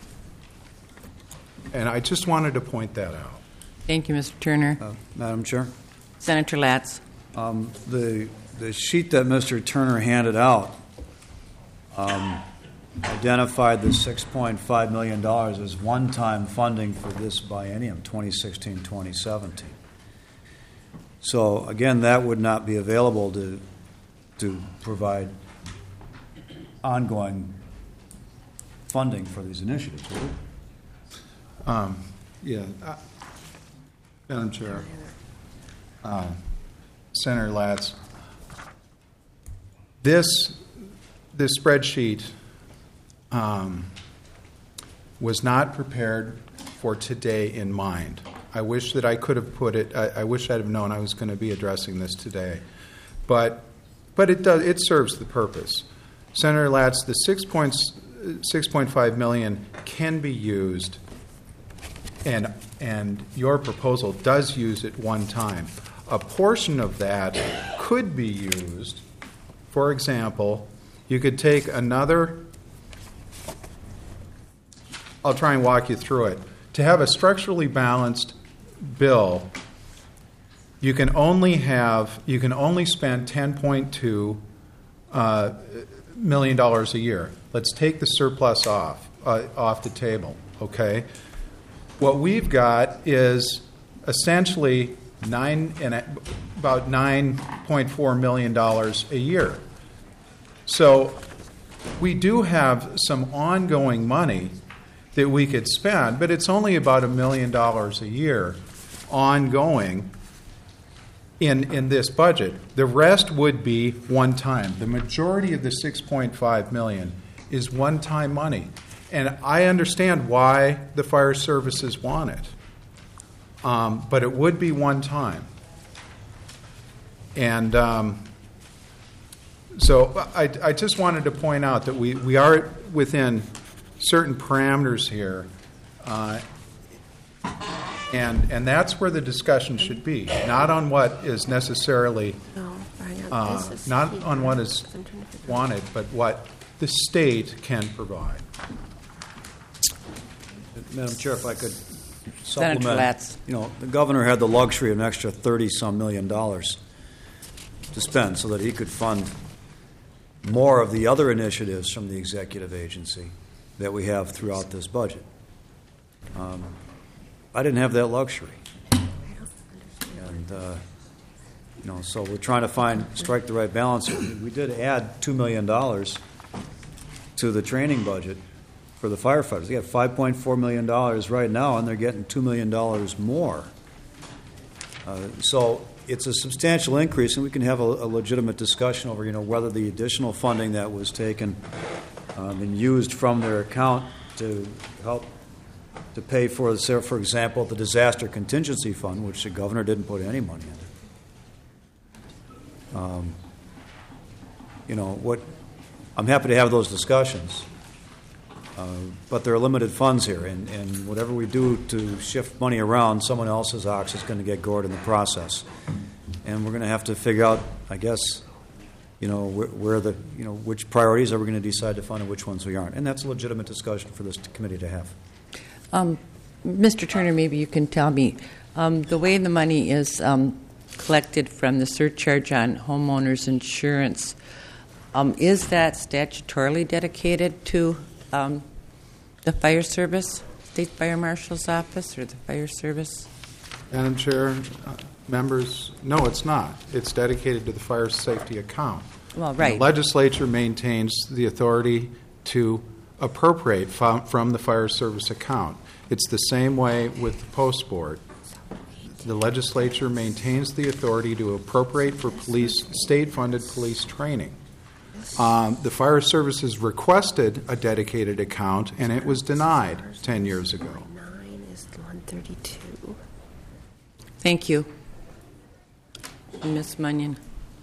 And I just wanted to point that out. Thank you, Mr. Turner. Madam Chair? Senator Latz. The sheet that Mr. Turner handed out identified the $6.5 million as one-time funding for this biennium, 2016-2017. So, again, that would not be available to provide ongoing funding for these initiatives, would it? Madam Chair, Senator Latz, this spreadsheet was not prepared for today in mind. I wish that I could have put it. I wish I'd have known I was going to be addressing this today, but it does. It serves the purpose. Senator Latz, the $6.5 million can be used, and your proposal does use it one time. A portion of that could be used. For example, you could take another. I'll try and walk you through it. To have a structurally balanced bill, you can only spend $10.2 million a year. Let's take the surplus off the table. Okay, what we've got is essentially about $9.4 million a year. So we do have some ongoing money that we could spend, but it's only about $1 million a year ongoing in this budget. The rest would be one time. The majority of the $6.5 million is one-time money. And I understand why the fire services want it. But it would be one time. And so I just wanted to point out that we are within certain parameters here, and that's where the discussion should be, not on what is necessarily, not on what is wanted, but what the state can provide. Madam Chair, if I could Senator supplement. Latz. The governor had the luxury of an extra $30-some million to spend so that he could fund more of the other initiatives from the executive agency that we have throughout this budget. I didn't have that luxury. And, so we're trying to strike the right balance. We did add $2 million to the training budget for the firefighters. They got $5.4 million right now, and they're getting $2 million more. So it's a substantial increase, and we can have a legitimate discussion over, whether the additional funding that was taken and used from their account to help to pay for example, the disaster contingency fund, which the governor didn't put any money in. I'm happy to have those discussions. But there are limited funds here, and whatever we do to shift money around, someone else's ox is going to get gored in the process. And we're going to have to figure out, I guess, which priorities are we going to decide to fund and which ones we aren't. And that's a legitimate discussion for this committee to have. Mr. Turner, maybe you can tell me, the way the money is collected from the surcharge on homeowners insurance, is that statutorily dedicated to the fire service, State Fire Marshal's Office, or the fire service? Madam Chair, members, no, it's not. It's dedicated to the fire safety account. Well, right. The legislature maintains the authority to appropriate from the fire service account. It's the same way with the post board. The legislature maintains the authority to appropriate for state-funded police training. The fire services requested a dedicated account, and it was denied 10 years ago. 9 is 132. Thank you. Ms. Munyon.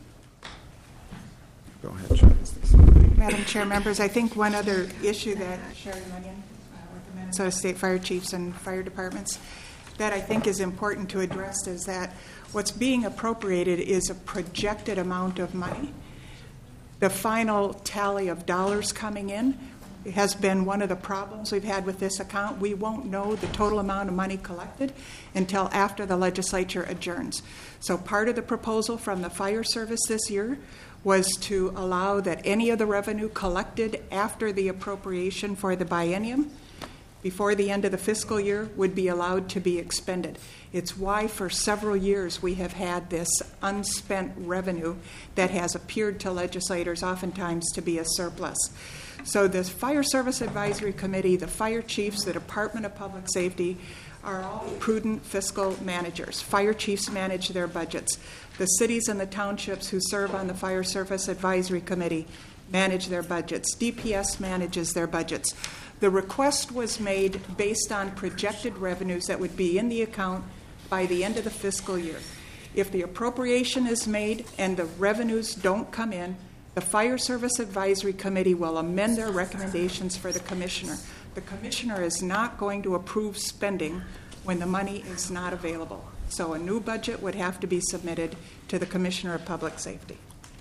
Go ahead, Jen. Madam Chair, members, I think one other issue that Sherry Munyon with the Minnesota State Fire Chiefs and Fire Departments that I think is important to address is that what's being appropriated is a projected amount of money. The final tally of dollars coming in has been one of the problems we've had with this account. We won't know the total amount of money collected until after the legislature adjourns. So part of the proposal from the fire service this year was to allow that any of the revenue collected after the appropriation for the biennium before the end of the fiscal year would be allowed to be expended. It's why for several years we have had this unspent revenue that has appeared to legislators oftentimes to be a surplus. So the Fire Service Advisory Committee, the fire chiefs, the Department of Public Safety are all prudent fiscal managers. Fire chiefs manage their budgets. The cities and the townships who serve on the Fire Service Advisory Committee manage their budgets. DPS manages their budgets. The request was made based on projected revenues that would be in the account by the end of the fiscal year. If the appropriation is made and the revenues don't come in, the Fire Service Advisory Committee will amend their recommendations for the Commissioner. The Commissioner is not going to approve spending when the money is not available. So a new budget would have to be submitted to the Commissioner of Public Safety.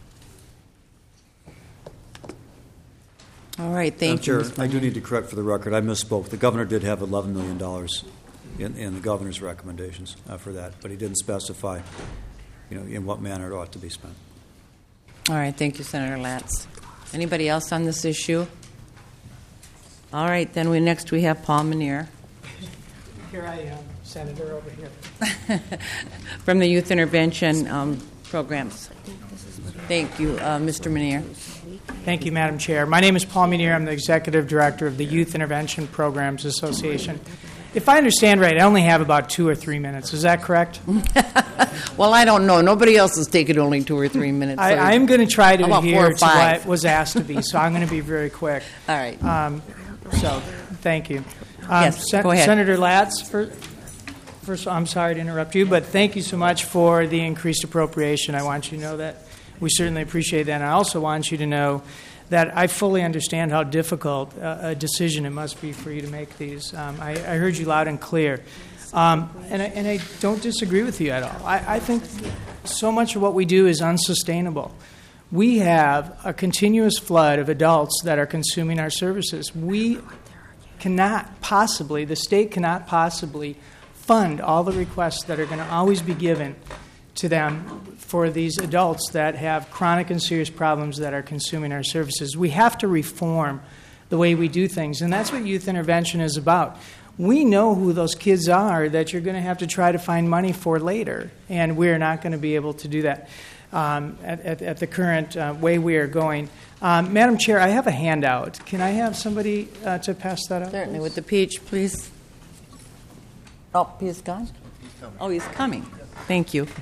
All right, thank you. Chair, I do need to correct for the record. I misspoke. The governor did have $11 million in the governor's recommendations for that, but he didn't specify, in what manner it ought to be spent. All right, thank you, Senator Latz. Anybody else on this issue? All right, then next we have Paul Menier. Here I am, Senator, over here. From the Youth Intervention Programs. Thank you, Mr. Menier. Thank you, Madam Chair. My name is Paul Menier. I'm the Executive Director of the Youth Intervention Programs Association. If I understand right, I only have about 2 or 3 minutes. Is that correct? Well, I don't know. Nobody else has taken only 2 or 3 minutes. I'm going to try to adhere to 5? what was asked to be, so I'm going to be very quick. All right. So, thank you. Yes, go ahead. Senator Latz, first, I'm sorry to interrupt you, but thank you so much for the increased appropriation. I want you to know that. We certainly appreciate that. And I also want you to know that I fully understand how difficult a decision it must be for you to make these. I heard you loud and clear. And I don't disagree with you at all. I think so much of what we do is unsustainable. We have a continuous flood of adults that are consuming our services. We cannot possibly, the state cannot possibly fund all the requests that are going to always be given to them for these adults that have chronic and serious problems that are consuming our services. We have to reform the way we do things, and that's what youth intervention is about. We know who those kids are that you're going to have to try to find money for later, and we're not going to be able to do that at the current way we are going. Madam Chair, I have a handout. Can I have somebody to pass that out? Certainly. With the page, please. Oh, he's gone? Oh, he's coming. Thank you.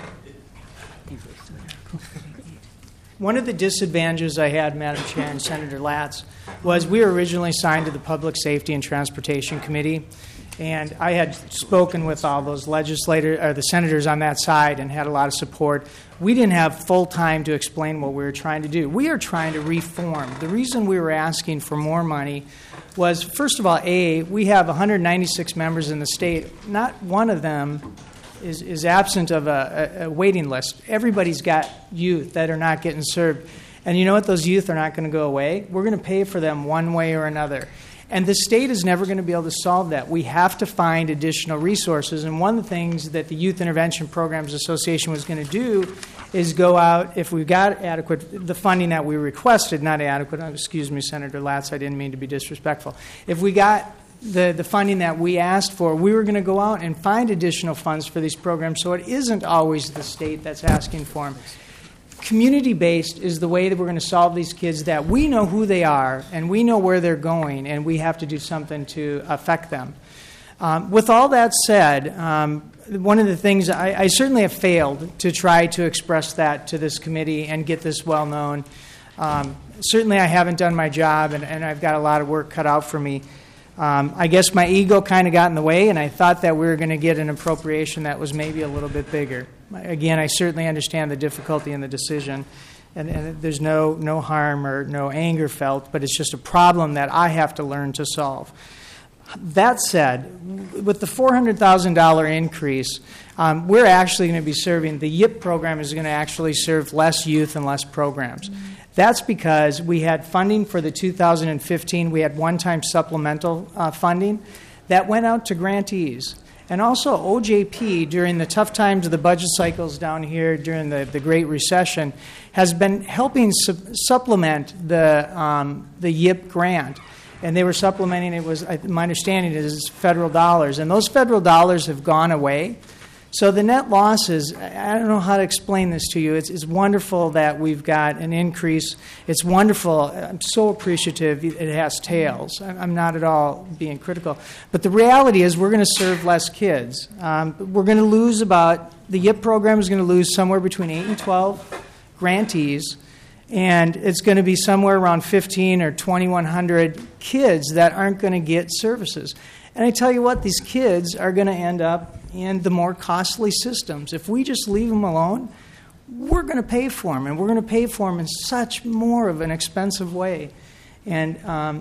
One of the disadvantages I had, Madam Chair and Senator Latz, was we were originally signed to the Public Safety and Transportation Committee, and I had spoken with all those legislators or the senators on that side and had a lot of support. We didn't have full time to explain what we were trying to do. We are trying to reform. The reason we were asking for more money was, first of all, we have 196 members in the state. Not one of them is absent of a waiting list. Everybody's got youth that are not getting served. And you know what? Those youth are not going to go away. We're going to pay for them one way or another. And the state is never going to be able to solve that. We have to find additional resources. And one of the things that the Youth Intervention Programs Association was going to do is go out, if we got adequate, the funding that we requested, not adequate, excuse me, Senator Latz, I didn't mean to be disrespectful. If we got the funding that we asked for, we were going to go out and find additional funds for these programs, so it isn't always the state that's asking for them. Community-based is the way that we're going to solve these kids, that we know who they are and we know where they're going, and we have to do something to affect them. With all that said, one of the things I certainly have failed to try to express that to this committee and get this well known. certainly I haven't done my job, and I've got a lot of work cut out for me. I guess my ego kind of got in the way, and I thought that we were going to get an appropriation that was maybe a little bit bigger. Again, I certainly understand the difficulty in the decision, and there's no harm or no anger felt, but it's just a problem that I have to learn to solve. That said, with the $400,000 increase, we're actually going to be serving, the YIP program is going to actually serve less youth and less programs. That's because we had funding for the 2015, we had one-time supplemental funding that went out to grantees. And also OJP, during the tough times of the budget cycles down here during the Great Recession, has been helping supplement the YIP grant. And they were supplementing, it was, my understanding is, federal dollars. And those federal dollars have gone away. So the net loss is, I don't know how to explain this to you. It's wonderful that we've got an increase. It's wonderful. I'm so appreciative it has tails. I'm not at all being critical. But the reality is we're going to serve less kids. We're going to lose the YIP program is going to lose somewhere between 8 and 12 grantees. And it's going to be somewhere around 15 or 2,100 kids that aren't going to get services. And I tell you what, these kids are going to end up in the more costly systems. If we just leave them alone, we're going to pay for them, and we're going to pay for them in such more of an expensive way. And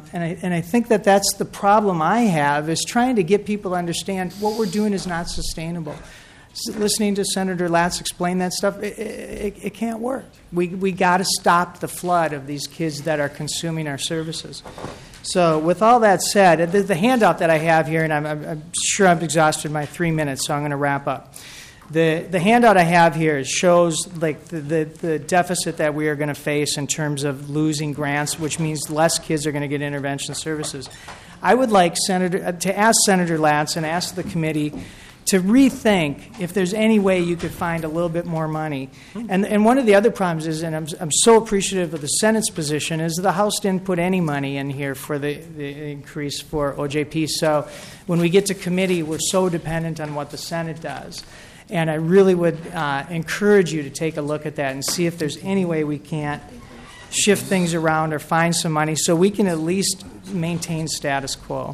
I think that that's the problem I have, is trying to get people to understand what we're doing is not sustainable. Listening to Senator Latz explain that stuff, it can't work. We got to stop the flood of these kids that are consuming our services. So with all that said, the handout that I have here, and I'm sure I've exhausted my 3 minutes, so I'm going to wrap up. The handout I have here shows like the deficit that we are going to face in terms of losing grants, which means less kids are going to get intervention services. I would like to ask Senator Latz and ask the committee to rethink if there's any way you could find a little bit more money. And one of the other problems is, and I'm so appreciative of the Senate's position, is the House didn't put any money in here for the increase for OJP. So when we get to committee, we're so dependent on what the Senate does. And I really would encourage you to take a look at that and see if there's any way we can't shift things around or find some money so we can at least maintain status quo.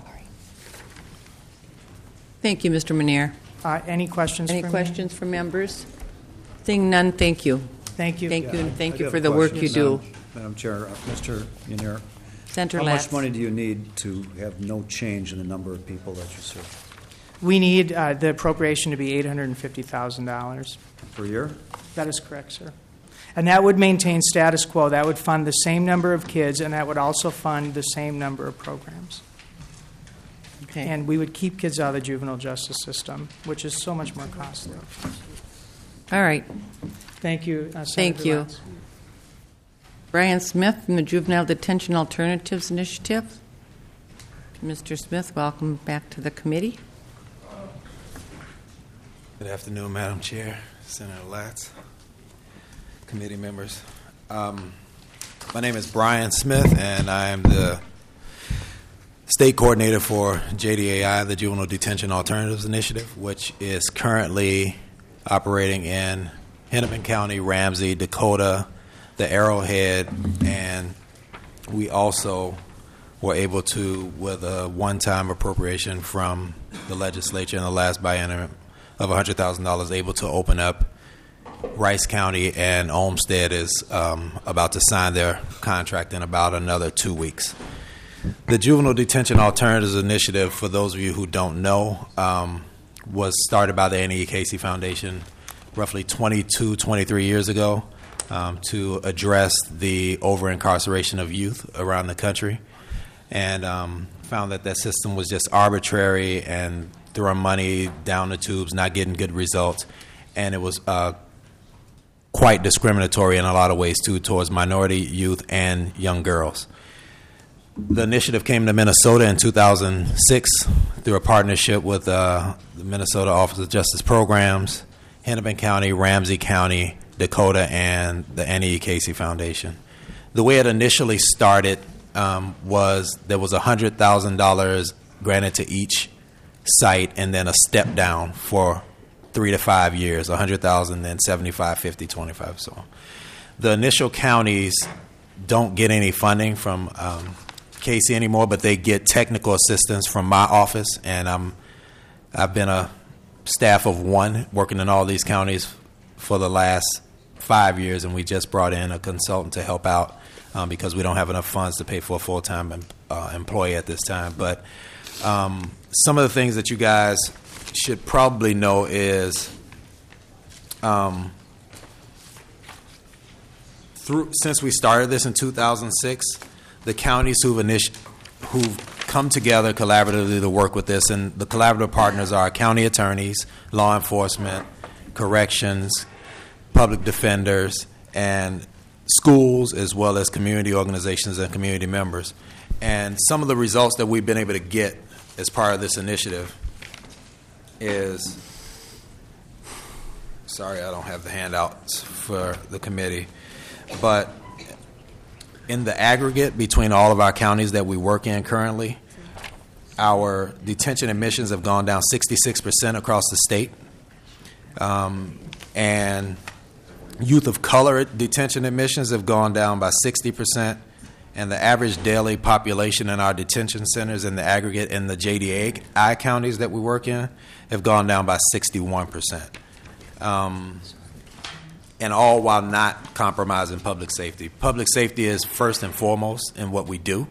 Thank you, Mr. Menier. Any questions for me? Any questions from members? Seeing none, thank you. Thank you. Thank you, and thank you for the work you do. Madam Chair, Mr. Menier, Senator how Latz. much money do you need to have no change in the number of people that you serve? We need the appropriation to be $850,000. Per year? That is correct, sir. And that would maintain status quo. That would fund the same number of kids, and that would also fund the same number of programs. Okay. And we would keep kids out of the juvenile justice system, which is so much more costly. All right. Thank you, Senator Thank you. Latz. Brian Smith from the Juvenile Detention Alternatives Initiative. Mr. Smith, welcome back to the committee. Good afternoon, Madam Chair, Senator Latz, committee members. My name is Brian Smith, and I am the state coordinator for JDAI, the Juvenile Detention Alternatives Initiative, which is currently operating in Hennepin County, Ramsey, Dakota, the Arrowhead, and we also were able to, with a one-time appropriation from the legislature in the last biennium of $100,000, able to open up Rice County, and Olmsted is about to sign their contract in about another 2 weeks. The Juvenile Detention Alternatives Initiative, for those of you who don't know, was started by the Annie E. Casey Foundation roughly 23 years ago to address the over-incarceration of youth around the country, and found that system was just arbitrary and throwing money down the tubes, not getting good results, and it was quite discriminatory in a lot of ways, too, towards minority youth and young girls. The initiative came to Minnesota in 2006 through a partnership with the Minnesota Office of Justice Programs, Hennepin County, Ramsey County, Dakota, and the Annie E. Casey Foundation. The way it initially started was there was $100,000 granted to each site, and then a step down for 3 to 5 years, $100,000, then 75, 50, 25, so on. The initial counties don't get any funding from Casey anymore, but they get technical assistance from my office, and I've been a staff of one working in all these counties for the last 5 years, and we just brought in a consultant to help out because we don't have enough funds to pay for a full-time employee at this time. But some of the things that you guys should probably know is since we started this in 2006, the counties who've come together collaboratively to work with this, and the collaborative partners are county attorneys, law enforcement, corrections, public defenders, and schools, as well as community organizations and community members. And some of the results that we've been able to get as part of this initiative is, sorry, I don't have the handouts for the committee, but in the aggregate between all of our counties that we work in currently, our detention admissions have gone down 66% across the state. And youth of color detention admissions have gone down by 60%. And the average daily population in our detention centers in the aggregate in the JDI counties that we work in have gone down by 61%. And all while not compromising public safety. Public safety is first and foremost in what we do.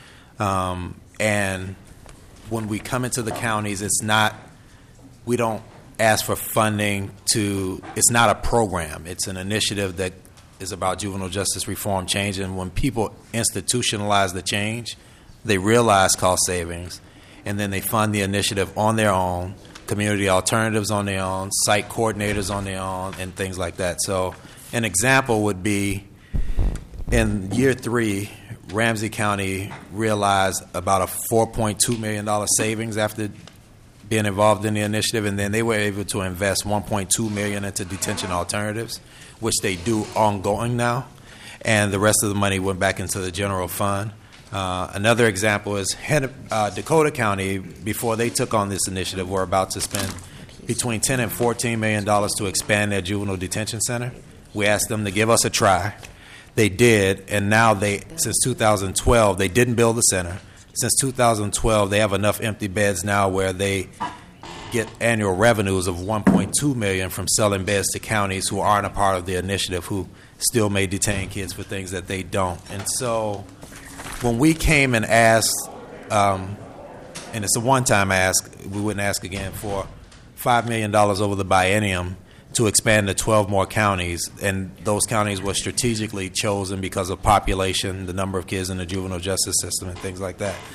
And when we come into the counties, we don't ask for funding it's not a program. It's an initiative that is about juvenile justice reform change. And when people institutionalize the change, they realize cost savings, and then they fund the initiative on their own, community alternatives on their own, site coordinators on their own, and things like that. So an example would be in year 3, Ramsey County realized about a $4.2 million savings after being involved in the initiative, and then they were able to invest $1.2 million into detention alternatives, which they do ongoing now, and the rest of the money went back into the general fund. Another example is Dakota County, before they took on this initiative, were about to spend between $10 and $14 million to expand their juvenile detention center. We asked them to give us a try. They did, and now since 2012, they didn't build the center. Since 2012, they have enough empty beds now where they get annual revenues of $1.2 million from selling beds to counties who aren't a part of the initiative, who still may detain kids for things that they don't. And so when we came and asked, and it's a one-time ask, we wouldn't ask again, for $5 million over the biennium to expand to 12 more counties, and those counties were strategically chosen because of population, the number of kids in the juvenile justice system, and things like that.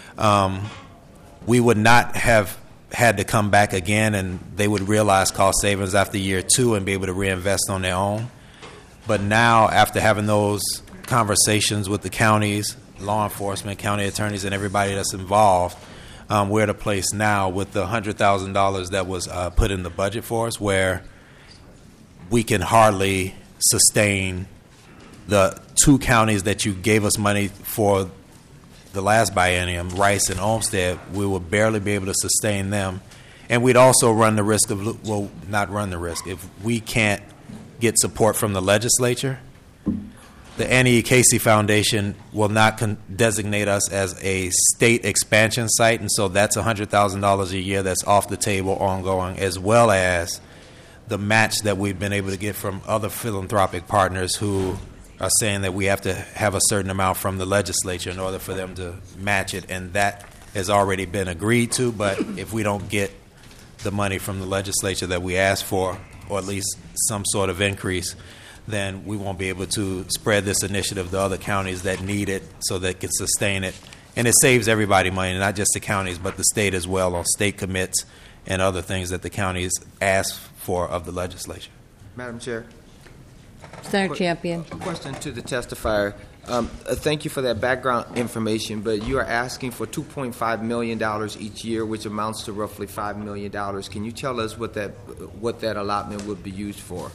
We would not have had to come back again, and they would realize cost savings after year 2 and be able to reinvest on their own. But now, after having those conversations with the counties, law enforcement, county attorneys, and everybody that's involved, we're at a place now with the $100,000 that was put in the budget for us where we can hardly sustain the 2 counties that you gave us money for the last biennium, Rice and Olmsted. We will barely be able to sustain them. And we'd also run the risk of, well, not run the risk, if we can't get support from the legislature, the Annie E. Casey Foundation will not designate us as a state expansion site, and so that's $100,000 a year that's off the table ongoing, as well as the match that we've been able to get from other philanthropic partners who are saying that we have to have a certain amount from the legislature in order for them to match it, and that has already been agreed to. But if we don't get the money from the legislature that we asked for, or at least some sort of increase, then we won't be able to spread this initiative to other counties that need it so they can sustain it. And it saves everybody money, not just the counties, but the state as well, on state commits and other things that the counties ask for of the legislature. Madam Chair. Senator Champion. A question to the testifier. Thank you for that background information, but you are asking for $2.5 million each year, which amounts to roughly $5 million. Can you tell us what that allotment would be used for?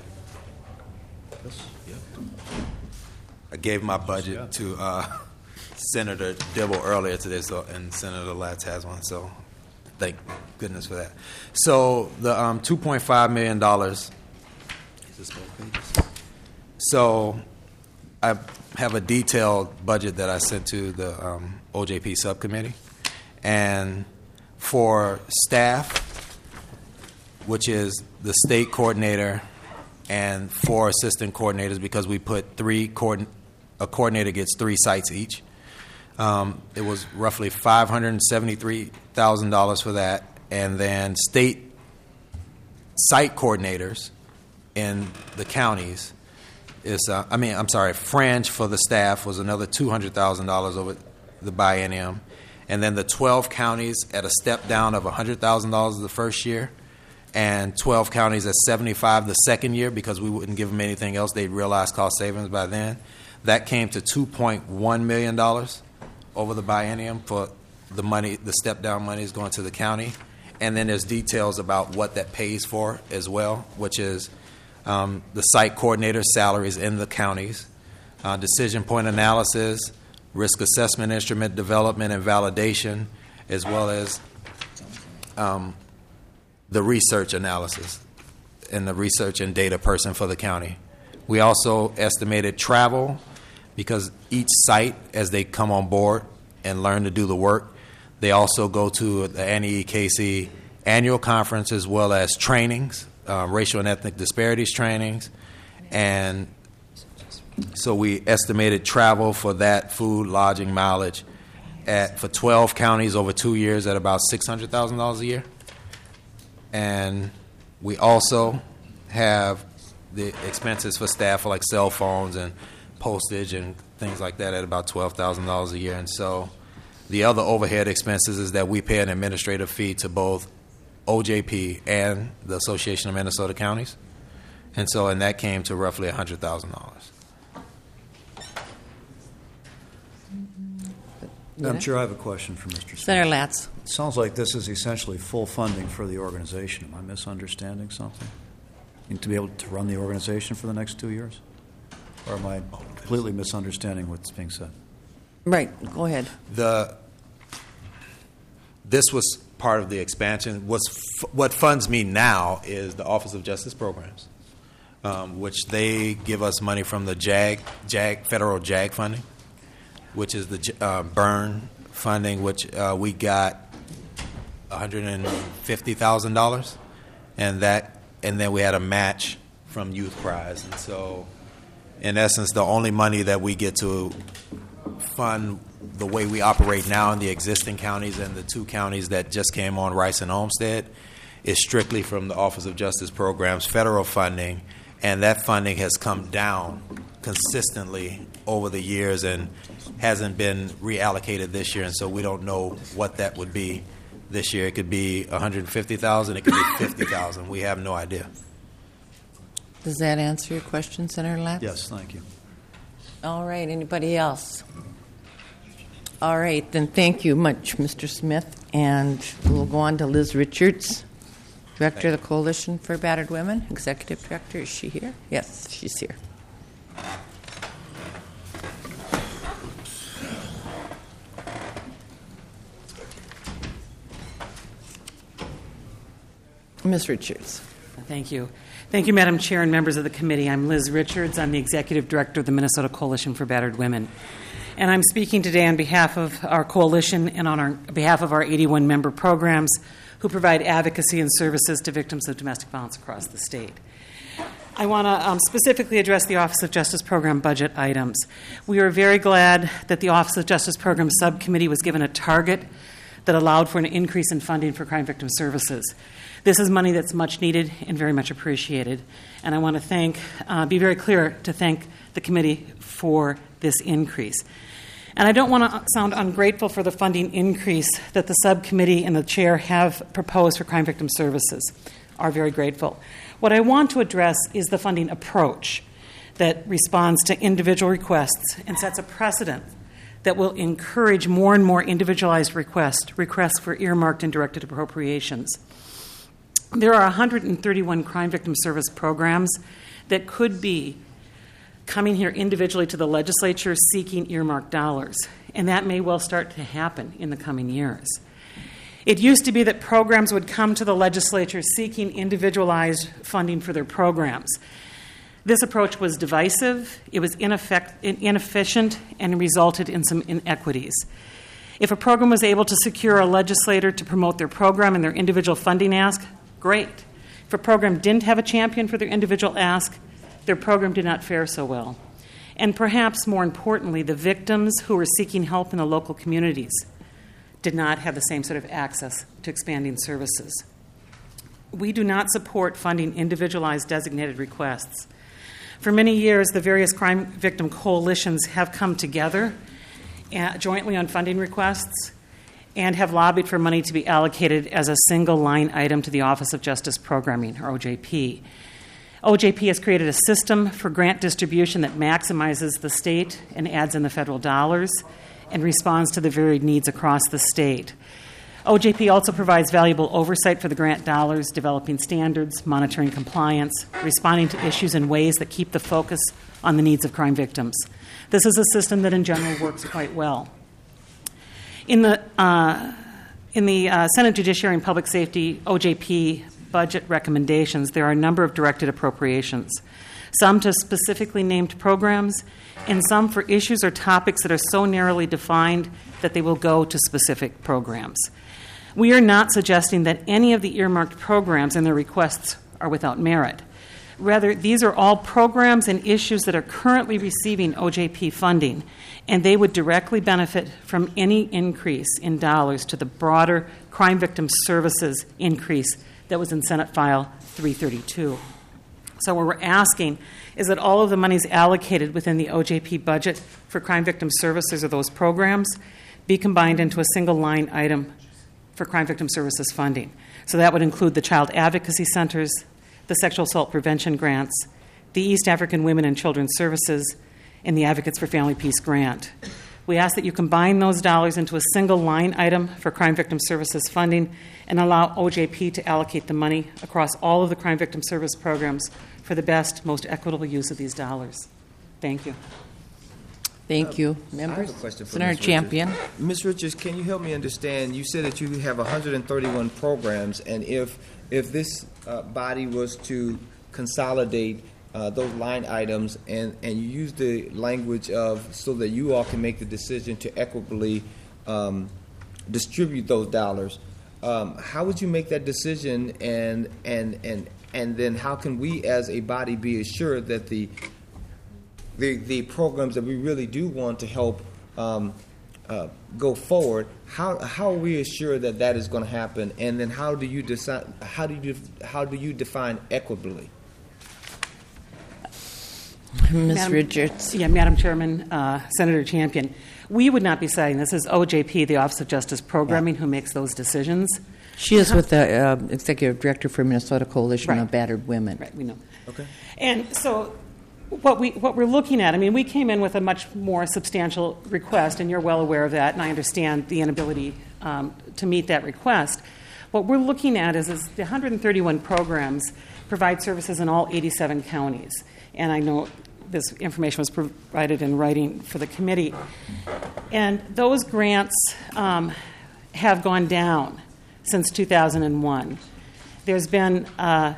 I gave my budget to Senator Dibble earlier today, and Senator Latz has one, so thank goodness for that. So the $2.5 million, is this both pages? So I have a detailed budget that I sent to the OJP subcommittee. And for staff, which is the state coordinator and 4 assistant coordinators, because we put a coordinator gets 3 sites each. It was roughly $573,000 for that. And then state site coordinators in the counties is, Fringe for the staff was another $200,000 over the biennium. And then the 12 counties at a step down of $100,000 the first year, and 12 counties at $75,000 the second year, because we wouldn't give them anything else. They'd realize cost savings by then. That came to $2.1 million over the biennium for the money, the step down money is going to the county. And then there's details about what that pays for as well, which is the site coordinator salaries in the counties, decision point analysis, risk assessment instrument development and validation, as well as the research analysis and the research and data person for the county. We also estimated travel, because each site, as they come on board and learn to do the work, they also go to the NEEKC annual conference as well as trainings, racial and ethnic disparities trainings. And so we estimated travel for that, food, lodging, mileage, for 12 counties over 2 years at about $600,000 a year. And we also have the expenses for staff, like cell phones and postage and things like that, at about $12,000 a year. And so the other overhead expenses is that we pay an administrative fee to both OJP and the Association of Minnesota Counties. And that came to roughly $100,000. Madam Chair, I have a question for Mr. Smith. Senator Latz. It sounds like this is essentially full funding for the organization. Am I misunderstanding something? To be able to run the organization for the next 2 years? Or am I completely misunderstanding what's being said? Right. Go ahead. This was part of the expansion. What funds me now is the Office of Justice Programs, which they give us money from the federal JAG funding, which is the burn funding, which we got $150,000, and then we had a match from Youth Prize. And so, in essence, the only money that we get to fund the way we operate now in the existing counties and the 2 counties that just came on, Rice and Olmsted, is strictly from the Office of Justice Programs federal funding, and that funding has come down consistently over the years and hasn't been reallocated this year, and so we don't know what that would be this year. It could be $150,000, it could be $50,000. We have no idea. Does that answer your question, Senator Latz? Yes, thank you. All right. Anybody else? All right. Then thank you much, Mr. Smith. And we'll go on to Liz Richards, Director of the Coalition for Battered Women, Executive Director. Is she here? Yes, she's here. Ms. Richards. Thank you. Thank you, Madam Chair and members of the committee. I'm Liz Richards. I'm the Executive Director of the Minnesota Coalition for Battered Women. And I'm speaking today on behalf of our coalition and on behalf of our 81 member programs who provide advocacy and services to victims of domestic violence across the state. I want to specifically address the Office of Justice Program budget items. We are very glad that the Office of Justice Program Subcommittee was given a target that allowed for an increase in funding for crime victim services. This is money that's much needed and very much appreciated. And I want to be very clear to thank the committee for this increase. And I don't want to sound ungrateful for the funding increase that the subcommittee and the chair have proposed for crime victim services. Are very grateful. What I want to address is the funding approach that responds to individual requests and sets a precedent that will encourage more and more individualized requests for earmarked and directed appropriations. There are 131 crime victim service programs that could be coming here individually to the legislature seeking earmarked dollars, and that may well start to happen in the coming years. It used to be that programs would come to the legislature seeking individualized funding for their programs. This approach was divisive, it was inefficient, and resulted in some inequities. If a program was able to secure a legislator to promote their program and their individual funding ask, great. If a program didn't have a champion for their individual ask, their program did not fare so well. And perhaps more importantly, the victims who were seeking help in the local communities did not have the same sort of access to expanding services. We do not support funding individualized designated requests. For many years, the various crime victim coalitions have come together jointly on funding requests and have lobbied for money to be allocated as a single line item to the Office of Justice Programming, or OJP. OJP has created a system for grant distribution that maximizes the state and adds in the federal dollars and responds to the varied needs across the state. OJP also provides valuable oversight for the grant dollars, developing standards, monitoring compliance, responding to issues in ways that keep the focus on the needs of crime victims. This is a system that in general works quite well. In the Senate Judiciary and Public Safety OJP budget recommendations, there are a number of directed appropriations, some to specifically named programs, and some for issues or topics that are so narrowly defined that they will go to specific programs. We are not suggesting that any of the earmarked programs and their requests are without merit. Rather, these are all programs and issues that are currently receiving OJP funding, and they would directly benefit from any increase in dollars to the broader crime victim services increase that was in Senate File 332. So what we're asking is that all of the monies allocated within the OJP budget for crime victim services or those programs be combined into a single line item for crime victim services funding. So that would include the child advocacy centers, the sexual assault prevention grants, the East African Women and Children's Services, and the Advocates for Family Peace grant. We ask that you combine those dollars into a single line item for crime victim services funding and allow OJP to allocate the money across all of the crime victim service programs for the best, most equitable use of these dollars. Thank you. Thank you. Members? I have a question for Senator Ms. Champion. Richards. Ms. Richards, can you help me understand? You said that you have 131 programs, and if this body was to consolidate those line items and you use the language of so that you all can make the decision to equitably distribute those dollars, how would you make that decision, and then how can we as a body be assured that the programs that we really do want to help go forward, how are we assured that that is going to happen, and then how do you decide? How do you define equitably? Ms. Richards. Yeah, Madam Chairman, Senator Champion. We would not be citing this as OJP, the Office of Justice Programming, who makes those decisions. She is with the Executive Director for Minnesota Coalition of Battered Women. Right, we know. Okay. And so what we're looking at, I mean, we came in with a much more substantial request, and you're well aware of that, and I understand the inability to meet that request. What we're looking at is the 131 programs provide services in all 87 counties. And I know this information was provided in writing for the committee. And those grants have gone down since 2001. There's been an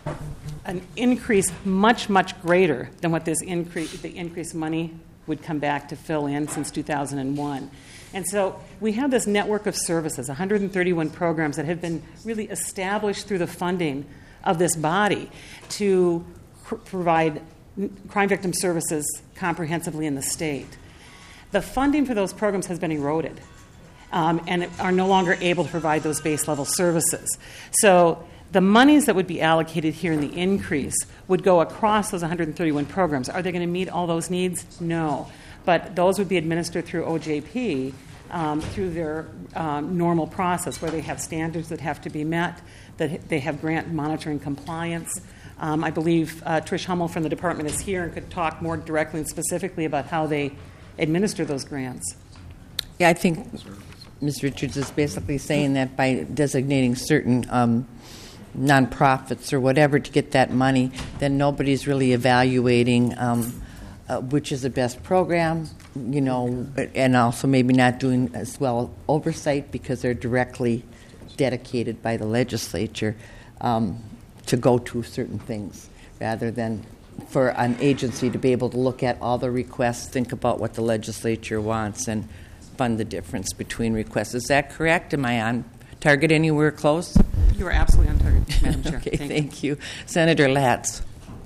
increase much, much greater than what the increased money would come back to fill in since 2001. And so we have this network of services, 131 programs that have been really established through the funding of this body to provide crime victim services comprehensively in the state. The funding for those programs has been eroded and are no longer able to provide those base level services. So the monies that would be allocated here in the increase would go across those 131 programs. Are they going to meet all those needs? No. But those would be administered through OJP through their normal process where they have standards that have to be met, that they have grant monitoring compliance. I believe Trish Hummel from the department is here and could talk more directly and specifically about how they administer those grants. Yeah, I think Ms. Richards is basically saying that by designating certain nonprofits or whatever to get that money, then nobody's really evaluating which is the best program, you know, and also maybe not doing as well oversight because they're directly dedicated by the legislature to go to certain things rather than for an agency to be able to look at all the requests, think about what the legislature wants, and fund the difference between requests. Is that correct? Am I on target anywhere close? You are absolutely on target, Madam Chair. Okay, thank you. Senator Latz.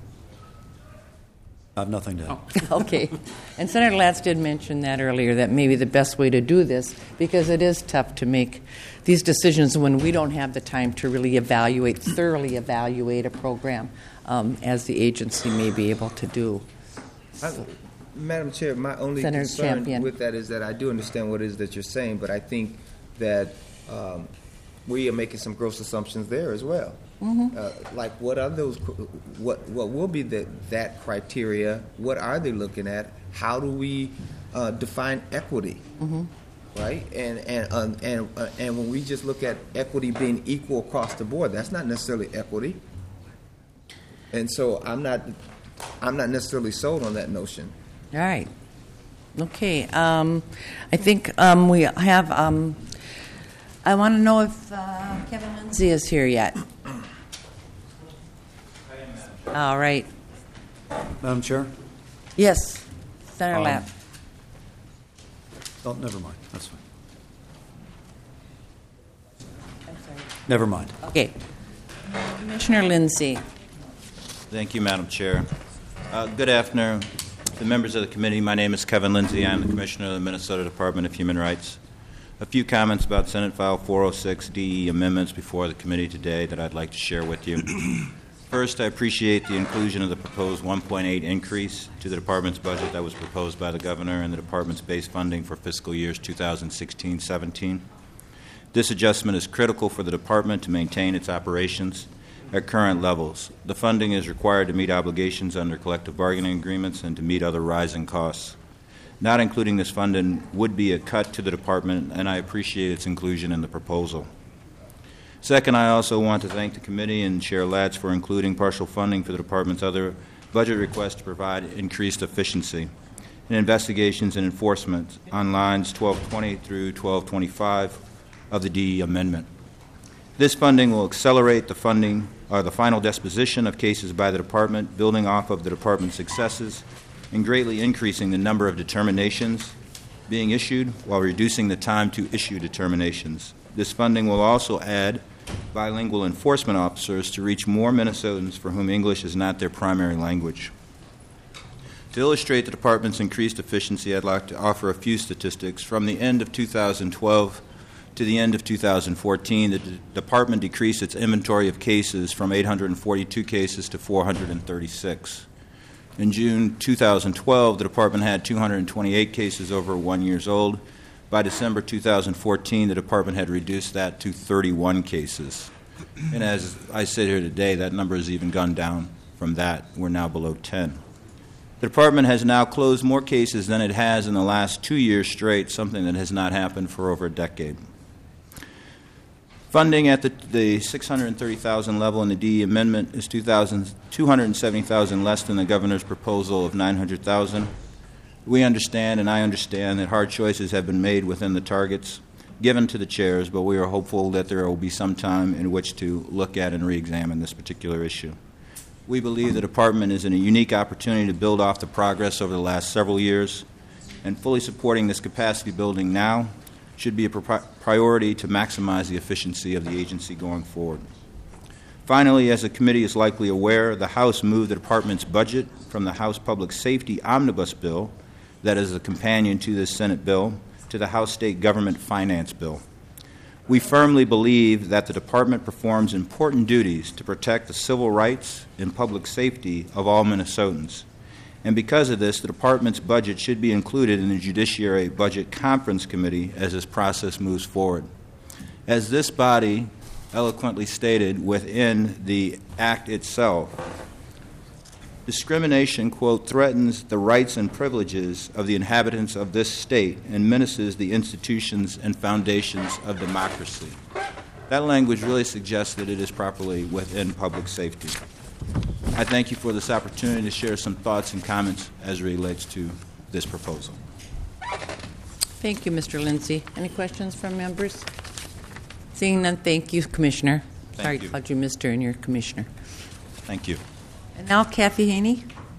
I have nothing to add. Okay. And Senator Latz did mention that earlier, that maybe the best way to do this, because it is tough to make these decisions when we don't have the time to really thoroughly evaluate a program, as the agency may be able to do. Madam Chair, my only Senator concern Champion. with that is that I do understand what it is that you're saying, but I think that we are making some gross assumptions there as well. Like, what are those? What will be that criteria? What are they looking at? How do we define equity? Right, and when we just look at equity being equal across the board, that's not necessarily equity. And so I'm not necessarily sold on that notion. All right. Okay. I think we have. I want to know if Kevin Lindsay is here yet. All right. Madam Chair? Yes. Senator Lapp. Oh, never mind. That's fine. Never mind. Okay. Commissioner Lindsay. Thank you, Madam Chair. Good afternoon, the members of the committee. My name is Kevin Lindsay. I'm the Commissioner of the Minnesota Department of Human Rights. A few comments about Senate File 406D amendments before the committee today that I'd like to share with you. First, I appreciate the inclusion of the proposed 1.8 increase to the department's budget that was proposed by the governor and the department's base funding for fiscal years 2016-17. This adjustment is critical for the department to maintain its operations at current levels. The funding is required to meet obligations under collective bargaining agreements and to meet other rising costs. Not including this funding would be a cut to the department, and I appreciate its inclusion in the proposal. Second, I also want to thank the committee and Chair Latz for including partial funding for the department's other budget requests to provide increased efficiency in investigations and enforcement on lines 1220 through 1225 of the DE amendment. This funding will accelerate the funding or the final disposition of cases by the department, building off of the department's successes and greatly increasing the number of determinations being issued while reducing the time to issue determinations. This funding will also add bilingual enforcement officers to reach more Minnesotans for whom English is not their primary language. To illustrate the department's increased efficiency, I'd like to offer a few statistics. From the end of 2012 to the end of 2014, the department decreased its inventory of cases from 842 cases to 436. In June 2012, the department had 228 cases over 1 year old. By December 2014, the department had reduced that to 31 cases. And as I sit here today, that number has even gone down from that. We're now below 10. The department has now closed more cases than it has in the last 2 years straight, something that has not happened for over a decade. Funding at the $630,000 level in the DE amendment is $270,000 less than the governor's proposal of $900,000. We understand, and I understand, that hard choices have been made within the targets given to the chairs, but we are hopeful that there will be some time in which to look at and re-examine this particular issue. We believe the department is in a unique opportunity to build off the progress over the last several years, and fully supporting this capacity building now should be a priority to maximize the efficiency of the agency going forward. Finally, as the committee is likely aware, the House moved the department's budget from the House Public Safety Omnibus Bill, that is a companion to this Senate bill, to the House State Government Finance Bill. We firmly believe that the department performs important duties to protect the civil rights and public safety of all Minnesotans. And because of this, the department's budget should be included in the Judiciary Budget Conference Committee as this process moves forward. As this body eloquently stated within the Act itself, discrimination, quote, threatens the rights and privileges of the inhabitants of this state and menaces the institutions and foundations of democracy. That language really suggests that it is properly within public safety. I thank you for this opportunity to share some thoughts and comments as it relates to this proposal. Thank you, Mr. Lindsay. Any questions from members? Seeing none, thank you, Commissioner. Sorry, I called you Mr. and you're Commissioner. Thank you. And now, Kathy Haney.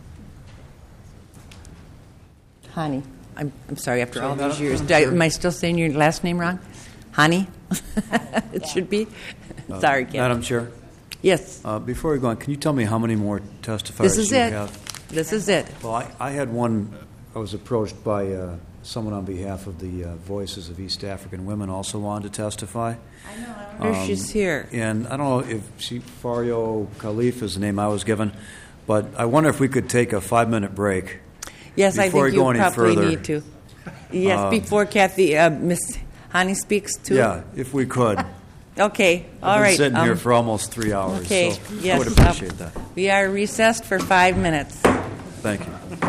Hani. I'm sorry, after all these years. Am I still saying your last name wrong? Hani? It should be. Sorry, Ken. Madam Chair? Yes. Before we go on, can you tell me how many more testifiers This is you it. have? This is it. Well, I had one. I was approached by someone on behalf of the Voices of East African Women also wanted to testify. I know. I wonder if she's here. And I don't know if Fario Khalif is the name I was given, but I wonder if we could take a 5-minute break. Yes, I before think we go you any probably further. need to. Yes, before Kathy, Miss Hani speaks too. Yeah, if we could. Okay, all I've been right. sitting here for almost 3 hours, Okay, so yes. I would appreciate that. We are recessed for 5 minutes. Thank you.